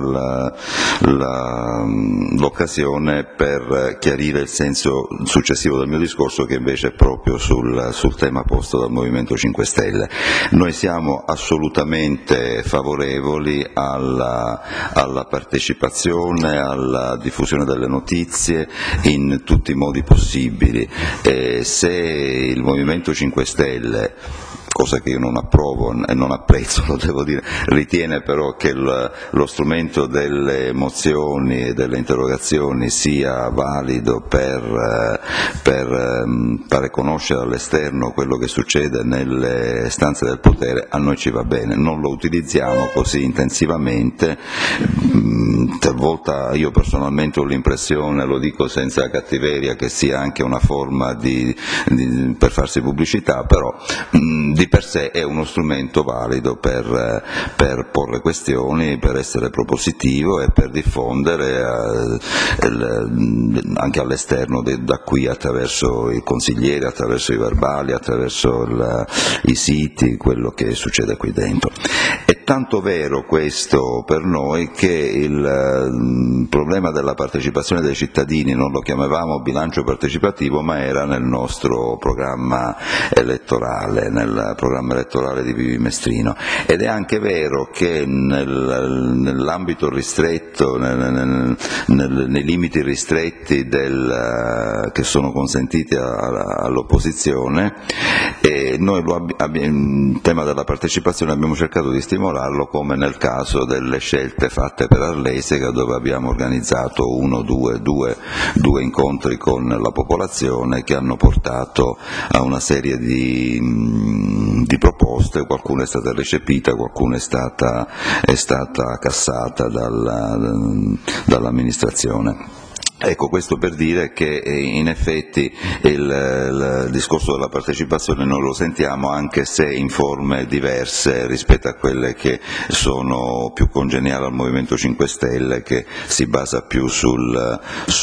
l'occasione per chiarire il senso successivo del mio discorso, che invece è proprio sul tema posto dal Movimento 5 Stelle. Noi siamo assolutamente favorevoli alla partecipazione, alla diffusione delle notizie in tutti i modi possibili. Se il Movimento 5 Stelle, cosa che io non approvo e non apprezzo, lo devo dire, ritiene però che lo strumento delle mozioni e delle interrogazioni sia valido per fare conoscere all'esterno quello che succede nelle stanze del potere, a noi ci va bene, non lo utilizziamo così intensivamente. Talvolta io personalmente ho l'impressione, lo dico senza cattiveria, che sia anche una forma per farsi pubblicità, però di per sé è uno strumento valido per porre questioni, per essere propositivo e per diffondere anche all'esterno da qui, attraverso i consiglieri, attraverso i verbali, attraverso i siti, quello che succede qui dentro. E tanto vero questo per noi che il problema della partecipazione dei cittadini non lo chiamavamo bilancio partecipativo, ma era nel nostro programma elettorale, nel programma elettorale di Vivi Mestrino. Ed è anche vero che nell'ambito ristretto, nei limiti ristretti che sono consentiti all'opposizione, noi il tema della partecipazione abbiamo cercato di stimolarlo, come nel caso delle scelte fatte per Arlesica, dove abbiamo organizzato due incontri con la popolazione che hanno portato a una serie di proposte. Qualcuna è stata recepita, qualcuna è stata cassata dall'amministrazione. Ecco, questo per dire che in effetti il discorso della partecipazione noi lo sentiamo, anche se in forme diverse rispetto a quelle che sono più congeniali al Movimento 5 Stelle, che si basa più sul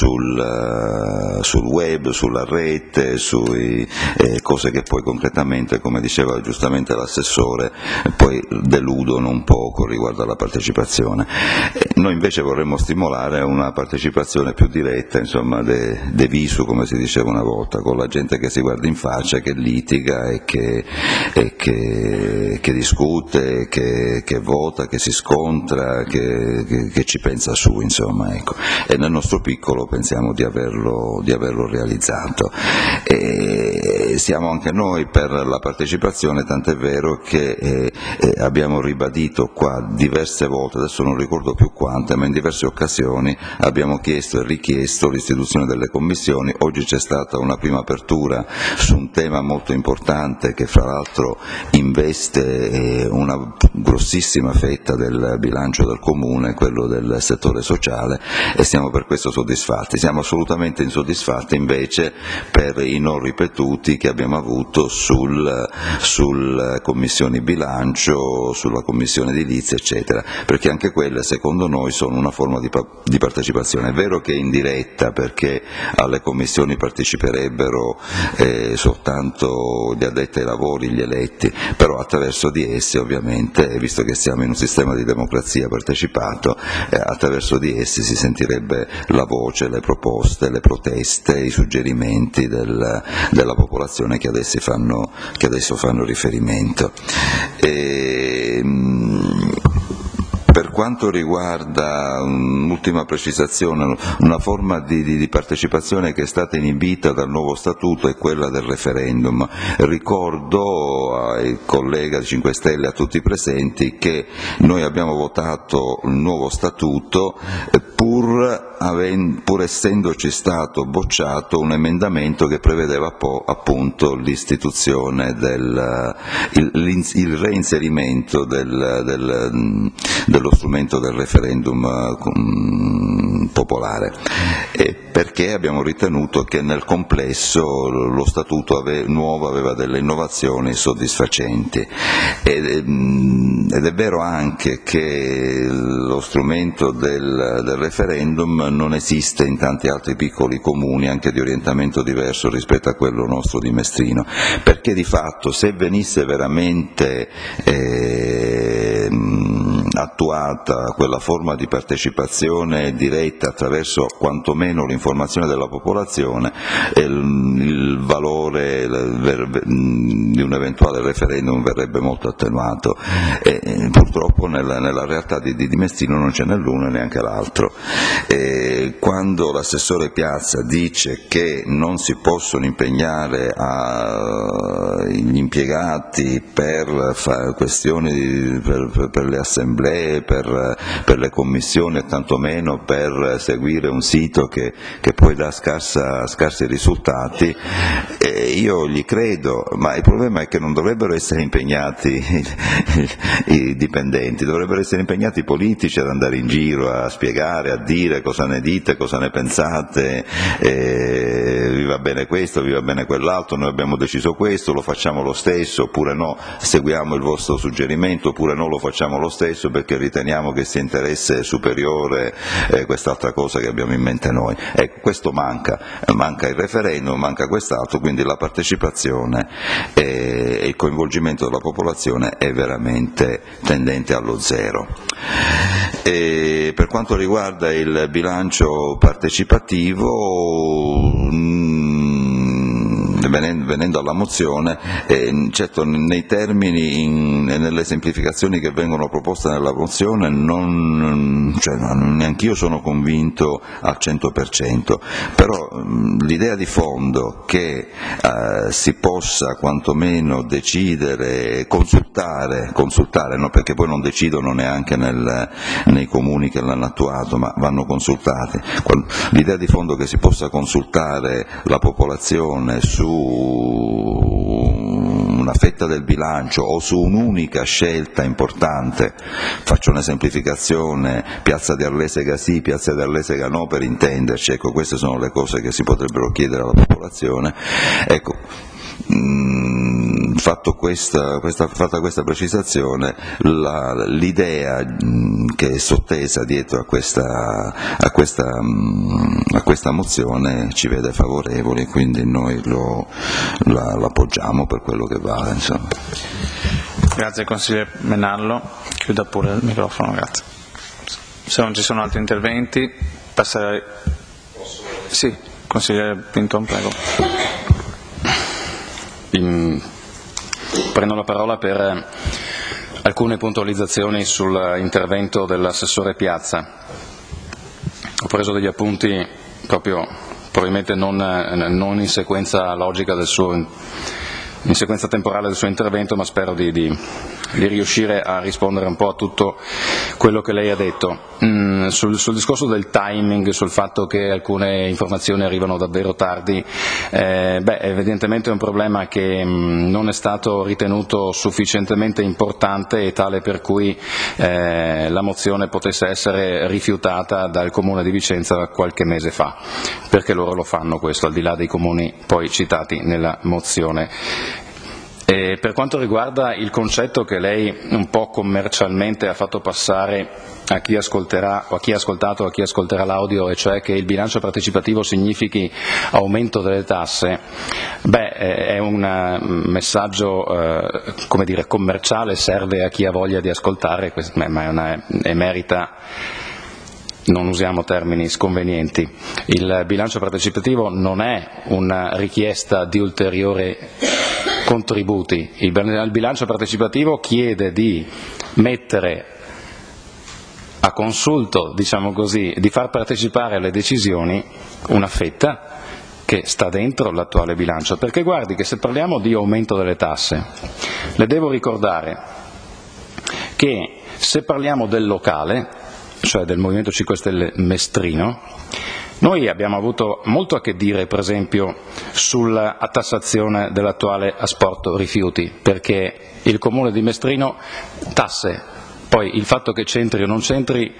web, sulla rete, su cose che poi concretamente, come diceva giustamente l'assessore, poi deludono un poco riguardo alla partecipazione. Noi invece vorremmo stimolare una partecipazione più diretta, insomma, de visu, come si diceva una volta, con la gente che si guarda in faccia, che litiga e che discute, che vota, che si scontra, che ci pensa su, insomma, ecco. E nel nostro piccolo pensiamo di averlo realizzato. E siamo anche noi per la partecipazione, tant'è vero che abbiamo ribadito qua diverse volte, adesso non ricordo più quante, ma in diverse occasioni abbiamo chiesto e richiesto l'istituzione delle commissioni. Oggi c'è stata una prima apertura su un tema molto importante che fra l'altro investe una grossissima fetta del bilancio del comune, quello del settore sociale, e siamo per questo soddisfatti. Siamo assolutamente insoddisfatti invece per i non ripetuti che abbiamo avuto sulle commissioni bilancio, sulla commissione edilizia, eccetera, perché anche quelle secondo noi sono una forma di partecipazione. È vero che indiretta, perché alle commissioni parteciperebbero soltanto gli addetti ai lavori, gli eletti, però attraverso di essi, ovviamente, visto che siamo in un sistema di democrazia partecipato, attraverso di essi si sentirebbe la voce, le proposte, le proteste, i suggerimenti della popolazione che adesso fanno riferimento. Per quanto riguarda un'ultima precisazione, una forma di partecipazione che è stata inibita dal nuovo statuto è quella del referendum. Ricordo ai colleghi di 5 Stelle, a tutti i presenti, che noi abbiamo votato il nuovo statuto pur essendoci stato bocciato un emendamento che prevedeva appunto l'istituzione il reinserimento dello strumento del referendum popolare, perché abbiamo ritenuto che nel complesso lo statuto nuovo aveva delle innovazioni soddisfacenti, ed è vero anche che lo strumento del referendum non esiste in tanti altri piccoli comuni, anche di orientamento diverso rispetto a quello nostro di Mestrino, perché di fatto, se venisse veramente attuata quella forma di partecipazione diretta attraverso quantomeno l'informazione della popolazione, il valore di un eventuale referendum verrebbe molto attenuato, e purtroppo nella realtà di Mestrino non c'è né l'uno e neanche l'altro. Quando l'assessore Piazza dice che non si possono impegnare gli impiegati per questioni per le assemblee, per le commissioni e tantomeno per seguire un sito che poi dà scarsi risultati, io gli credo, ma il problema è che non dovrebbero essere impegnati i dipendenti, dovrebbero essere impegnati i politici ad andare in giro a spiegare, a dire cosa ne dite, cosa ne pensate. vi va bene questo, vi va bene quell'altro, noi abbiamo deciso questo, lo facciamo lo stesso, oppure no, seguiamo il vostro suggerimento, oppure no, lo facciamo lo stesso perché riteniamo che sia interesse superiore quest'altra cosa che abbiamo in mente noi. Ecco, questo manca il referendum, manca quest'altro, quindi la partecipazione e il coinvolgimento della popolazione è veramente tendente allo zero. E per quanto riguarda il bilancio partecipativo, venendo alla mozione, certo nei termini e nelle semplificazioni che vengono proposte nella mozione neanch'io sono convinto al 100%, però l'idea di fondo che si possa quantomeno decidere, consultare, no? Perché poi non decidono neanche nei comuni che l'hanno attuato, ma vanno consultati, l'idea di fondo che si possa consultare la popolazione su una fetta del bilancio o su un'unica scelta importante, faccio una semplificazione, piazza di Arlesega sì, piazza di Arlesega no, per intenderci, ecco, queste sono le cose che si potrebbero chiedere alla popolazione. Ecco, fatta questa precisazione, l'idea che è sottesa dietro a questa mozione ci vede favorevoli, quindi noi l'appoggiamo per quello che vale, insomma. Grazie consigliere Menallo, chiuda pure il microfono, grazie. Se non ci sono altri interventi passerei. Sì, consigliere Pinton, prego. Prendo la parola per alcune puntualizzazioni sull'intervento dell'assessore Piazza. Ho preso degli appunti proprio probabilmente non in sequenza logica in sequenza temporale del suo intervento, ma spero di riuscire a rispondere un po' a tutto quello che lei ha detto. Sul discorso del timing, sul fatto che alcune informazioni arrivano davvero tardi, evidentemente è un problema che non è stato ritenuto sufficientemente importante e tale per cui la mozione potesse essere rifiutata dal Comune di Vicenza qualche mese fa, perché loro lo fanno questo, al di là dei comuni poi citati nella mozione. E per quanto riguarda il concetto che lei un po' commercialmente ha fatto passare a chi ascolterà o a chi ha ascoltato o a chi ascolterà l'audio, e cioè che il bilancio partecipativo significhi aumento delle tasse, è un messaggio commerciale, serve a chi ha voglia di ascoltare, ma merita, non usiamo termini sconvenienti. Il bilancio partecipativo non è una richiesta di ulteriori contributi, il bilancio partecipativo chiede di mettere a consulto, diciamo così, di far partecipare alle decisioni una fetta che sta dentro l'attuale bilancio, perché guardi che se parliamo di aumento delle tasse, le devo ricordare che se parliamo del locale, cioè del Movimento 5 Stelle Mestrino, noi abbiamo avuto molto a che dire, per esempio, sulla tassazione dell'attuale asporto rifiuti, perché il Comune di Mestrino tasse, poi il fatto che c'entri o non c'entri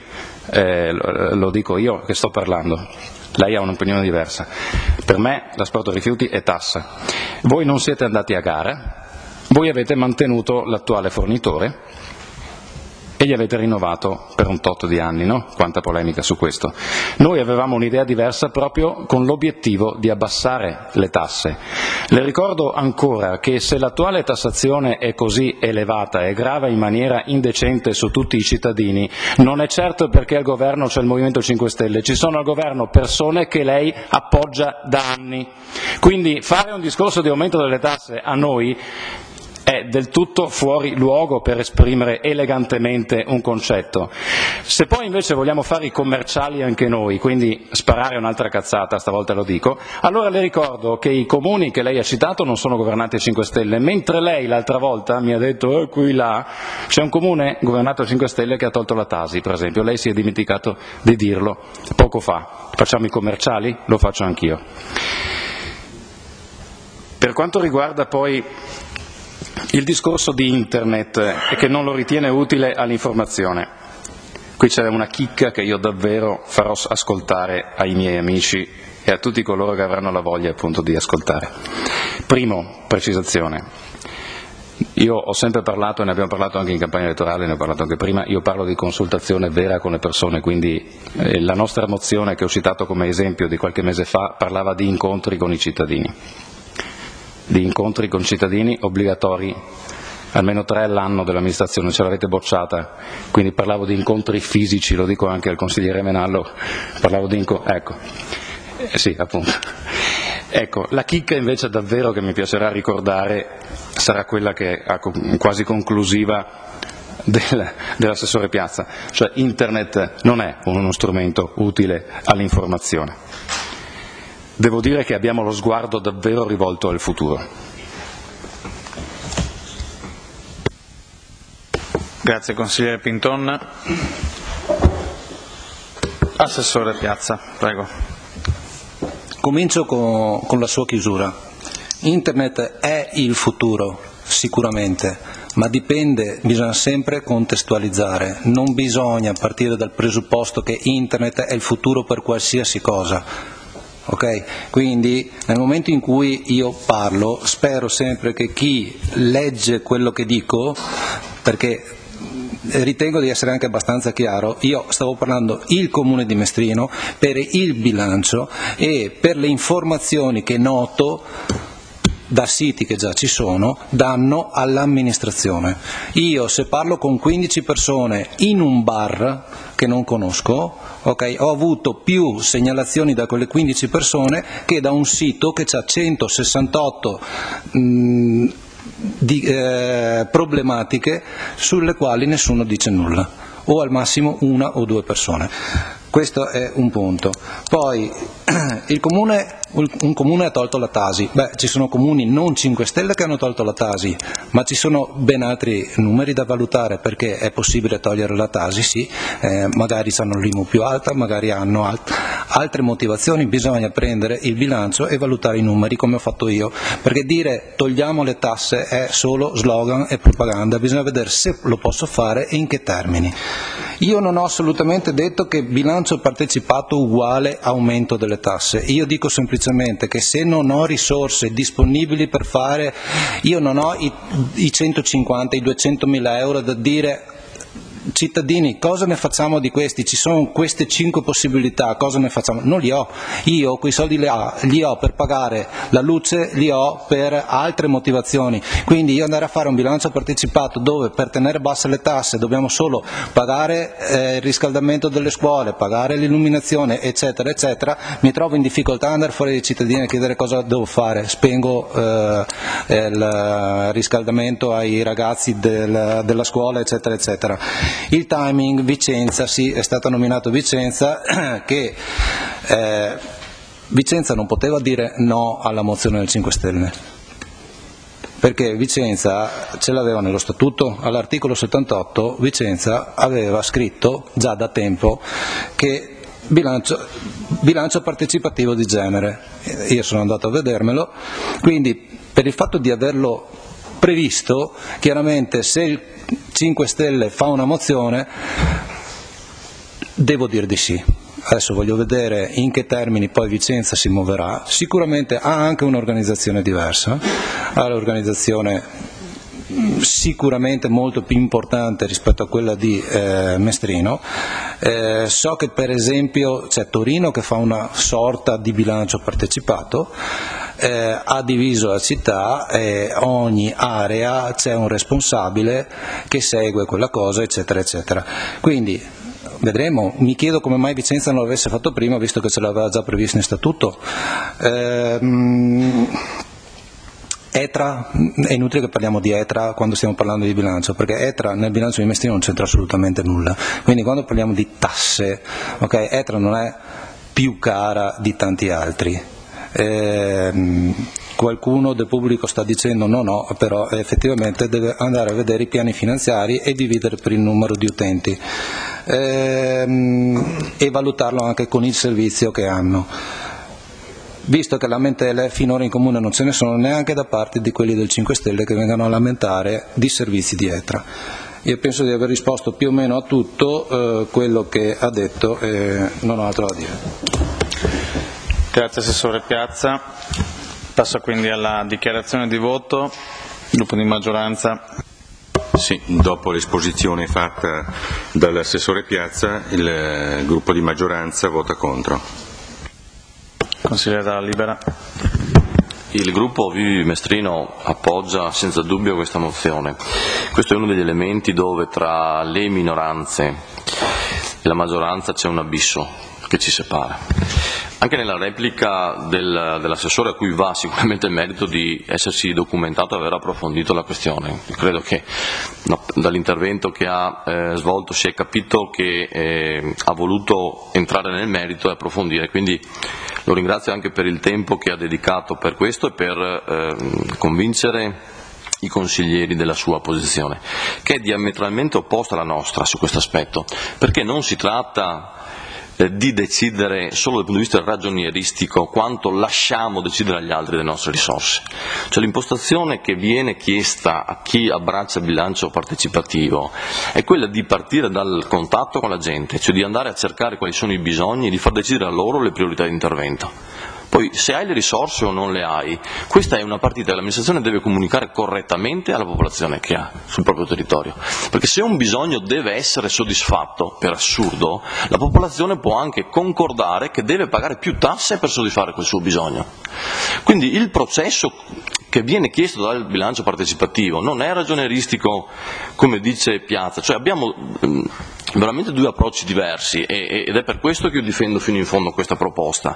lo dico io che sto parlando, lei ha un'opinione diversa. Per me l'asporto rifiuti è tassa. Voi non siete andati a gara, voi avete mantenuto l'attuale fornitore e gli avete rinnovato per un tot di anni, no? Quanta polemica su questo. Noi avevamo un'idea diversa proprio con l'obiettivo di abbassare le tasse. Le ricordo ancora che se l'attuale tassazione è così elevata e grava in maniera indecente su tutti i cittadini, non è certo perché al governo c'è il Movimento 5 Stelle, ci sono al governo persone che lei appoggia da anni. Quindi fare un discorso di aumento delle tasse a noi è del tutto fuori luogo per esprimere elegantemente un concetto. Se poi invece vogliamo fare i commerciali anche noi, quindi sparare un'altra cazzata, stavolta lo dico, allora le ricordo che i comuni che lei ha citato non sono governati a 5 Stelle, mentre lei l'altra volta mi ha detto qui là c'è un comune governato a 5 Stelle che ha tolto la Tasi, per esempio, lei si è dimenticato di dirlo poco fa. Facciamo i commerciali? Lo faccio anch'io. Per quanto riguarda poi il discorso di Internet e che non lo ritiene utile all'informazione, qui c'è una chicca che io davvero farò ascoltare ai miei amici e a tutti coloro che avranno la voglia appunto di ascoltare. Primo, precisazione. Io ho sempre parlato, e ne abbiamo parlato anche in campagna elettorale, ne ho parlato anche prima, io parlo di consultazione vera con le persone, quindi la nostra mozione che ho citato come esempio di qualche mese fa parlava di incontri con i cittadini, obbligatori, almeno 3 all'anno dell'amministrazione, ce l'avete bocciata, quindi parlavo di incontri fisici, lo dico anche al consigliere Menallo, parlavo di sì, appunto. Ecco, la chicca invece davvero che mi piacerà ricordare sarà quella che quasi conclusiva dell'assessore Piazza, cioè Internet non è uno strumento utile all'informazione. Devo dire che abbiamo lo sguardo davvero rivolto al futuro. Grazie consigliere Pinton. Assessore Piazza, prego. Comincio con la sua chiusura. Internet è il futuro, sicuramente, ma bisogna sempre contestualizzare, non bisogna partire dal presupposto che Internet è il futuro per qualsiasi cosa. Okay? Quindi nel momento in cui io parlo, spero sempre che chi legge quello che dico, perché ritengo di essere anche abbastanza chiaro, io stavo parlando il Comune di Mestrino per il bilancio e per le informazioni che noto da siti che già ci sono danno all'amministrazione. Io se parlo con 15 persone in un bar che non conosco, okay, ho avuto più segnalazioni da quelle 15 persone che da un sito che ha 168 problematiche sulle quali nessuno dice nulla, o al massimo 1 o 2 persone. Questo è un punto. Poi un comune ha tolto la Tasi. Ci sono comuni non 5 Stelle che hanno tolto la Tasi, ma ci sono ben altri numeri da valutare, perché è possibile togliere la Tasi, sì, magari hanno l'IMU più alta, magari hanno altre motivazioni, bisogna prendere il bilancio e valutare i numeri come ho fatto io, perché dire togliamo le tasse è solo slogan e propaganda, bisogna vedere se lo posso fare e in che termini. Io non ho assolutamente detto che bilancio partecipato uguale aumento delle tasse, io dico semplicemente che se non ho risorse disponibili per fare, io non ho i 150, i 200.000 euro da dire cittadini cosa ne facciamo di questi, ci sono queste 5 possibilità, cosa ne facciamo? Non li ho, io quei soldi li ho per pagare la luce, li ho per altre motivazioni, quindi io andare a fare un bilancio partecipato dove per tenere basse le tasse dobbiamo solo pagare il riscaldamento delle scuole, pagare l'illuminazione eccetera eccetera, mi trovo in difficoltà ad andare fuori dai cittadini a chiedere cosa devo fare, spengo il riscaldamento ai ragazzi della scuola eccetera eccetera. Il timing, Vicenza, sì, è stato nominato Vicenza, che Vicenza non poteva dire no alla mozione del 5 Stelle, perché Vicenza ce l'aveva nello statuto, all'articolo 78 Vicenza aveva scritto già da tempo che bilancio partecipativo di genere, io sono andato a vedermelo, quindi per il fatto di averlo previsto, chiaramente se il 5 Stelle fa una mozione devo dire di sì. Adesso voglio vedere in che termini poi Vicenza si muoverà, sicuramente ha anche un'organizzazione diversa, ha l'organizzazione sicuramente molto più importante rispetto a quella di Mestrino. So che per esempio c'è Torino che fa una sorta di bilancio partecipato, ha diviso la città, ogni area c'è un responsabile che segue quella cosa eccetera eccetera, quindi vedremo. Mi chiedo come mai Vicenza non l'avesse fatto prima, visto che ce l'aveva già previsto in statuto. Etra, è inutile che parliamo di Etra quando stiamo parlando di bilancio, perché Etra nel bilancio di Mestrino non c'entra assolutamente nulla, quindi quando parliamo di tasse, okay, Etra non è più cara di tanti altri. Qualcuno del pubblico sta dicendo no, però effettivamente deve andare a vedere i piani finanziari e dividere per il numero di utenti e valutarlo anche con il servizio che hanno, visto che lamentele finora in comune non ce ne sono neanche da parte di quelli del 5 Stelle che vengano a lamentare di servizi di Etra. Io penso di aver risposto più o meno a tutto quello che ha detto e non ho altro da dire. Grazie Assessore Piazza. Passo quindi alla dichiarazione di voto. Gruppo di maggioranza. Sì, dopo l'esposizione fatta dall'Assessore Piazza, il gruppo di maggioranza vota contro. Consigliere Dalla Libera. Il gruppo Vivi Mestrino appoggia senza dubbio questa mozione. Questo è uno degli elementi dove tra le minoranze e la maggioranza c'è un abisso che ci separa. Anche nella replica dell'assessore, a cui va sicuramente il merito di essersi documentato e aver approfondito la questione, credo che dall'intervento che ha svolto si è capito che ha voluto entrare nel merito e approfondire, quindi lo ringrazio anche per il tempo che ha dedicato per questo e per convincere i consiglieri della sua posizione, che è diametralmente opposta alla nostra su questo aspetto, perché non si tratta di decidere solo dal punto di vista ragionieristico quanto lasciamo decidere agli altri delle nostre risorse. Cioè l'impostazione che viene chiesta a chi abbraccia il bilancio partecipativo è quella di partire dal contatto con la gente, cioè di andare a cercare quali sono i bisogni e di far decidere a loro le priorità di intervento. Poi se hai le risorse o non le hai, questa è una partita che l'amministrazione deve comunicare correttamente alla popolazione che ha sul proprio territorio, perché se un bisogno deve essere soddisfatto, per assurdo, la popolazione può anche concordare che deve pagare più tasse per soddisfare quel suo bisogno. Quindi il processo che viene chiesto dal bilancio partecipativo non è ragionieristico come dice Piazza, cioè abbiamo veramente due approcci diversi ed è per questo che io difendo fino in fondo questa proposta,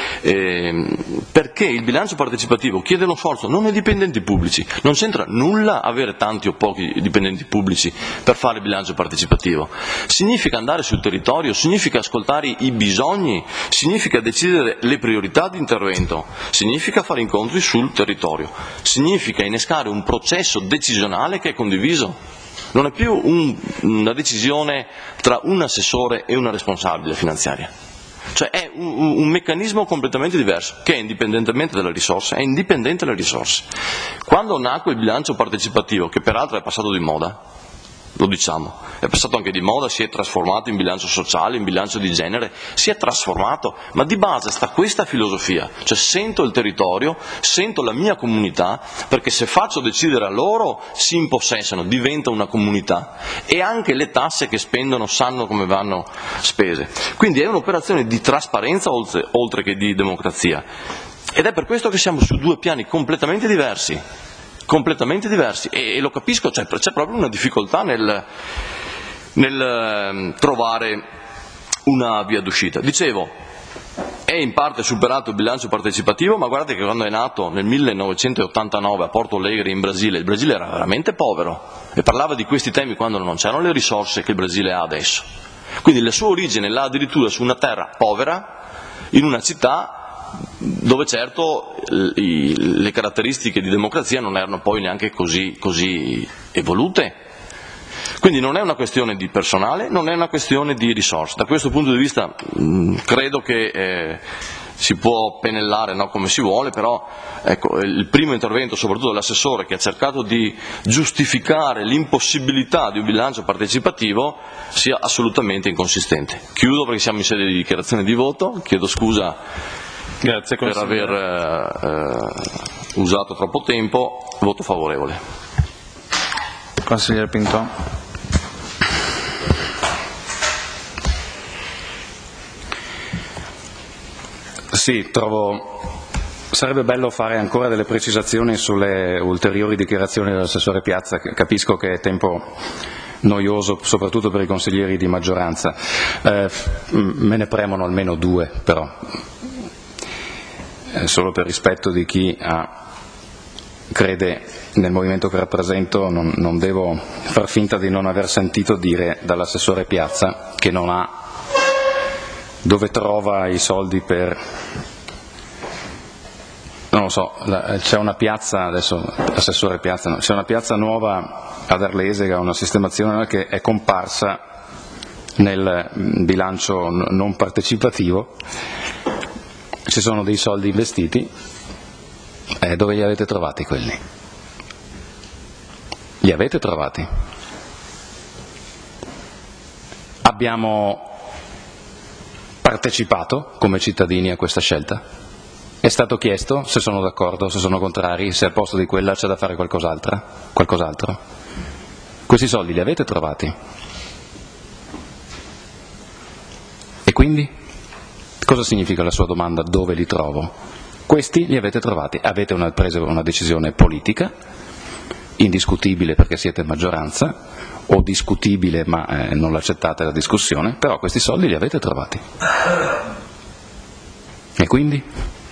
perché il bilancio partecipativo chiede lo sforzo non ai dipendenti pubblici, non c'entra nulla avere tanti o pochi dipendenti pubblici per fare il bilancio partecipativo, significa andare sul territorio, significa ascoltare i bisogni, significa decidere le priorità di intervento, significa fare incontri sul territorio, significa innescare un processo decisionale che è condiviso. Non è più una decisione tra un assessore e una responsabile finanziaria, cioè è un meccanismo completamente diverso che è indipendentemente dalle risorse, è indipendente dalle risorse. Quando nacque il bilancio partecipativo, che peraltro è passato di moda, lo diciamo, è passato anche di moda, si è trasformato in bilancio sociale, in bilancio di genere, si è trasformato, ma di base sta questa filosofia, cioè sento il territorio, sento la mia comunità, perché se faccio decidere a loro si impossessano, diventa una comunità e anche le tasse che spendono sanno come vanno spese. Quindi è un'operazione di trasparenza oltre che di democrazia ed è per questo che siamo su due piani completamente diversi e lo capisco, c'è proprio una difficoltà nel trovare una via d'uscita. Dicevo, è in parte superato il bilancio partecipativo, ma guardate che quando è nato nel 1989 a Porto Alegre in Brasile, il Brasile era veramente povero e parlava di questi temi quando non c'erano le risorse che il Brasile ha adesso. Quindi la sua origine l'ha addirittura su una terra povera, in una città dove certo le caratteristiche di democrazia non erano poi neanche così evolute. Quindi non è una questione di personale, non è una questione di risorse. Da questo punto di vista credo che si può pennellare come si vuole, però ecco, il primo intervento soprattutto dell'assessore che ha cercato di giustificare l'impossibilità di un bilancio partecipativo sia assolutamente inconsistente. Chiudo perché siamo in sede di dichiarazione di voto, chiedo scusa per aver usato troppo tempo, voto favorevole. Consigliere Pinto. Sì, sarebbe bello fare ancora delle precisazioni sulle ulteriori dichiarazioni dell'assessore Piazza, capisco che è tempo noioso soprattutto per i consiglieri di maggioranza, me ne premono almeno due però. Solo per rispetto di chi crede nel movimento che rappresento non devo far finta di non aver sentito dire dall'assessore Piazza che non ha dove trova i soldi per, non lo so, c'è una piazza, adesso assessore Piazza, no, c'è una piazza nuova ad Arlesega, una sistemazione che è comparsa nel bilancio non partecipativo. Ci sono dei soldi investiti, dove li avete trovati quelli? Li avete trovati? Abbiamo partecipato come cittadini a questa scelta? È stato chiesto se sono d'accordo, se sono contrari, se al posto di quella c'è da fare qualcos'altro? Questi soldi li avete trovati? E quindi? Cosa significa la sua domanda dove li trovo? Questi li avete trovati, avete preso una decisione politica, indiscutibile perché siete maggioranza, o discutibile ma non l'accettate la discussione, però questi soldi li avete trovati. E quindi?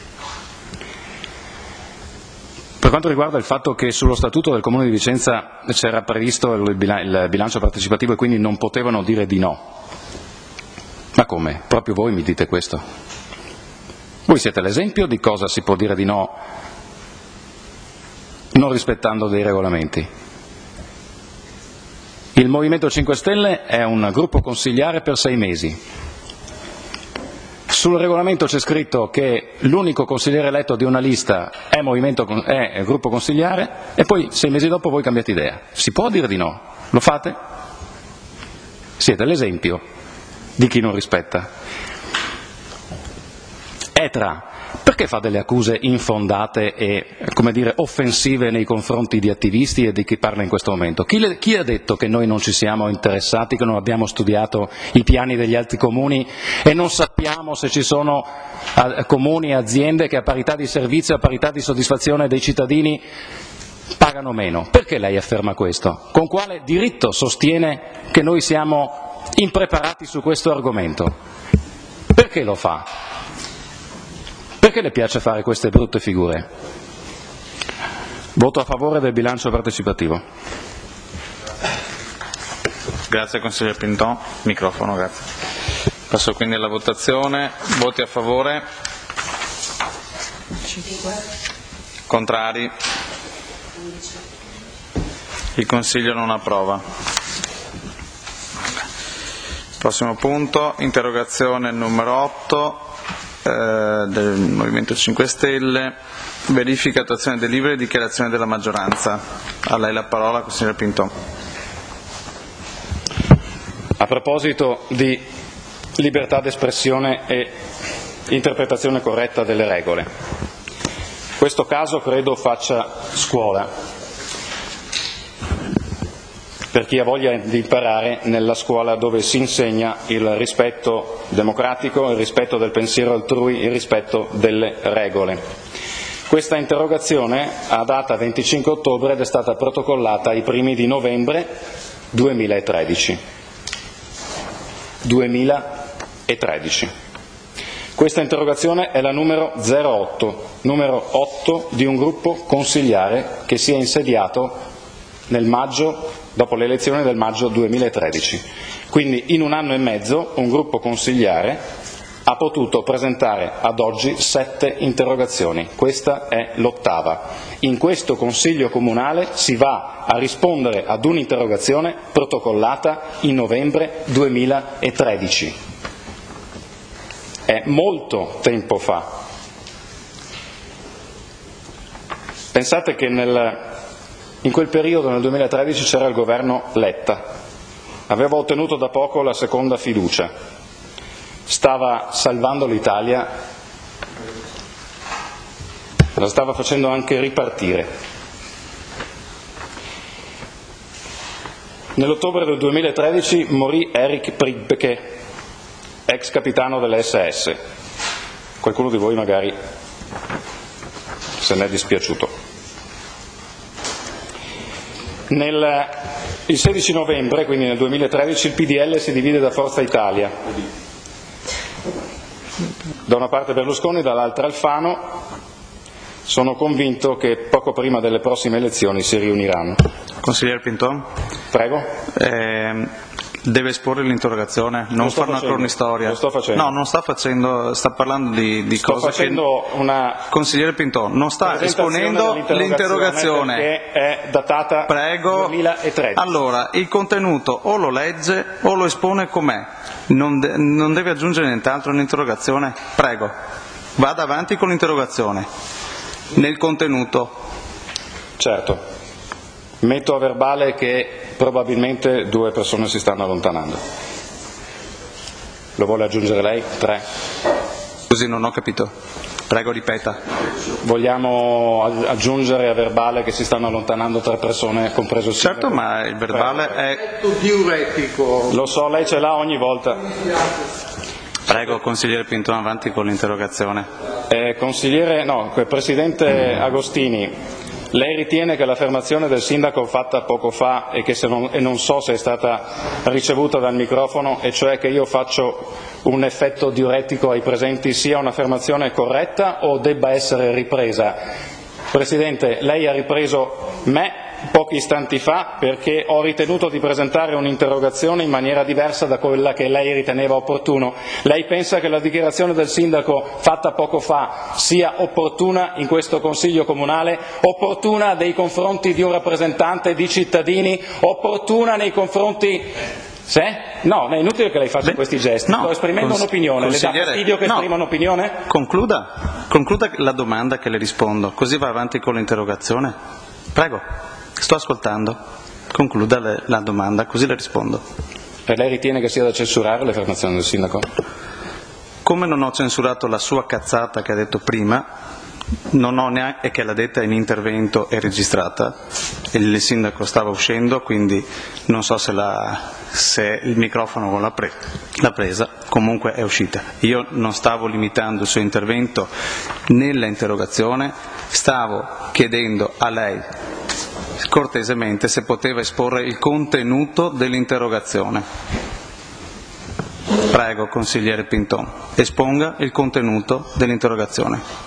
Per quanto riguarda il fatto che sullo statuto del Comune di Vicenza c'era previsto il bilancio partecipativo e quindi non potevano dire di no, ma come? Proprio voi mi dite questo? Voi siete l'esempio di cosa si può dire di no non rispettando dei regolamenti. Il Movimento 5 Stelle è un gruppo consigliare per 6 mesi. Sul regolamento c'è scritto che l'unico consigliere eletto di una lista è gruppo consigliare e poi 6 mesi dopo voi cambiate idea. Si può dire di no? Lo fate? Siete l'esempio di chi non rispetta. ETRA, perché fa delle accuse infondate e, offensive nei confronti di attivisti e di chi parla in questo momento? Chi ha detto che noi non ci siamo interessati, che non abbiamo studiato i piani degli altri comuni e non sappiamo se ci sono comuni e aziende che a parità di servizio, a parità di soddisfazione dei cittadini pagano meno? Perché lei afferma questo? Con quale diritto sostiene che noi siamo impreparati su questo argomento? Perché lo fa? Perché le piace fare queste brutte figure? Voto a favore del bilancio partecipativo. Grazie consigliere Pinton. Microfono, grazie. Passo quindi alla votazione. Voti a favore? Contrari? Il Consiglio non approva. Prossimo punto, interrogazione numero 8. Del Movimento 5 Stelle, verifica, attuazione delibere e dichiarazione della maggioranza. A lei la parola, consigliere Pinton. A proposito di libertà d'espressione e interpretazione corretta delle regole, questo caso credo faccia scuola per chi ha voglia di imparare nella scuola dove si insegna il rispetto democratico, il rispetto del pensiero altrui, il rispetto delle regole. Questa interrogazione ha data 25 ottobre ed è stata protocollata ai primi di novembre 2013. Questa interrogazione è la numero 08, numero 8 di un gruppo consiliare che si è insediato nel maggio, dopo le elezioni del maggio 2013. Quindi in un anno e mezzo un gruppo consiliare ha potuto presentare ad oggi 7 interrogazioni. Questa è l'8ª. In questo Consiglio Comunale si va a rispondere ad un'interrogazione protocollata in novembre 2013. È molto tempo fa. Pensate che in quel periodo, nel 2013, c'era il governo Letta, aveva ottenuto da poco la seconda fiducia, stava salvando l'Italia, la stava facendo anche ripartire. Nell'ottobre del 2013 morì Erich Priebke, ex capitano dell'SS. Qualcuno di voi magari se ne è dispiaciuto. Il 16 novembre, quindi nel 2013, il PDL si divide da Forza Italia. Da una parte Berlusconi, dall'altra Alfano. Sono convinto che poco prima delle prossime elezioni si riuniranno. Consigliere Pinton? Prego. Deve esporre l'interrogazione, non fare una cronistoria. Lo sto facendo. No, non sta facendo, sta parlando di sto cose facendo che... una Consigliere Pinton, non sta esponendo l'interrogazione. Perché è datata 2013. Allora, il contenuto o lo legge o lo espone com'è. Non deve aggiungere nient'altro all'interrogazione. Prego, vada avanti con l'interrogazione. Nel contenuto. Certo. Metto a verbale che probabilmente 2 persone si stanno allontanando. Lo vuole aggiungere lei? 3. Così non ho capito. Prego, ripeta. Vogliamo aggiungere a verbale che si stanno allontanando 3 persone, compreso il sindaco? Certo, ma il verbale è... diuretico. Lo so, lei ce l'ha ogni volta. Prego, consigliere Pinton, avanti con l'interrogazione. Presidente Agostini, lei ritiene che l'affermazione del sindaco fatta poco fa e non so se è stata ricevuta dal microfono, e cioè che io faccio un effetto diuretico ai presenti, sia un'affermazione corretta o debba essere ripresa? Presidente, lei ha ripreso me pochi istanti fa perché ho ritenuto di presentare un'interrogazione in maniera diversa da quella che lei riteneva opportuno. Lei pensa che la dichiarazione del sindaco fatta poco fa sia opportuna in questo Consiglio Comunale, opportuna nei confronti di un rappresentante di cittadini, opportuna nei confronti... No, è inutile che lei faccia questi gesti. Sto esprimendo un'opinione. Le dà fastidio che esprima un'opinione? Concluda la domanda che le rispondo, così va avanti con l'interrogazione. Prego, sto ascoltando. Concluda la domanda, così le rispondo. E lei ritiene che sia da censurare l'affermazione del sindaco? Come non ho censurato la sua cazzata che ha detto prima, non ho neanche, e che l'ha detta in intervento e registrata, il sindaco stava uscendo, quindi non so se il microfono l'ha presa, comunque è uscita. Io non stavo limitando il suo intervento nella interrogazione, stavo chiedendo a lei cortesemente se poteva esporre il contenuto dell'interrogazione. Prego, consigliere Pinton, esponga il contenuto dell'interrogazione.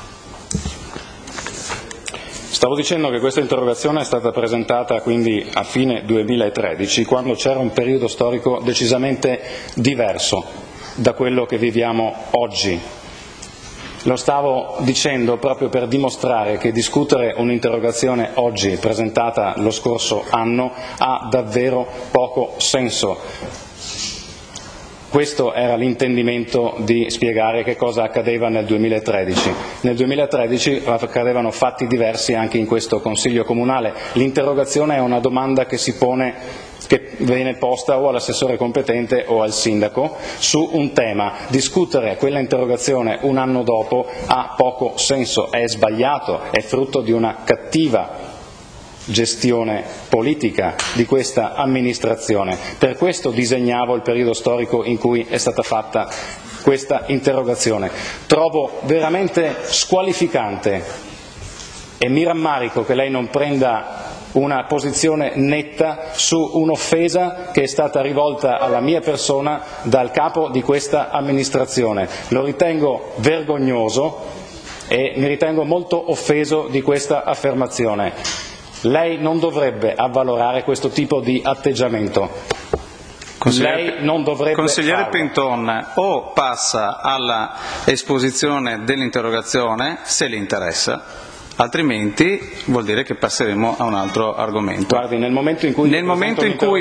Stavo dicendo che questa interrogazione è stata presentata quindi a fine 2013, quando c'era un periodo storico decisamente diverso da quello che viviamo oggi. Lo stavo dicendo proprio per dimostrare che discutere un'interrogazione oggi, presentata lo scorso anno, ha davvero poco senso. Questo era l'intendimento di spiegare che cosa accadeva nel 2013. Nel 2013 accadevano fatti diversi anche in questo Consiglio Comunale. L'interrogazione è una domanda che si pone, che viene posta o all'assessore competente o al sindaco su un tema. Discutere quella interrogazione un anno dopo ha poco senso, è sbagliato, è frutto di una cattiva gestione politica di questa amministrazione. Per questo disegnavo il periodo storico in cui è stata fatta questa interrogazione. Trovo veramente squalificante e mi rammarico che lei non prenda una posizione netta su un'offesa che è stata rivolta alla mia persona dal capo di questa amministrazione. Lo ritengo vergognoso e mi ritengo molto offeso di questa affermazione. Lei non dovrebbe avvalorare questo tipo di atteggiamento. Lei non dovrebbe Consigliere farlo. Pinton, o passa alla esposizione dell'interrogazione se le interessa, altrimenti vuol dire che passeremo a un altro argomento. Guardi, nel momento in cui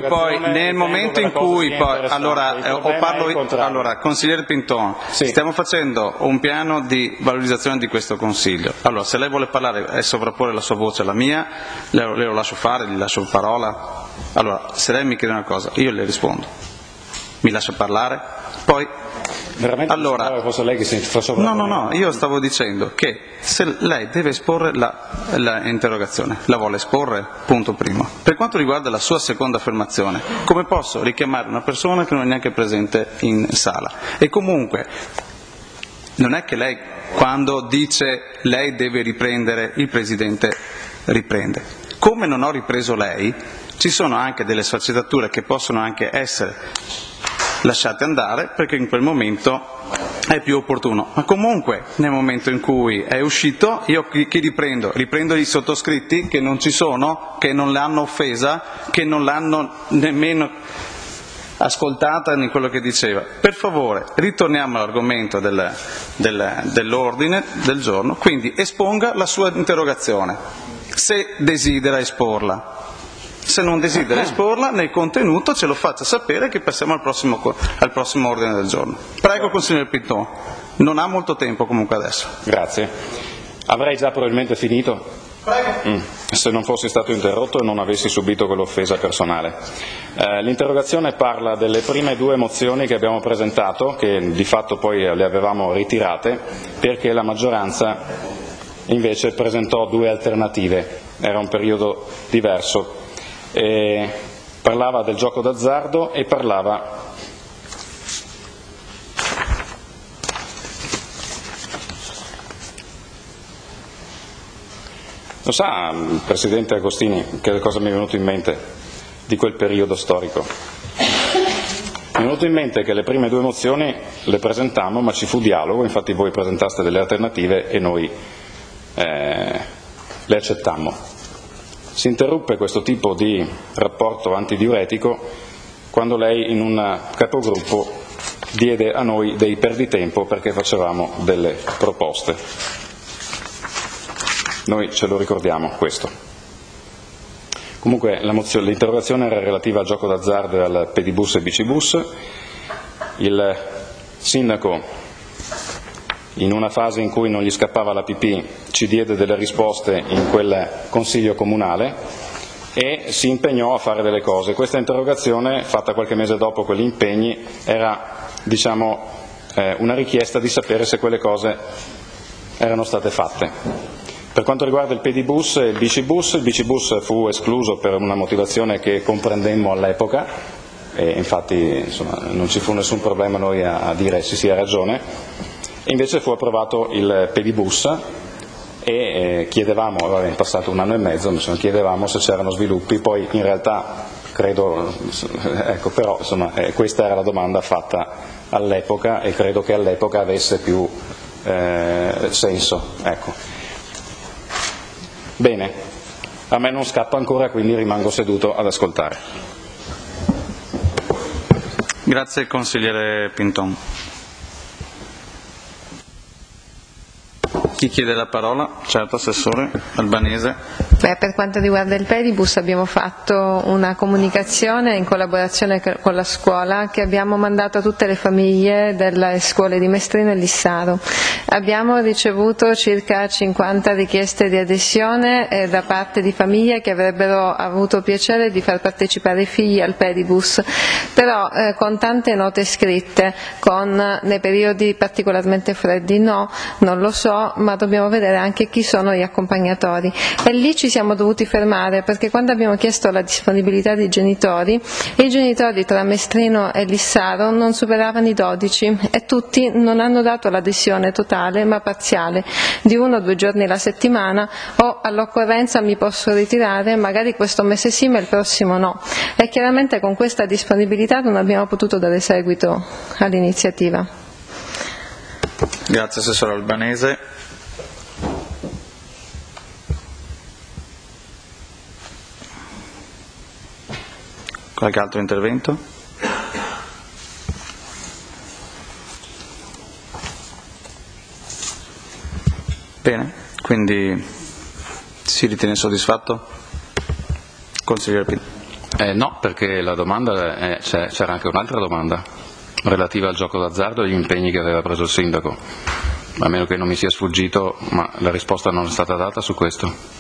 allora, consigliere Pinton, stiamo facendo un piano di valorizzazione di questo Consiglio. Allora, se lei vuole parlare e sovrapporre la sua voce alla mia, le lo lascio fare, gli lascio parola. Allora, se lei mi chiede una cosa, io le rispondo. Mi lascia parlare, poi allora, no, io stavo dicendo che se lei deve esporre l'interrogazione, la vuole esporre, punto primo. Per quanto riguarda la sua seconda affermazione, come posso richiamare una persona che non è neanche presente in sala? E comunque, non è che lei, quando dice lei deve riprendere, il Presidente riprende. Come non ho ripreso lei, ci sono anche delle sfaccettature che possono anche essere lasciate andare perché in quel momento è più opportuno, ma comunque nel momento in cui è uscito io chi riprendo? Riprendo i sottoscritti che non ci sono, che non l'hanno offesa, che non l'hanno nemmeno ascoltata in quello che diceva. Per favore, ritorniamo all'argomento dell'ordine del giorno, quindi esponga la sua interrogazione, se desidera esporla. Se non desidera esporla, nel contenuto ce lo faccia sapere che passiamo al prossimo ordine del giorno. Prego, consigliere Pinton. Non ha molto tempo comunque adesso. Grazie. Avrei già probabilmente finito. Se non fossi stato interrotto e non avessi subito quell'offesa personale. L'interrogazione parla delle prime due mozioni che abbiamo presentato, che di fatto poi le avevamo ritirate, perché la maggioranza invece presentò due alternative, era un periodo diverso. Parlava del gioco d'azzardo e parlava Lo sa, Presidente Agostini, che cosa mi è venuto in mente di quel periodo storico? Mi è venuto in mente che le prime due mozioni le presentammo, ma ci fu dialogo, infatti voi presentaste delle alternative e noi le accettammo. Si interruppe questo tipo di rapporto antidiuretico quando lei in un capogruppo diede a noi dei perditempo perché facevamo delle proposte. Noi ce lo ricordiamo questo. Comunque l'interrogazione era relativa al gioco d'azzardo e al pedibus e bicibus. Il sindaco, in una fase in cui non gli scappava la pipì, ci diede delle risposte in quel consiglio comunale e si impegnò a fare delle cose. Questa interrogazione, fatta qualche mese dopo quegli impegni, era una richiesta di sapere se quelle cose erano state fatte. Per quanto riguarda il pedibus e il bicibus fu escluso per una motivazione che comprendemmo all'epoca e infatti non ci fu nessun problema noi a dire sì, ha ragione. E invece fu approvato il pedibus e chiedevamo, è passato un anno e mezzo, chiedevamo se c'erano sviluppi, poi in realtà credo, però questa era la domanda fatta all'epoca e credo che all'epoca avesse più senso. Bene, a me non scappa ancora, quindi rimango seduto ad ascoltare. Grazie consigliere Pinton. Chi chiede la parola? Certo, Assessore Albanese. Per quanto riguarda il pedibus abbiamo fatto una comunicazione in collaborazione con la scuola che abbiamo mandato a tutte le famiglie delle scuole di Mestrino e Lissaro. Abbiamo ricevuto circa 50 richieste di adesione da parte di famiglie che avrebbero avuto piacere di far partecipare i figli al pedibus, però con tante note scritte, nei periodi particolarmente freddi non lo so, ma dobbiamo vedere anche chi sono gli accompagnatori. E lì ci siamo dovuti fermare perché quando abbiamo chiesto la disponibilità dei genitori, i genitori tra Mestrino e Lissaro non superavano i 12 e tutti non hanno dato l'adesione totale ma parziale di 1 o 2 giorni alla settimana o all'occorrenza mi posso ritirare, magari questo mese sì ma il prossimo no, e chiaramente con questa disponibilità non abbiamo potuto dare seguito all'iniziativa. Grazie Assessore Albanese. Qualche altro intervento? Bene, quindi si ritiene soddisfatto? Consigliere Pinton? No, perché la domanda c'era anche un'altra domanda relativa al gioco d'azzardo e agli impegni che aveva preso il sindaco, a meno che non mi sia sfuggito, ma la risposta non è stata data su questo.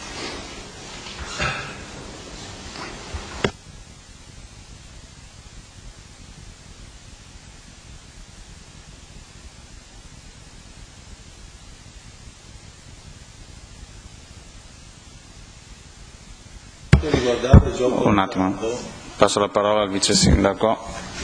Un attimo, passo la parola al vice sindaco.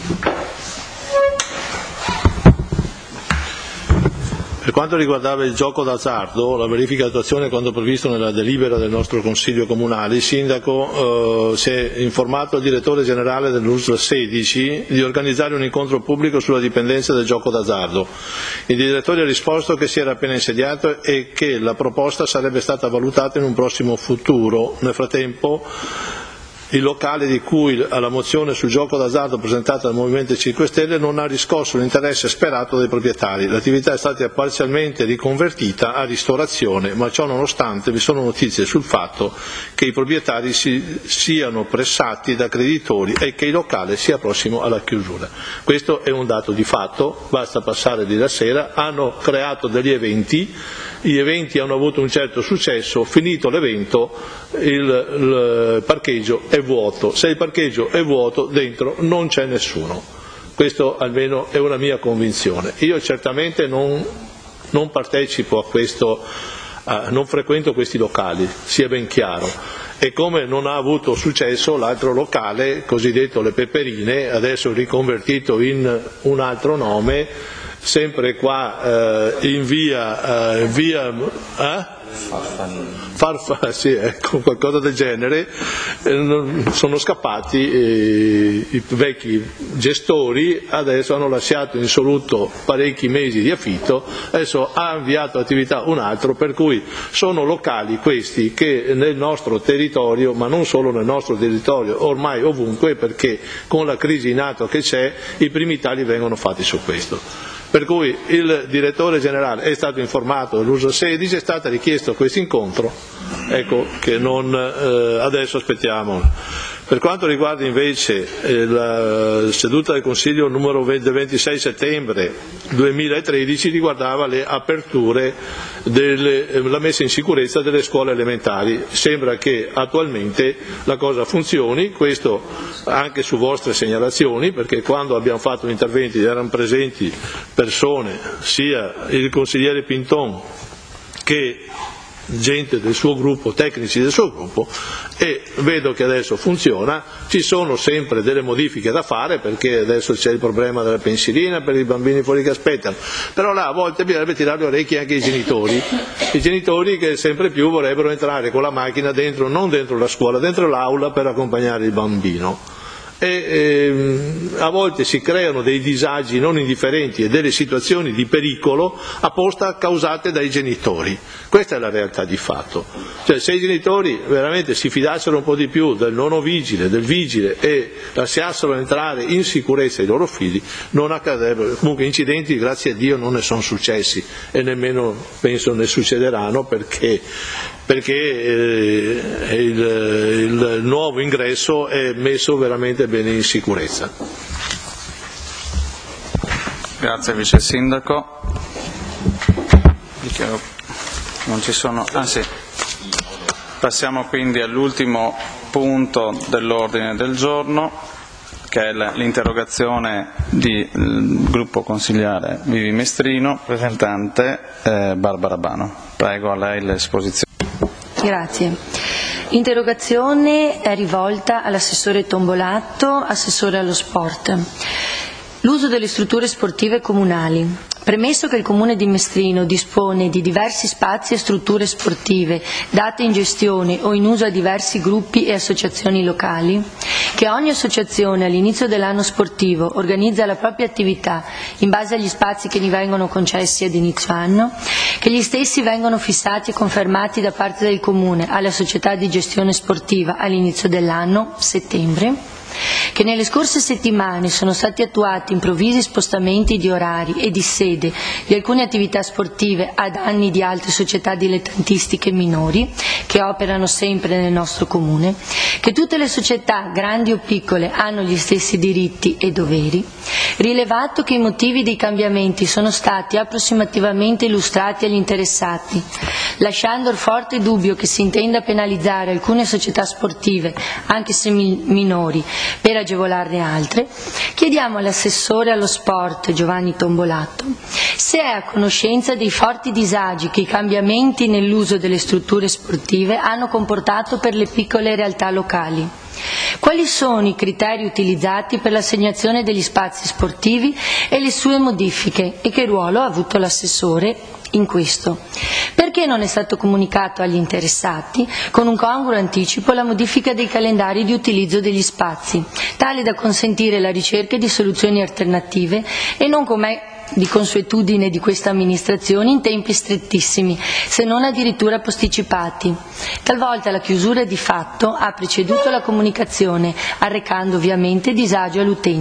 Per quanto riguardava il gioco d'azzardo, la verifica di attuazione quanto previsto nella delibera del nostro Consiglio Comunale, il Sindaco si è informato al Direttore Generale dell'USL 16 di organizzare un incontro pubblico sulla dipendenza del gioco d'azzardo. Il Direttore ha risposto che si era appena insediato e che la proposta sarebbe stata valutata in un prossimo futuro. Nel frattempo il locale di cui alla mozione sul gioco d'azzardo presentata dal Movimento 5 Stelle non ha riscosso l'interesse sperato dai proprietari. L'attività è stata parzialmente riconvertita a ristorazione, ma ciò nonostante vi sono notizie sul fatto che i proprietari siano pressati da creditori e che il locale sia prossimo alla chiusura. Questo è un dato di fatto, basta passare lì la sera, hanno creato degli eventi gli eventi hanno avuto un certo successo, finito l'evento il parcheggio è vuoto, se il parcheggio è vuoto dentro non c'è nessuno, questo almeno è una mia convinzione. Io certamente non partecipo a questo, non frequento questi locali, sia ben chiaro, e come non ha avuto successo l'altro locale cosiddetto Le Peperine, adesso riconvertito in un altro nome, sempre qua in via sì, ecco, qualcosa del genere, sono scappati i vecchi gestori, adesso hanno lasciato insoluto parecchi mesi di affitto, adesso ha avviato attività un altro, per cui sono locali questi che nel nostro territorio, ma non solo nel nostro territorio, ormai ovunque, perché con la crisi in atto che c'è i primi tagli vengono fatti su questo. Per cui il direttore generale è stato informato dell'uso 16, è stato richiesto questo incontro, ecco che adesso aspettiamo. Per quanto riguarda invece la seduta del Consiglio numero 26 settembre 2013 riguardava le aperture, la messa in sicurezza delle scuole elementari. Sembra che attualmente la cosa funzioni, questo anche su vostre segnalazioni, perché quando abbiamo fatto gli interventi erano presenti persone, sia il consigliere Pinton che gente del suo gruppo, tecnici del suo gruppo, e vedo che adesso funziona. Ci sono sempre delle modifiche da fare, perché adesso c'è il problema della pensilina per i bambini fuori che aspettano, però là a volte bisognerebbe tirare le orecchie anche ai genitori che sempre più vorrebbero entrare con la macchina dentro, non dentro la scuola, dentro l'aula per accompagnare il bambino. A volte si creano dei disagi non indifferenti e delle situazioni di pericolo apposta causate dai genitori. Questa è la realtà di fatto. Cioè, se i genitori veramente si fidassero un po' di più del nono vigile, del vigile, e lasciassero entrare in sicurezza i loro figli, non accadrebbero. Comunque incidenti, grazie a Dio, non ne sono successi e nemmeno penso ne succederanno, perché il nuovo ingresso è messo veramente bene in sicurezza. Grazie Vice Sindaco. Non ci sono. Sì. Passiamo quindi all'ultimo punto dell'ordine del giorno, che è l'interrogazione del gruppo consigliare Vivi Mestrino, presentante Barbara Bano. Prego, a lei l'esposizione. Grazie. L'interrogazione è rivolta all'assessore Tombolato, assessore allo sport. L'uso delle strutture sportive comunali. Premesso che il Comune di Mestrino dispone di diversi spazi e strutture sportive date in gestione o in uso a diversi gruppi e associazioni locali, che ogni associazione all'inizio dell'anno sportivo organizza la propria attività in base agli spazi che gli vengono concessi ad inizio anno, che gli stessi vengono fissati e confermati da parte del Comune alle società di gestione sportiva all'inizio dell'anno, settembre, che nelle scorse settimane sono stati attuati improvvisi spostamenti di orari e di sede di alcune attività sportive a danni di altre società dilettantistiche minori che operano sempre nel nostro Comune, che tutte le società, grandi o piccole, hanno gli stessi diritti e doveri, rilevato che i motivi dei cambiamenti sono stati approssimativamente illustrati agli interessati, lasciando il forte dubbio che si intenda penalizzare alcune società sportive, anche se minori, per agevolarne altre, chiediamo all'assessore allo sport Giovanni Tombolato se è a conoscenza dei forti disagi che i cambiamenti nell'uso delle strutture sportive hanno comportato per le piccole realtà locali. Quali sono i criteri utilizzati per l'assegnazione degli spazi sportivi e le sue modifiche, e che ruolo ha avuto l'assessore in questo? Perché non è stato comunicato agli interessati con un congruo anticipo la modifica dei calendari di utilizzo degli spazi, tale da consentire la ricerca di soluzioni alternative e non, come di consuetudine di questa amministrazione, in tempi strettissimi, se non addirittura posticipati. Talvolta la chiusura di fatto ha preceduto la comunicazione, arrecando ovviamente disagio all'utenza.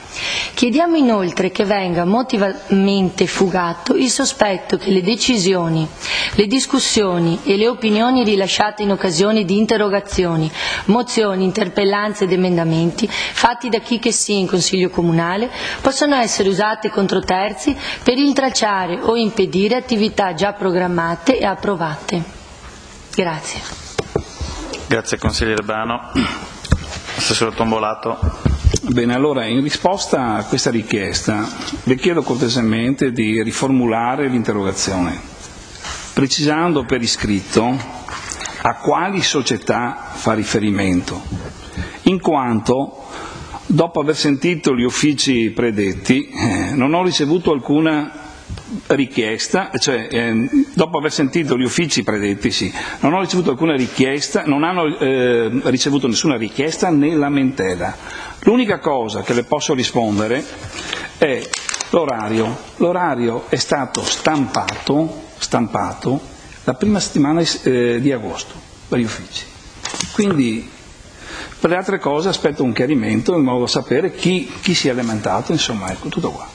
Chiediamo inoltre che venga motivamente fugato il sospetto che le decisioni, le discussioni e le opinioni rilasciate in occasione di interrogazioni, mozioni, interpellanze ed emendamenti fatti da chi che sia in Consiglio Comunale possano essere usate contro terzi per intralciare o impedire attività già programmate e approvate. Grazie. Grazie consigliere Bano. Assessore Tombolato. Bene, allora in risposta a questa richiesta le chiedo cortesemente di riformulare l'interrogazione, precisando per iscritto a quali società fa riferimento, in quanto dopo aver sentito gli uffici predetti non ho ricevuto alcuna richiesta, dopo aver sentito gli uffici predetti non ho ricevuto alcuna richiesta, non hanno ricevuto nessuna richiesta né lamentela. L'unica cosa che le posso rispondere è l'orario. L'orario è stato stampato la prima settimana di agosto per gli uffici. Quindi per le altre cose aspetto un chiarimento in modo da sapere chi si è lamentato, insomma, ecco, tutto qua.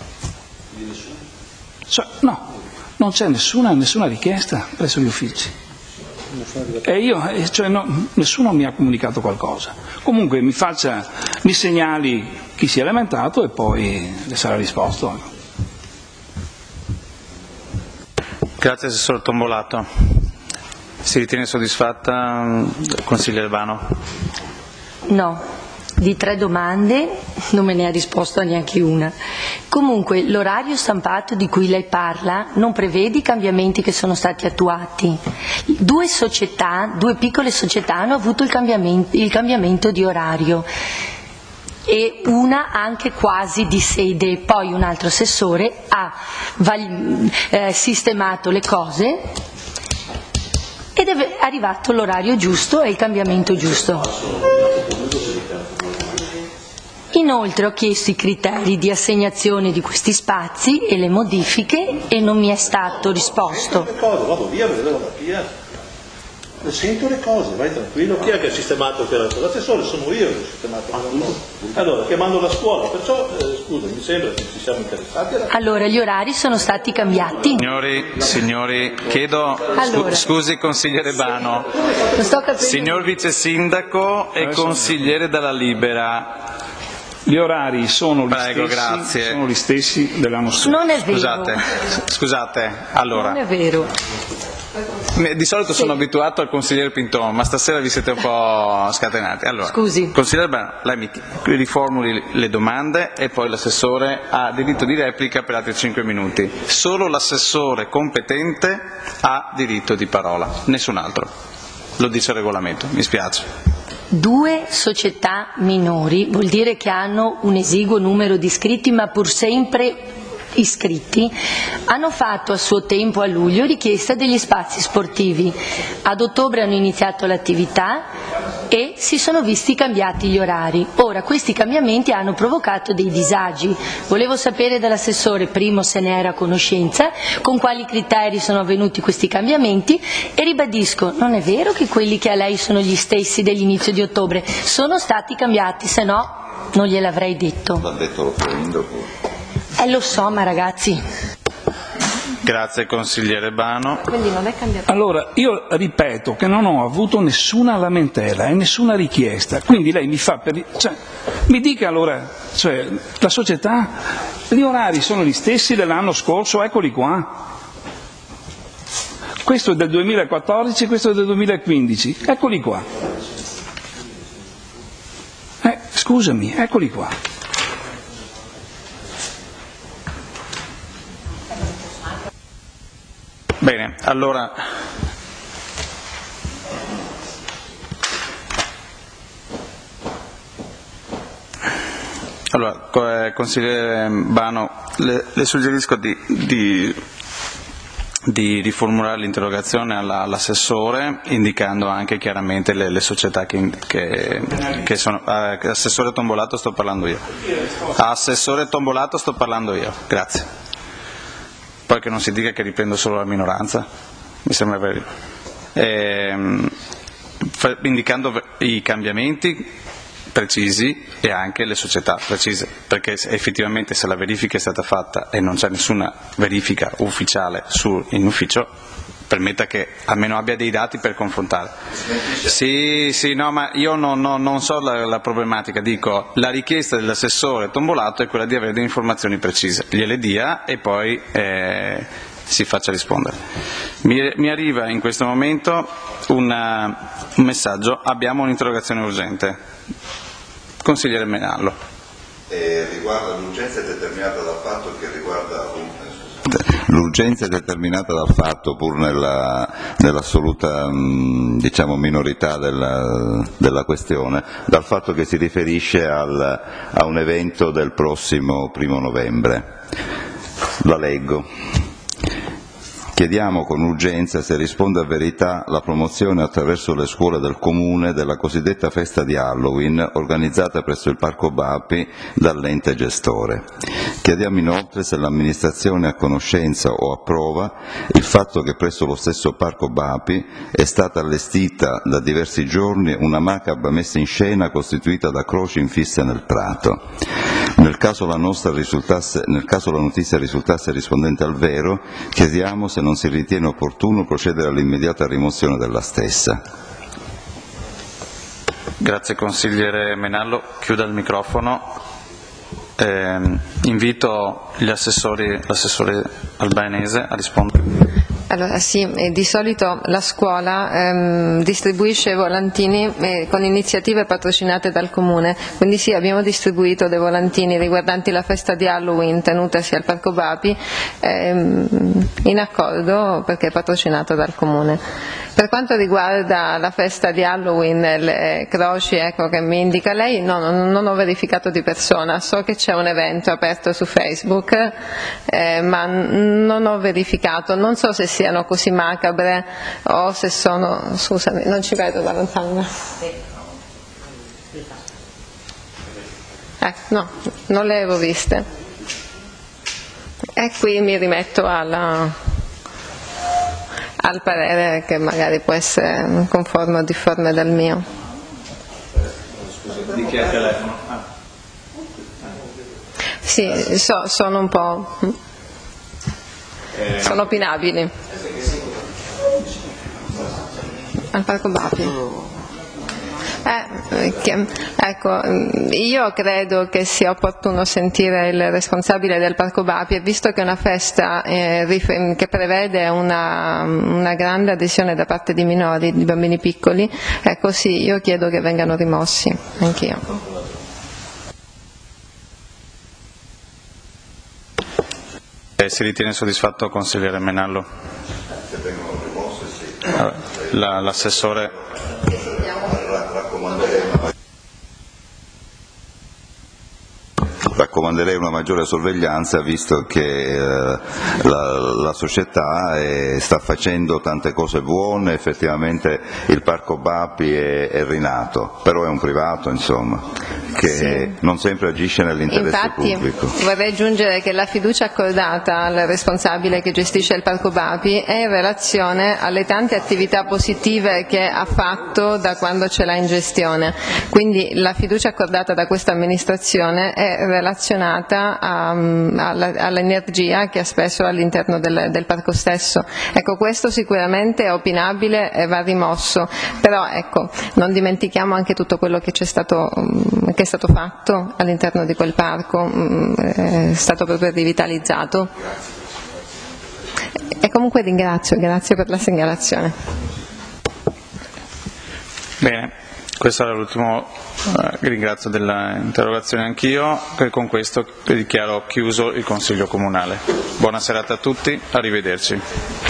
No, non c'è nessuna richiesta presso gli uffici. E nessuno mi ha comunicato qualcosa. Comunque mi segnali chi si è lamentato e poi le sarà risposto. Grazie assessore Tombolato. Si ritiene soddisfatta consigliere Bano? No. Di 3 domande non me ne ha risposto a neanche una. Comunque l'orario stampato di cui lei parla non prevede i cambiamenti che sono stati attuati. 2 piccole società hanno avuto il cambiamento di orario e una anche quasi di sede, poi un altro assessore ha sistemato le cose ed è arrivato l'orario giusto e il cambiamento giusto. Inoltre ho chiesto i criteri di assegnazione di questi spazi e le modifiche e non mi è stato risposto. Vado via, vado via. Sento le cose, vai tranquillo. Chi è che ha sistemato quella cosa? L'assessore sono io che ho sistemato quella cosa. Allora, chiamando la scuola, perciò, scusa, mi sembra che ci siamo interessati. Allora, gli orari sono stati cambiati. Signori, chiedo, scusi consigliere Bano, signor vice sindaco e consigliere dalla Libera. Gli orari sono gli stessi dell'anno scorso. Non è vero. Scusate, allora. Non è vero. Di solito sono abituato al consigliere Pinton, ma stasera vi siete un po' scatenati. Allora, scusi. Consigliere Bano, lei mi riformuli le domande e poi l'assessore ha diritto di replica per altri 5 minuti. Solo l'assessore competente ha diritto di parola, nessun altro. Lo dice il regolamento, mi spiace. 2 società minori vuol dire che hanno un esiguo numero di iscritti, ma pur sempre iscritti, hanno fatto a suo tempo a luglio richiesta degli spazi sportivi. Ad ottobre hanno iniziato l'attività e si sono visti cambiati gli orari. Ora questi cambiamenti hanno provocato dei disagi. Volevo sapere dall'assessore, primo, se ne era a conoscenza, con quali criteri sono avvenuti questi cambiamenti e ribadisco, non è vero che quelli che a lei sono gli stessi dell'inizio di ottobre, sono stati cambiati, se no non gliel'avrei detto. L'ha detto lo sindaco. Lo so, ma ragazzi. Grazie consigliere Bano. Quindi non è cambiato. Allora, io ripeto che non ho avuto nessuna lamentela e nessuna richiesta, quindi lei mi dica allora, la società, gli orari sono gli stessi dell'anno scorso, eccoli qua. Questo è del 2014, questo è del 2015, eccoli qua. Scusami, eccoli qua. Bene, allora consigliere Bano, le suggerisco di riformulare l'interrogazione all'assessore, indicando anche chiaramente le società che sono. Assessore Tombolato sto parlando io. Assessore Tombolato sto parlando io, grazie. Poi che non si dica che riprendo solo la minoranza, mi sembra vero. Indicando i cambiamenti precisi e anche le società precise, perché effettivamente se la verifica è stata fatta e non c'è nessuna verifica ufficiale in ufficio, permetta che almeno abbia dei dati per confrontare. Sì, no, ma io non so la problematica, dico la richiesta dell'assessore Tombolato è quella di avere delle informazioni precise, gliele dia e poi si faccia rispondere. Mi arriva in questo momento un messaggio, abbiamo un'interrogazione urgente. Consigliere Menallo. Riguarda l'urgenza è determinata dal fatto che riguarda l'urgenza è determinata dal fatto, pur nell'assoluta minorità della questione, dal fatto che si riferisce a un evento del prossimo 1° novembre. La leggo. Chiediamo con urgenza se risponde a verità la promozione attraverso le scuole del Comune della cosiddetta festa di Halloween organizzata presso il Parco Bapi dall'ente gestore. Chiediamo inoltre se l'amministrazione è a conoscenza o approva il fatto che presso lo stesso Parco Bapi è stata allestita da diversi giorni una macabra messa in scena costituita da croci infisse nel prato. Nel caso la notizia risultasse rispondente al vero, chiediamo se non si ritiene opportuno procedere all'immediata rimozione della stessa. Grazie consigliere Menallo, chiuda il microfono. Invito l'assessore Albanese a rispondere. Allora sì, di solito la scuola distribuisce volantini con iniziative patrocinate dal Comune, quindi sì, abbiamo distribuito dei volantini riguardanti la festa di Halloween tenutasi al Parco Bapi in accordo perché è patrocinata dal Comune. Per quanto riguarda la festa di Halloween, le croci che mi indica lei, no, non ho verificato di persona, so che c'è un evento aperto su Facebook, ma non ho verificato, non so se siano così macabre o se sono, scusami, non ci vedo da lontano. No, non le avevo viste. E qui mi rimetto al parere che magari può essere conforme o difforme dal mio. Di chi ha il telefono? Sì, sono un po'... sono opinabili. Al Parco Bapi. Ecco, io credo che sia opportuno sentire il responsabile del Parco Bapi, e visto che è una festa che prevede una grande adesione da parte di minori, di bambini piccoli, ecco sì, io chiedo che vengano rimossi, anch'io. Si ritiene soddisfatto consigliere Menallo? Se vengono rimosse sì. L'assessore. Raccomanderei una maggiore sorveglianza, visto che la società sta facendo tante cose buone, effettivamente il Parco Bapi è rinato, però è un privato, insomma, che sì, non sempre agisce nell'interesse pubblico. Vorrei aggiungere che la fiducia accordata al responsabile che gestisce il Parco Bapi è in relazione alle tante attività positive che ha fatto da quando ce l'ha in gestione, quindi la fiducia accordata da questa amministrazione è relazionata all'energia che ha speso all'interno del parco stesso. Ecco, questo sicuramente è opinabile e va rimosso, però ecco, non dimentichiamo anche tutto quello che è stato fatto all'interno di quel parco, è stato proprio rivitalizzato. E comunque grazie per la segnalazione. Bene, questo era l'ultimo, ringrazio dell'interrogazione anch'io, e con questo dichiaro chiuso il Consiglio Comunale. Buona serata a tutti, arrivederci.